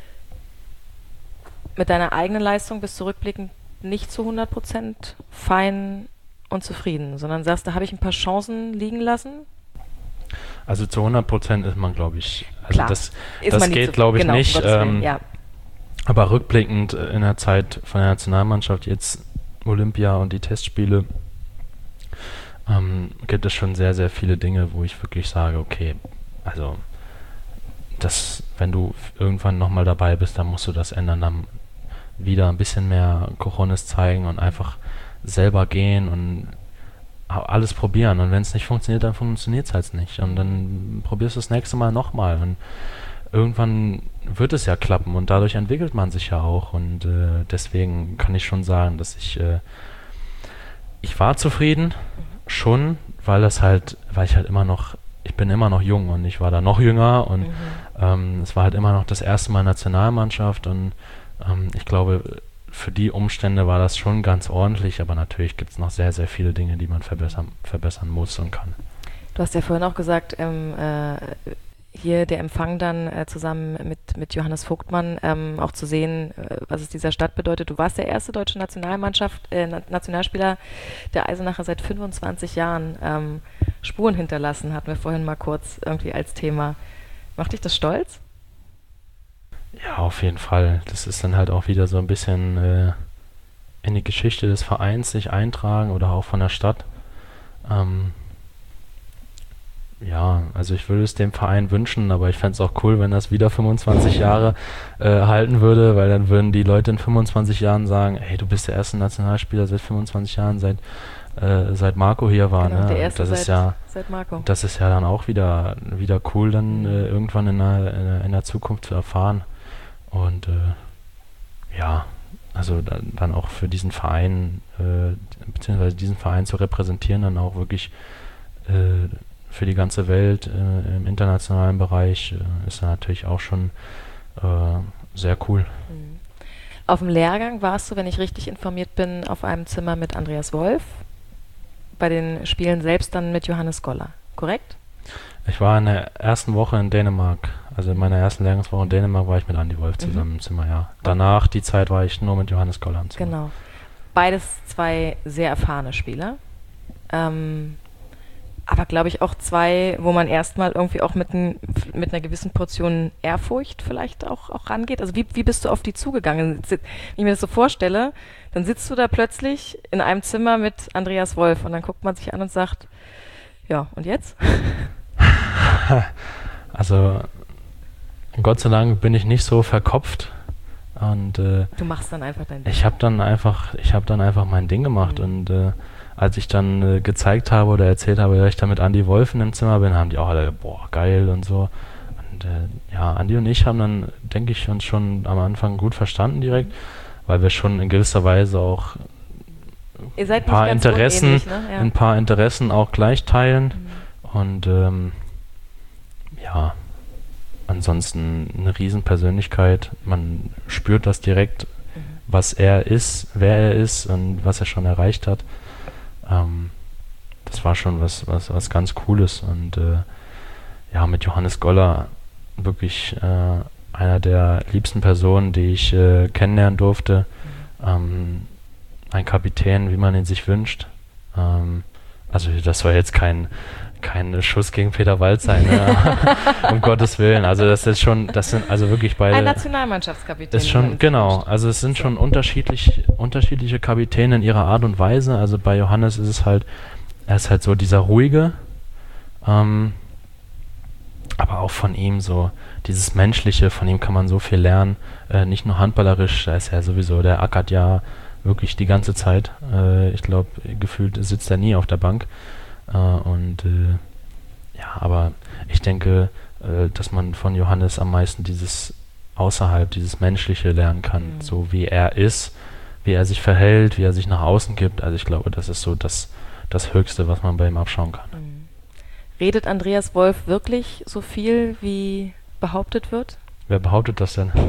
mit deiner eigenen Leistung bist du rückblickend nicht zu hundert Prozent fein und zufrieden, sondern sagst, da habe ich ein paar Chancen liegen lassen? Also zu hundert Prozent ist man, glaube ich, also Klar, das, das geht, glaube ich, genau, nicht. Ähm, ja. Aber rückblickend in der Zeit von der Nationalmannschaft, jetzt Olympia und die Testspiele, ähm, gibt es schon sehr, sehr viele Dinge, wo ich wirklich sage, okay, also das, wenn du irgendwann nochmal dabei bist, dann musst du das ändern, dann wieder ein bisschen mehr Cojones zeigen und einfach selber gehen und alles probieren, und wenn es nicht funktioniert, dann funktioniert es halt nicht, und dann probierst du das nächste Mal nochmal, und irgendwann wird es ja klappen, und dadurch entwickelt man sich ja auch, und äh, deswegen kann ich schon sagen, dass ich äh, ich war zufrieden, schon, weil das halt, weil ich halt immer noch, ich bin immer noch jung und ich war da noch jünger und mhm. ähm, es war halt immer noch das erste Mal Nationalmannschaft und ähm, ich glaube, für die Umstände war das schon ganz ordentlich, aber natürlich gibt es noch sehr, sehr viele Dinge, die man verbessern, verbessern muss und kann. Du hast ja vorhin auch gesagt, ähm, äh, hier der Empfang dann äh, zusammen mit, mit Johannes Vogtmann, ähm, auch zu sehen, äh, was es dieser Stadt bedeutet. Du warst der erste deutsche Nationalmannschaft, äh, Nationalspieler der Eisenacher seit fünfundzwanzig Jahren. Ähm, Spuren hinterlassen, hatten wir vorhin mal kurz irgendwie als Thema. Macht dich das stolz? Ja, auf jeden Fall. Das ist dann halt auch wieder so ein bisschen äh, in die Geschichte des Vereins sich eintragen oder auch von der Stadt. Ähm, ja, also ich würde es dem Verein wünschen, aber ich fände es auch cool, wenn das wieder fünfundzwanzig Jahre äh, halten würde, weil dann würden die Leute in fünfundzwanzig Jahren sagen, hey, du bist der erste Nationalspieler seit fünfundzwanzig Jahren, seit äh, seit Marco hier war. Genau, ne? der erste das seit, ist ja, seit Marco. Das ist ja dann auch wieder, wieder cool, dann äh, irgendwann in der, in, der, in der Zukunft zu erfahren. Und äh, ja, also dann, dann auch für diesen Verein, äh, beziehungsweise diesen Verein zu repräsentieren, dann auch wirklich äh, für die ganze Welt äh, im internationalen Bereich, äh, ist dann natürlich auch schon äh, sehr cool. Mhm. Auf dem Lehrgang warst du, wenn ich richtig informiert bin, auf einem Zimmer mit Andreas Wolf, bei den Spielen selbst dann mit Johannes Goller, korrekt? Ich war in der ersten Woche in Dänemark, also in meiner ersten Lehrgangswoche in Dänemark war ich mit Andi Wolf zusammen mhm. im Zimmer, ja. Danach, die Zeit, war ich nur mit Johannes Goller im Zimmer. Genau. Beides zwei sehr erfahrene Spieler. Ähm, aber glaube ich auch zwei, wo man erstmal irgendwie auch mit, ein, mit einer gewissen Portion Ehrfurcht vielleicht auch, auch rangeht. Also wie, wie bist du auf die zugegangen? Wenn ich mir das so vorstelle, dann sitzt du da plötzlich in einem Zimmer mit Andreas Wolf und dann guckt man sich an und sagt, ja, und jetzt? Also Gott sei Dank bin ich nicht so verkopft und äh, du machst dann einfach dein Ding. Ich habe dann einfach, ich habe dann einfach mein Ding gemacht mhm. und äh, als ich dann äh, gezeigt habe oder erzählt habe, dass ich da mit Andi Wolf im Zimmer bin, haben die auch alle, boah, geil und so. Und äh, ja, Andi und ich haben dann, denke ich, uns schon am Anfang gut verstanden direkt, weil wir schon in gewisser Weise auch Ihr seid ein paar nicht ganz Interessen, unähnlich, ne? Ja. ein paar Interessen auch gleich teilen mhm. und ähm, ja, ansonsten eine Riesenpersönlichkeit. Man spürt das direkt, mhm. was er ist, wer er ist und was er schon erreicht hat. Ähm, das war schon was, was, was ganz Cooles. Und äh, ja, mit Johannes Goller wirklich äh, einer der liebsten Personen, die ich äh, kennenlernen durfte. Mhm. Ähm, ein Kapitän, wie man ihn sich wünscht. Ähm, also das soll jetzt kein kein Schuss gegen Peter Wald sein, ne? Um Gottes Willen. Also das ist schon, das sind also wirklich beide. Ein Nationalmannschaftskapitän. Ist schon, genau. Also es sind so. schon unterschiedlich, unterschiedliche Kapitäne in ihrer Art und Weise. Also bei Johannes ist es halt, er ist halt so dieser ruhige, ähm, aber auch von ihm so dieses Menschliche, von ihm kann man so viel lernen. Äh, nicht nur handballerisch, da ist er sowieso, der ackert ja wirklich die ganze Zeit. Äh, ich glaube, gefühlt sitzt er nie auf der Bank. Uh, und äh, ja, aber ich denke, äh, dass man von Johannes am meisten dieses außerhalb, dieses Menschliche lernen kann, mhm. so wie er ist, wie er sich verhält, wie er sich nach außen gibt. Also ich glaube, das ist so das, das Höchste, was man bei ihm abschauen kann. Mhm. Redet Andreas Wolf wirklich so viel, wie behauptet wird? Wer behauptet das denn?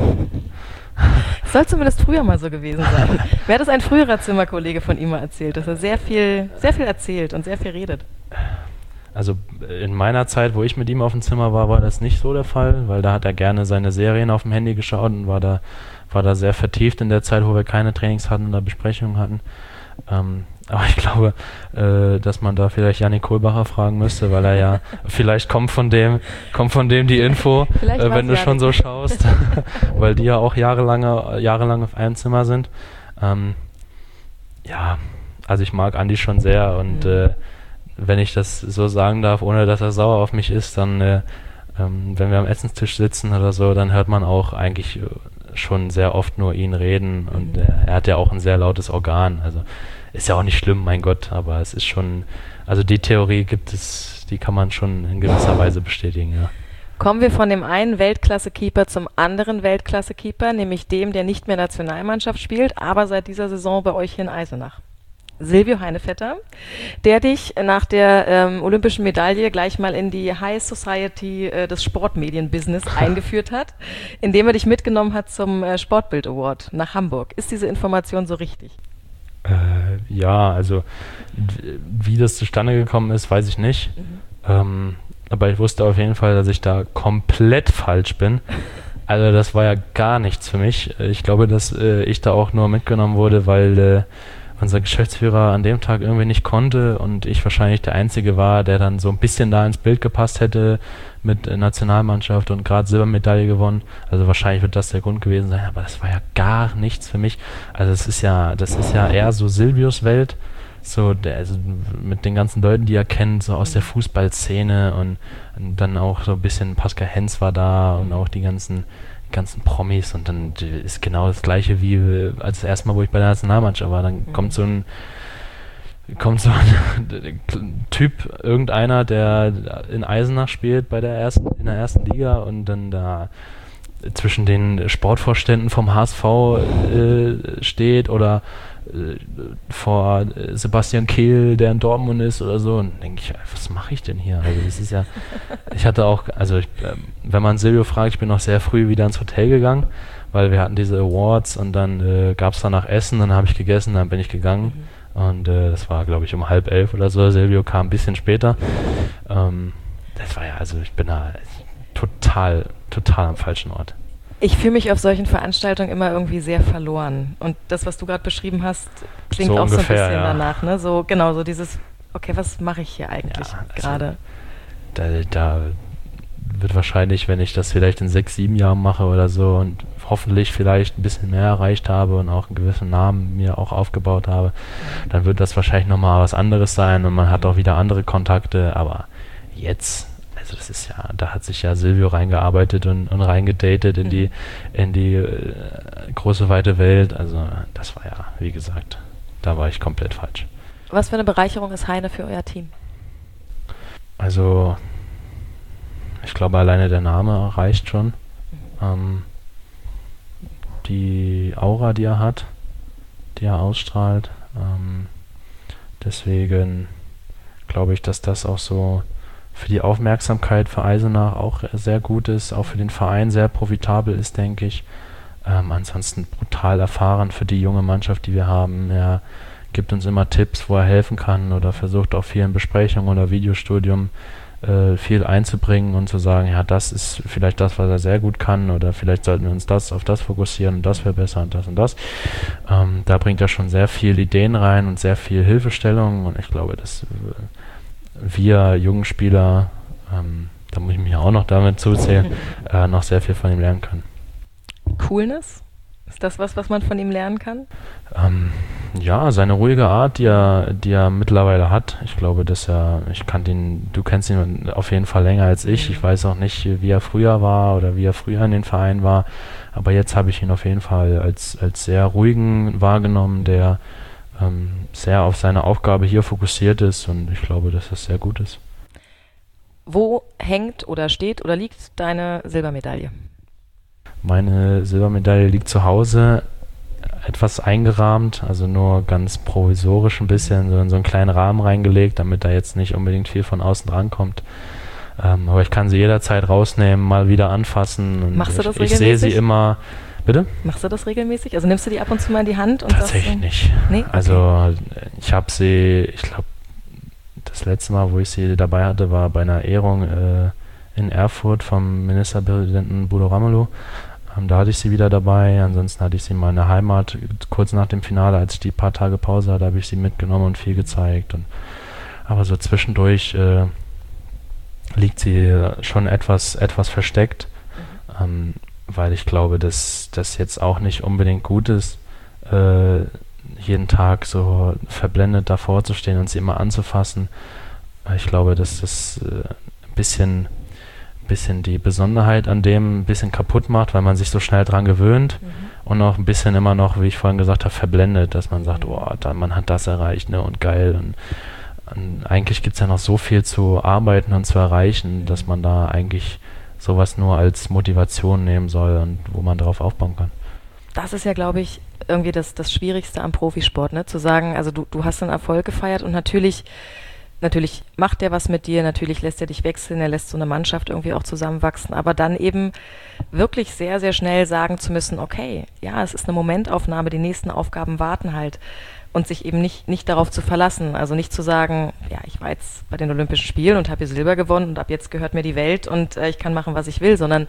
Es soll zumindest früher mal so gewesen sein. Mir hat es ein früherer Zimmerkollege von ihm mal erzählt, dass er sehr viel, sehr viel erzählt und sehr viel redet. Also in meiner Zeit, wo ich mit ihm auf dem Zimmer war, war das nicht so der Fall, weil da hat er gerne seine Serien auf dem Handy geschaut und war da, war da sehr vertieft in der Zeit, wo wir keine Trainings hatten oder Besprechungen hatten. Ähm, aber ich glaube, äh, dass man da vielleicht Jannik Kohlbacher fragen müsste, weil er ja vielleicht kommt von dem, kommt von dem die Info, äh, wenn du Janik. schon so schaust, weil die ja auch jahrelange, jahrelang auf einem Zimmer sind. Ähm, ja, also ich mag Andi schon sehr und mhm. äh, wenn ich das so sagen darf, ohne dass er sauer auf mich ist, dann, äh, ähm, wenn wir am Essenstisch sitzen oder so, dann hört man auch eigentlich schon sehr oft nur ihn reden und äh, er hat ja auch ein sehr lautes Organ, also ist ja auch nicht schlimm, mein Gott, aber es ist schon, also die Theorie gibt es, die kann man schon in gewisser Weise bestätigen, ja. Kommen wir von dem einen Weltklasse-Keeper zum anderen Weltklasse-Keeper, nämlich dem, der nicht mehr Nationalmannschaft spielt, aber seit dieser Saison bei euch hier in Eisenach. Silvio Heinevetter, der dich nach der ähm, olympischen Medaille gleich mal in die High Society äh, des Sportmedienbusiness eingeführt hat, indem er dich mitgenommen hat zum äh, Sportbild Award nach Hamburg. Ist diese Information so richtig? Äh, ja, also w- wie das zustande gekommen ist, weiß ich nicht. Mhm. Ähm, aber ich wusste auf jeden Fall, dass ich da komplett falsch bin. Also das war ja gar nichts für mich. Ich glaube, dass äh, ich da auch nur mitgenommen wurde, weil äh, unser Geschäftsführer an dem Tag irgendwie nicht konnte und ich wahrscheinlich der Einzige war, der dann so ein bisschen da ins Bild gepasst hätte mit äh, Nationalmannschaft und gerade Silbermedaille gewonnen. Also wahrscheinlich wird das der Grund gewesen sein, aber das war ja gar nichts für mich. Also es ist ja, das ist ja eher so Silvios Welt, so der, also mit den ganzen Leuten, die er kennt, so aus der Fußballszene und, und dann auch so ein bisschen Pascal Hens war da und auch die ganzen ganzen Promis und dann ist genau das gleiche wie als das erste Mal, wo ich bei der Nationalmannschaft war. Dann mhm. kommt so ein kommt so ein Typ, irgendeiner, der in Eisenach spielt bei der ersten, in der ersten Liga und dann da zwischen den Sportvorständen vom H S V äh, steht oder äh, vor Sebastian Kehl, der in Dortmund ist oder so, und denke ich, was mache ich denn hier? Also das ist ja, ich hatte auch, also ich, äh, wenn man Silvio fragt, ich bin noch sehr früh wieder ins Hotel gegangen, weil wir hatten diese Awards und dann äh, gab es danach Essen, dann habe ich gegessen, dann bin ich gegangen mhm. und äh, das war, glaube ich, um halb elf oder so. Silvio kam ein bisschen später. Ähm, das war ja, also ich bin da total, total am falschen Ort. Ich fühle mich auf solchen Veranstaltungen immer irgendwie sehr verloren. Und das, was du gerade beschrieben hast, klingt so auch ungefähr, so ein bisschen ja. danach. Ne? So, genau, so dieses, okay, was mache ich hier eigentlich ja, also gerade? Da, da wird wahrscheinlich, wenn ich das vielleicht in sechs, sieben Jahren mache oder so und hoffentlich vielleicht ein bisschen mehr erreicht habe und auch einen gewissen Namen mir auch aufgebaut habe, dann wird das wahrscheinlich nochmal was anderes sein und man hat auch wieder andere Kontakte. Aber jetzt... Also das ist ja, da hat sich ja Silvio reingearbeitet und, und reingedatet in mhm. die, in die äh, große weite Welt. Also das war ja, wie gesagt, da war ich komplett falsch. Was für eine Bereicherung ist Heine für euer Team? Also ich glaube, alleine der Name reicht schon. Mhm. Ähm, die Aura, die er hat, die er ausstrahlt. Ähm, deswegen glaube ich, dass das auch so für die Aufmerksamkeit für Eisenach auch sehr gut ist, auch für den Verein sehr profitabel ist, denke ich. Ähm, ansonsten brutal erfahren für die junge Mannschaft, die wir haben. Er gibt uns immer Tipps, wo er helfen kann oder versucht auch viel in Besprechungen oder Videostudium äh, viel einzubringen und zu sagen, ja, das ist vielleicht das, was er sehr gut kann oder vielleicht sollten wir uns das auf das fokussieren und das wäre besser und das und das. Ähm, da bringt er schon sehr viel Ideen rein und sehr viel Hilfestellung und ich glaube, dass äh, wir jungen Spieler, ähm, da muss ich mich auch noch damit zuzählen, äh, noch sehr viel von ihm lernen können. Coolness? Ist das was, was man von ihm lernen kann? Ähm, ja, seine ruhige Art, die er, die er mittlerweile hat. Ich glaube, dass er, ich kannte ihn, du kennst ihn auf jeden Fall länger als ich. Ich weiß auch nicht, wie er früher war oder wie er früher in den Verein war. Aber jetzt habe ich ihn auf jeden Fall als, als sehr ruhigen wahrgenommen, der ähm, sehr auf seine Aufgabe hier fokussiert ist und ich glaube, dass das sehr gut ist. Wo hängt oder steht oder liegt deine Silbermedaille? Meine Silbermedaille liegt zu Hause, etwas eingerahmt, also nur ganz provisorisch ein bisschen, so in so einen kleinen Rahmen reingelegt, damit da jetzt nicht unbedingt viel von außen drankommt. Ähm, aber ich kann sie jederzeit rausnehmen, mal wieder anfassen. Und Machst du das ich, regelmäßig? Ich sehe sie immer. Bitte? Machst du das regelmäßig? Also nimmst du die ab und zu mal in die Hand? Und Tatsächlich so? nicht. Nee? Okay. Also ich habe sie, ich glaube, das letzte Mal, wo ich sie dabei hatte, war bei einer Ehrung äh, in Erfurt vom Ministerpräsidenten Bodo Ramelow. Ähm, da hatte ich sie wieder dabei. Ansonsten hatte ich sie in meiner Heimat kurz nach dem Finale, als ich die paar Tage Pause hatte, habe ich sie mitgenommen und viel gezeigt. Und, aber so zwischendurch äh, liegt sie schon etwas, etwas versteckt. Mhm. Ähm, weil ich glaube, dass das jetzt auch nicht unbedingt gut ist, äh, jeden Tag so verblendet davor zu stehen und sie immer anzufassen. Ich glaube, dass das äh, ein bisschen, bisschen die Besonderheit an dem ein bisschen kaputt macht, weil man sich so schnell dran gewöhnt mhm. und auch ein bisschen immer noch, wie ich vorhin gesagt habe, verblendet, dass man sagt, oh, da, man hat das erreicht, ne, und geil. Und, und eigentlich gibt es ja noch so viel zu arbeiten und zu erreichen, mhm. dass man da eigentlich sowas nur als Motivation nehmen soll und wo man darauf aufbauen kann. Das ist ja, glaube ich, irgendwie das, das Schwierigste am Profisport, ne? Zu sagen, also du, du hast einen Erfolg gefeiert und natürlich, natürlich macht der was mit dir, natürlich lässt er dich wechseln, er lässt so eine Mannschaft irgendwie auch zusammenwachsen, aber dann eben wirklich sehr, sehr schnell sagen zu müssen, okay, ja, es ist eine Momentaufnahme, die nächsten Aufgaben warten halt und sich eben nicht, nicht darauf zu verlassen, also nicht zu sagen, ja, ich war jetzt bei den Olympischen Spielen und habe hier Silber gewonnen und ab jetzt gehört mir die Welt und äh, ich kann machen, was ich will, sondern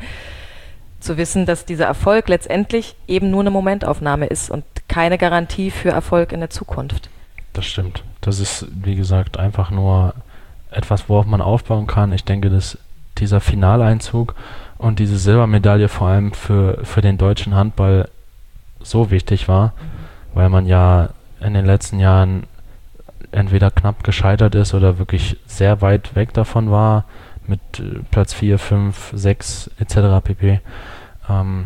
zu wissen, dass dieser Erfolg letztendlich eben nur eine Momentaufnahme ist und keine Garantie für Erfolg in der Zukunft. Das stimmt. Das ist, wie gesagt, einfach nur etwas, worauf man aufbauen kann. Ich denke, dass dieser Finaleinzug und diese Silbermedaille vor allem für, für den deutschen Handball so wichtig war, mhm. weil man ja in den letzten Jahren entweder knapp gescheitert ist oder wirklich sehr weit weg davon war, mit Platz vier, fünf, sechs et cetera pp. Ähm,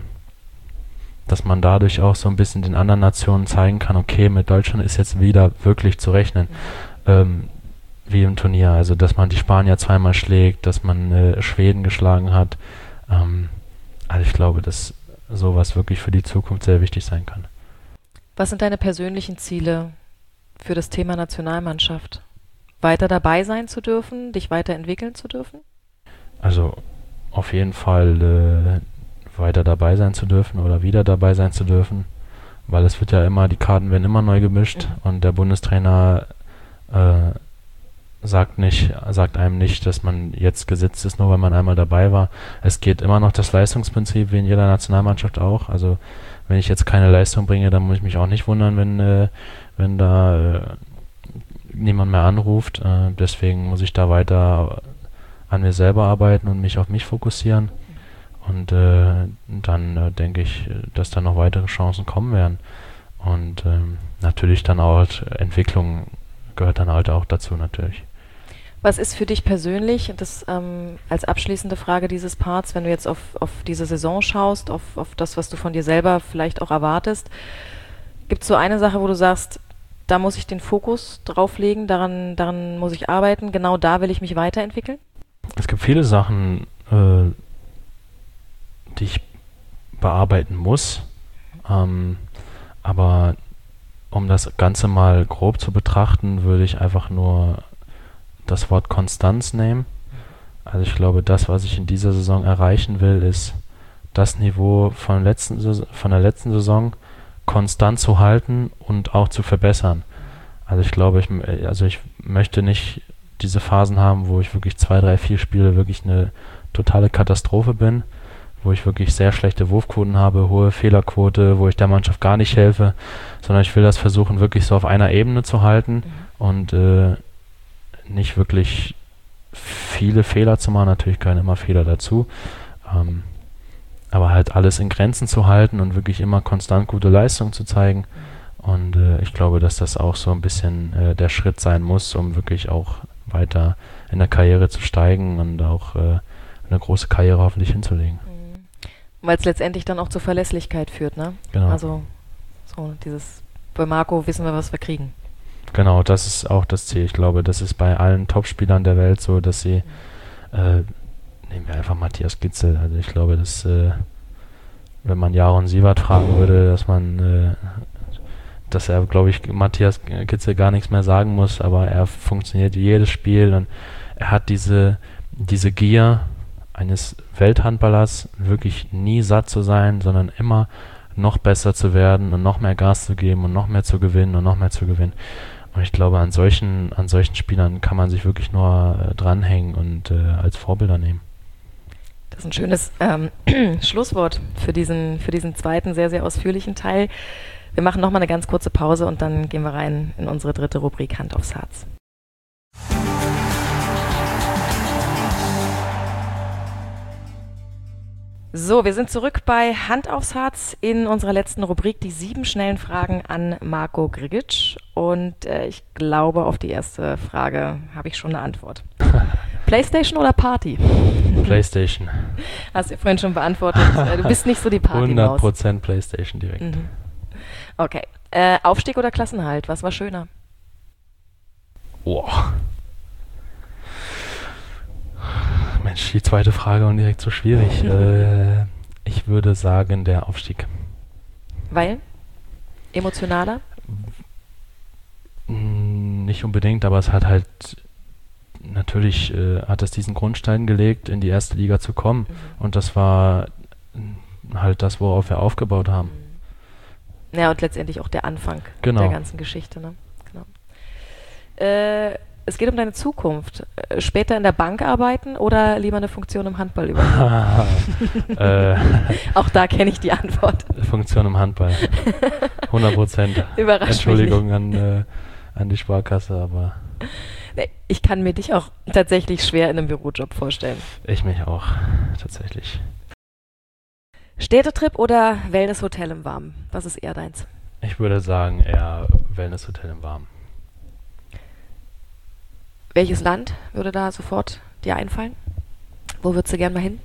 dass man dadurch auch so ein bisschen den anderen Nationen zeigen kann, okay, mit Deutschland ist jetzt wieder wirklich zu rechnen, mhm. ähm, wie im Turnier. Also, dass man die Spanier zweimal schlägt, dass man äh, Schweden geschlagen hat. Ähm, also ich glaube, dass sowas wirklich für die Zukunft sehr wichtig sein kann. Was sind deine persönlichen Ziele für das Thema Nationalmannschaft? Weiter dabei sein zu dürfen, dich weiterentwickeln zu dürfen? Also auf jeden Fall äh, weiter dabei sein zu dürfen oder wieder dabei sein zu dürfen, weil es wird ja immer, die Karten werden immer neu gemischt mhm. und der Bundestrainer äh, sagt nicht, sagt einem nicht, dass man jetzt gesetzt ist, nur weil man einmal dabei war. Es geht immer noch das Leistungsprinzip, wie in jeder Nationalmannschaft auch. Also wenn ich jetzt keine Leistung bringe, dann muss ich mich auch nicht wundern, wenn, äh, wenn da äh, niemand mehr anruft. Äh, deswegen muss ich da weiter an mir selber arbeiten und mich auf mich fokussieren. Und äh, dann äh, denke ich, dass da noch weitere Chancen kommen werden. Und ähm, natürlich dann auch Entwicklung gehört dann halt auch dazu natürlich. Was ist für dich persönlich, das ähm, als abschließende Frage dieses Parts, wenn du jetzt auf, auf diese Saison schaust, auf, auf das, was du von dir selber vielleicht auch erwartest, gibt es so eine Sache, wo du sagst, da muss ich den Fokus drauflegen, daran, daran muss ich arbeiten, genau da will ich mich weiterentwickeln? Es gibt viele Sachen, äh, die ich bearbeiten muss, ähm, aber um das Ganze mal grob zu betrachten, würde ich einfach nur das Wort Konstanz nehmen. Also ich glaube, das, was ich in dieser Saison erreichen will, ist das Niveau von, letzten, von der letzten Saison konstant zu halten und auch zu verbessern. Also ich glaube, ich, also ich möchte nicht diese Phasen haben, wo ich wirklich zwei, drei, vier Spiele wirklich eine totale Katastrophe bin, wo ich wirklich sehr schlechte Wurfquoten habe, hohe Fehlerquote, wo ich der Mannschaft gar nicht helfe, sondern ich will das versuchen, wirklich so auf einer Ebene zu halten mhm. und äh, nicht wirklich viele Fehler zu machen, natürlich gehören immer Fehler dazu, ähm, aber halt alles in Grenzen zu halten und wirklich immer konstant gute Leistung zu zeigen. Und äh, ich glaube, dass das auch so ein bisschen äh, der Schritt sein muss, um wirklich auch weiter in der Karriere zu steigen und auch äh, eine große Karriere hoffentlich hinzulegen. Mhm. Weil es letztendlich dann auch zur Verlässlichkeit führt, ne? Genau. Also so dieses, bei Marco wissen wir, was wir kriegen. Genau, das ist auch das Ziel. Ich glaube, das ist bei allen Topspielern der Welt so, dass sie, äh, nehmen wir einfach Matthias Gitzel, also ich glaube, dass, äh, wenn man Jaron Siewert fragen würde, dass man, äh, dass er, glaube ich, Matthias Gitzel gar nichts mehr sagen muss, aber er funktioniert jedes Spiel und er hat diese, diese Gier eines Welthandballers, wirklich nie satt zu sein, sondern immer noch besser zu werden und noch mehr Gas zu geben und noch mehr zu gewinnen und noch mehr zu gewinnen. Und ich glaube, an solchen, an solchen Spielern kann man sich wirklich nur äh, dranhängen und äh, als Vorbilder nehmen. Das ist ein schönes ähm, Schlusswort für diesen, für diesen zweiten, sehr, sehr ausführlichen Teil. Wir machen nochmal eine ganz kurze Pause und dann gehen wir rein in unsere dritte Rubrik Hand aufs Herz. So, wir sind zurück bei Hand aufs Herz in unserer letzten Rubrik, die sieben schnellen Fragen an Marko Grigic. Und äh, ich glaube, auf die erste Frage habe ich schon eine Antwort. Playstation oder Party? Playstation. Hast du ja vorhin schon beantwortet. Du bist nicht so die Party-Maus. hundert Prozent Playstation direkt. Mhm. Okay. Äh, Aufstieg oder Klassenerhalt? Was war schöner? Boah. Mensch, die zweite Frage und direkt so schwierig. äh, ich würde sagen, der Aufstieg. Weil? Emotionaler? Nicht unbedingt, aber es hat halt natürlich äh, hat es diesen Grundstein gelegt, in die erste Liga zu kommen. Mhm. Und das war halt das, worauf wir aufgebaut haben. Ja, und letztendlich auch der Anfang genau. der ganzen Geschichte. Ne? Genau. Äh, es geht um deine Zukunft. Äh, später in der Bank arbeiten oder lieber eine Funktion im Handball übernehmen? äh, auch da kenne ich die Antwort. Funktion im Handball. hundert Prozent. Überrascht Entschuldigung mich nicht. an, äh, an die Sparkasse, aber... Ich kann mir dich auch tatsächlich schwer in einem Bürojob vorstellen. Ich mich auch, tatsächlich. Städtetrip oder Wellnesshotel im Warmen? Was ist eher deins? Ich würde sagen eher Wellnesshotel im Warmen. Welches Land würde da sofort dir einfallen? Wo würdest du gern mal hin?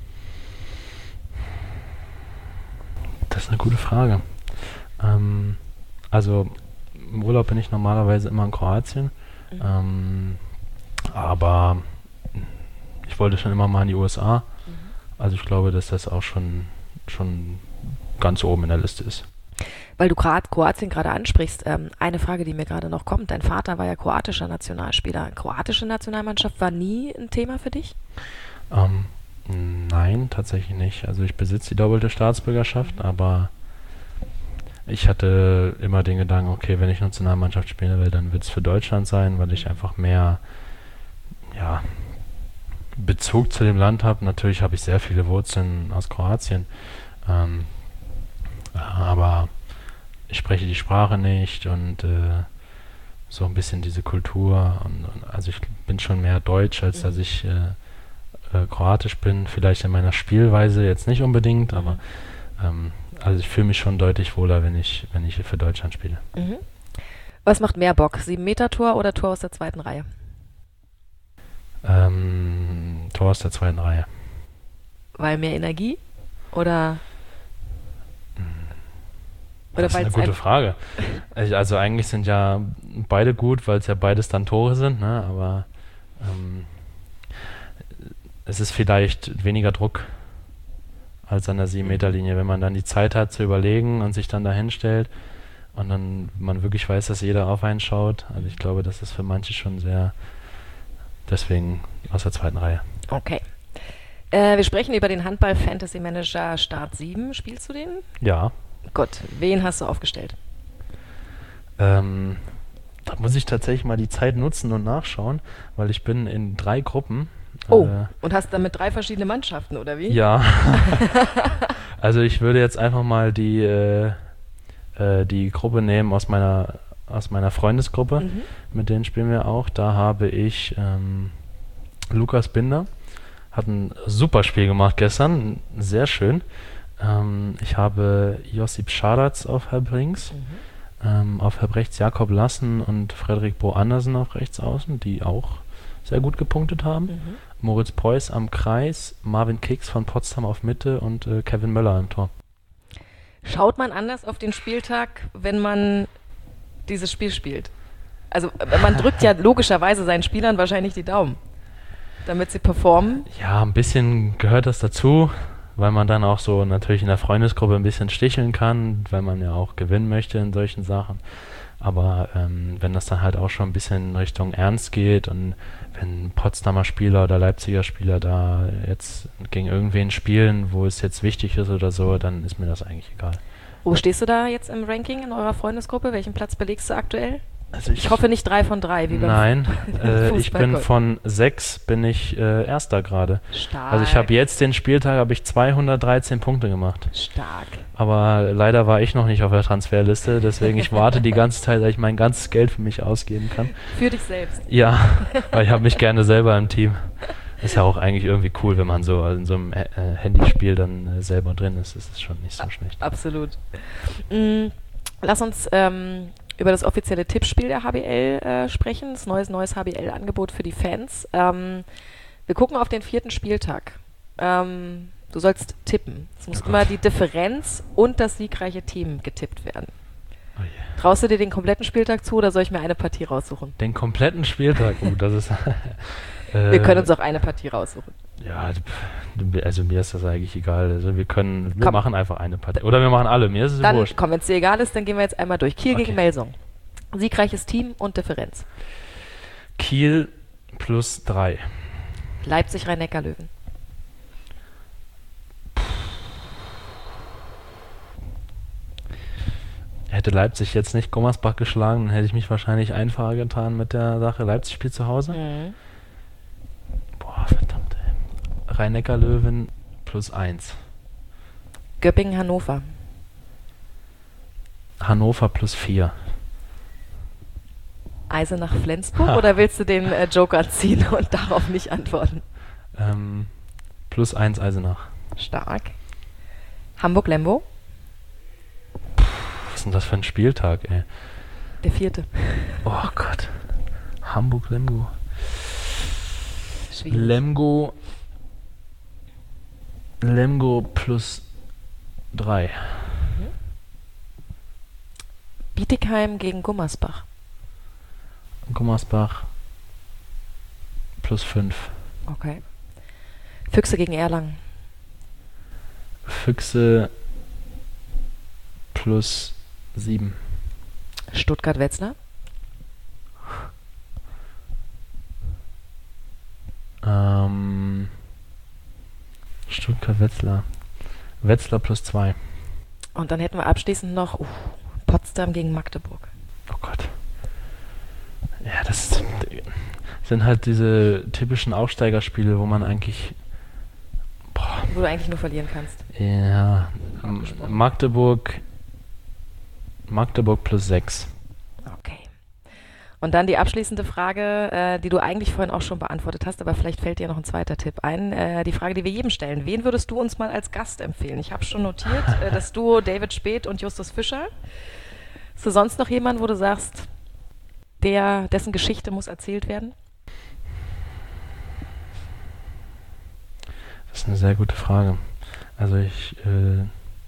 Das ist eine gute Frage. Ähm, also im Urlaub bin ich normalerweise immer in Kroatien. Mhm. Ähm, aber ich wollte schon immer mal in die U S A. Mhm. Also ich glaube, dass das auch schon, schon ganz oben in der Liste ist. Weil du Kroatien gerade ansprichst, ähm, eine Frage, die mir gerade noch kommt. Dein Vater war ja kroatischer Nationalspieler. Kroatische Nationalmannschaft war nie ein Thema für dich? Ähm, nein, tatsächlich nicht. Also ich besitze die doppelte Staatsbürgerschaft, mhm. aber ich hatte immer den Gedanken, okay, wenn ich Nationalmannschaft spielen will, dann wird es für Deutschland sein, weil ich einfach mehr ja, Bezug zu dem Land habe. Natürlich habe ich sehr viele Wurzeln aus Kroatien, ähm, aber ich spreche die Sprache nicht und äh, so ein bisschen diese Kultur. Und, und also ich bin schon mehr deutsch, als dass ich äh, äh, kroatisch bin. Vielleicht in meiner Spielweise jetzt nicht unbedingt, aber ähm, also ich fühle mich schon deutlich wohler, wenn ich, wenn ich für Deutschland spiele. Mhm. Was macht mehr Bock? sieben-Meter-Tor oder Tor aus der zweiten Reihe? Ähm, Tor aus der zweiten Reihe. Weil mehr Energie? Oder? Oder das ist eine gute Frage. Also eigentlich sind ja beide gut, weil es ja beides dann Tore sind, ne? Aber ähm, es ist vielleicht weniger Druck als an der sieben-Meter-Linie, wenn man dann die Zeit hat zu überlegen und sich dann dahin stellt und dann man wirklich weiß, dass jeder auf einen schaut. Also ich glaube, das ist für manche schon sehr, deswegen aus der zweiten Reihe. Okay. Äh, wir sprechen über den Handball-Fantasy-Manager Start sieben. Spielst du den? Ja. Gut, wen hast du aufgestellt? Ähm, da muss ich tatsächlich mal die Zeit nutzen und nachschauen, weil ich bin in drei Gruppen. Oh, äh, und hast damit drei verschiedene Mannschaften, oder wie? Ja. Also ich würde jetzt einfach mal die, äh, äh, die Gruppe nehmen aus meiner, aus meiner Freundesgruppe. Mhm. Mit denen spielen wir auch. Da habe ich ähm, Lukas Binder. Hat ein super Spiel gemacht gestern. Sehr schön. Ähm, ich habe Josip Scharatz auf halb links. Mhm. Ähm, auf halb rechts Jakob Lassen und Frederik Bo Andersen auf rechts außen, die auch sehr gut gepunktet haben. Mhm. Moritz Preuß am Kreis, Marvin Kicks von Potsdam auf Mitte und äh, Kevin Möller im Tor. Schaut man anders auf den Spieltag, wenn man dieses Spiel spielt? Also man drückt ja logischerweise seinen Spielern wahrscheinlich die Daumen, damit sie performen. Ja, ein bisschen gehört das dazu, weil man dann auch so natürlich in der Freundesgruppe ein bisschen sticheln kann, weil man ja auch gewinnen möchte in solchen Sachen. Aber ähm, wenn das dann halt auch schon ein bisschen in Richtung Ernst geht und wenn Potsdamer Spieler oder Leipziger Spieler da jetzt gegen irgendwen spielen, wo es jetzt wichtig ist oder so, dann ist mir das eigentlich egal. Wo stehst du da jetzt im Ranking in eurer Freundesgruppe? Welchen Platz belegst du aktuell? Also ich, ich hoffe nicht drei von drei. Wie nein, äh, ich bin von sechs bin ich äh, Erster gerade. Stark. Also ich habe jetzt den Spieltag habe ich zweihundertdreizehn Punkte gemacht. Stark. Aber leider war ich noch nicht auf der Transferliste, deswegen ich warte die ganze Zeit, dass ich mein ganzes Geld für mich ausgeben kann. Für dich selbst? Ja, weil ich habe mich gerne selber im Team. Ist ja auch eigentlich irgendwie cool, wenn man so in so einem äh, Handyspiel dann äh, selber drin ist. Das ist schon nicht so schlecht. Absolut. Mhm. Lass uns ähm, über das offizielle Tippspiel der H B L äh, sprechen. Das neues, neues H B L-Angebot für die Fans. Ähm, wir gucken auf den vierten Spieltag. Ähm, du sollst tippen. Es muss oh immer die Differenz und das siegreiche Team getippt werden. Oh yeah. Traust du dir den kompletten Spieltag zu oder soll ich mir eine Partie raussuchen? Den kompletten Spieltag? Uh, das ist... Wir können uns auch eine Partie raussuchen. Ja, Also mir ist das eigentlich egal. Also wir können, wir Komm. machen einfach eine Partie. Oder wir machen alle, mir ist es Dann, wurscht. komm, wenn es dir egal ist, dann gehen wir jetzt einmal durch. Kiel Okay. gegen Melsung. Siegreiches Team und Differenz. Kiel plus drei. Leipzig, Rhein-Neckar-Löwen. Hätte Leipzig jetzt nicht Gummersbach geschlagen, dann hätte ich mich wahrscheinlich einfacher getan mit der Sache. Leipzig spielt zu Hause. Mhm. Boah, verdammt, ey. Rhein-Neckar-Löwen plus eins. Göppingen, Hannover. Hannover plus vier. Eisenach, Flensburg oder willst du den äh, Joker ziehen und darauf nicht antworten? Ähm, plus eins Eisenach. Stark. Hamburg-Lemgo. Was ist denn das für ein Spieltag, ey? Der vierte. Oh Gott. Hamburg-Lemgo. Schwierig. Lemgo. Lemgo plus drei. Bietigheim gegen Gummersbach. Gummersbach plus fünf. Okay. Füchse gegen Erlangen. Füchse plus sieben. Stuttgart-Wetzlar. Ähm, Stuttgart-Wetzlar. Wetzlar plus zwei. Und dann hätten wir abschließend noch uh, Potsdam gegen Magdeburg. Oh Gott. Ja, das sind halt diese typischen Aufsteigerspiele, wo man eigentlich... Boah, Wo du eigentlich nur verlieren kannst. ja, Kaum gesprochen. Magdeburg... Magdeburg plus sechs. Okay. Und dann die abschließende Frage, äh, die du eigentlich vorhin auch schon beantwortet hast, aber vielleicht fällt dir noch ein zweiter Tipp ein. Äh, die Frage, die wir jedem stellen. Wen würdest du uns mal als Gast empfehlen? Ich habe schon notiert, äh, das Duo David Speth und Justus Fischer. Ist du sonst noch jemand, wo du sagst, der, dessen Geschichte muss erzählt werden? Das ist eine sehr gute Frage. Also ich... Äh,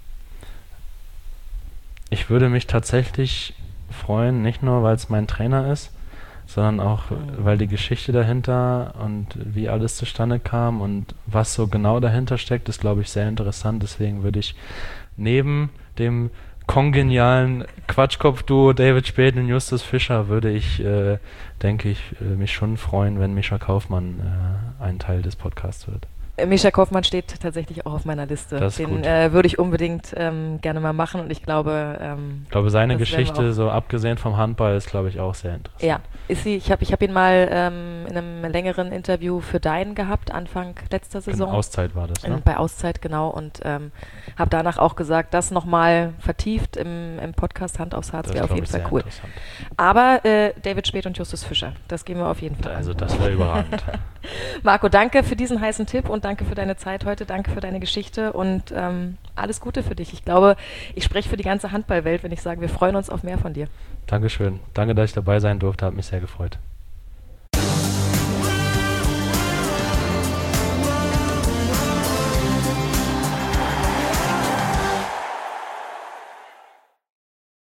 ich würde mich tatsächlich freuen, nicht nur, weil es mein Trainer ist, sondern auch, weil die Geschichte dahinter und wie alles zustande kam und was so genau dahinter steckt, ist, glaube ich, sehr interessant. Deswegen würde ich neben dem kongenialen Quatschkopf-Duo David Speth und Justus Fischer, würde ich, äh, denke ich, äh, mich schon freuen, wenn Mischa Kaufmann äh, ein Teil des Podcasts wird. Mischa Kaufmann steht tatsächlich auch auf meiner Liste. Das ist Den gut. äh, würde ich unbedingt ähm, gerne mal machen und ich glaube... Ähm, Ich glaube, seine das werden wir Geschichte, auch- so abgesehen vom Handball, ist, glaube ich, auch sehr interessant. Ja, ist sie. Ich habe ich hab ihn mal ähm, in einem längeren Interview für Dein gehabt, Anfang letzter Saison. Genau, Auszeit war das, In, ne? bei Auszeit, genau. Und ähm, habe danach auch gesagt, das nochmal vertieft im, im Podcast Hand aufs Herz Das wäre ist, auf glaub jeden ich, Fall sehr cool. interessant. Aber äh, David Speth und Justus Fischer, das gehen wir auf jeden Fall Also an. das wäre überragend. Marco, danke für diesen heißen Tipp und danke für deine Zeit heute, danke für deine Geschichte und ähm, alles Gute für dich. Ich glaube, ich spreche für die ganze Handballwelt, wenn ich sage, wir freuen uns auf mehr von dir. Dankeschön. Danke, dass ich dabei sein durfte. Hat mich sehr gefreut.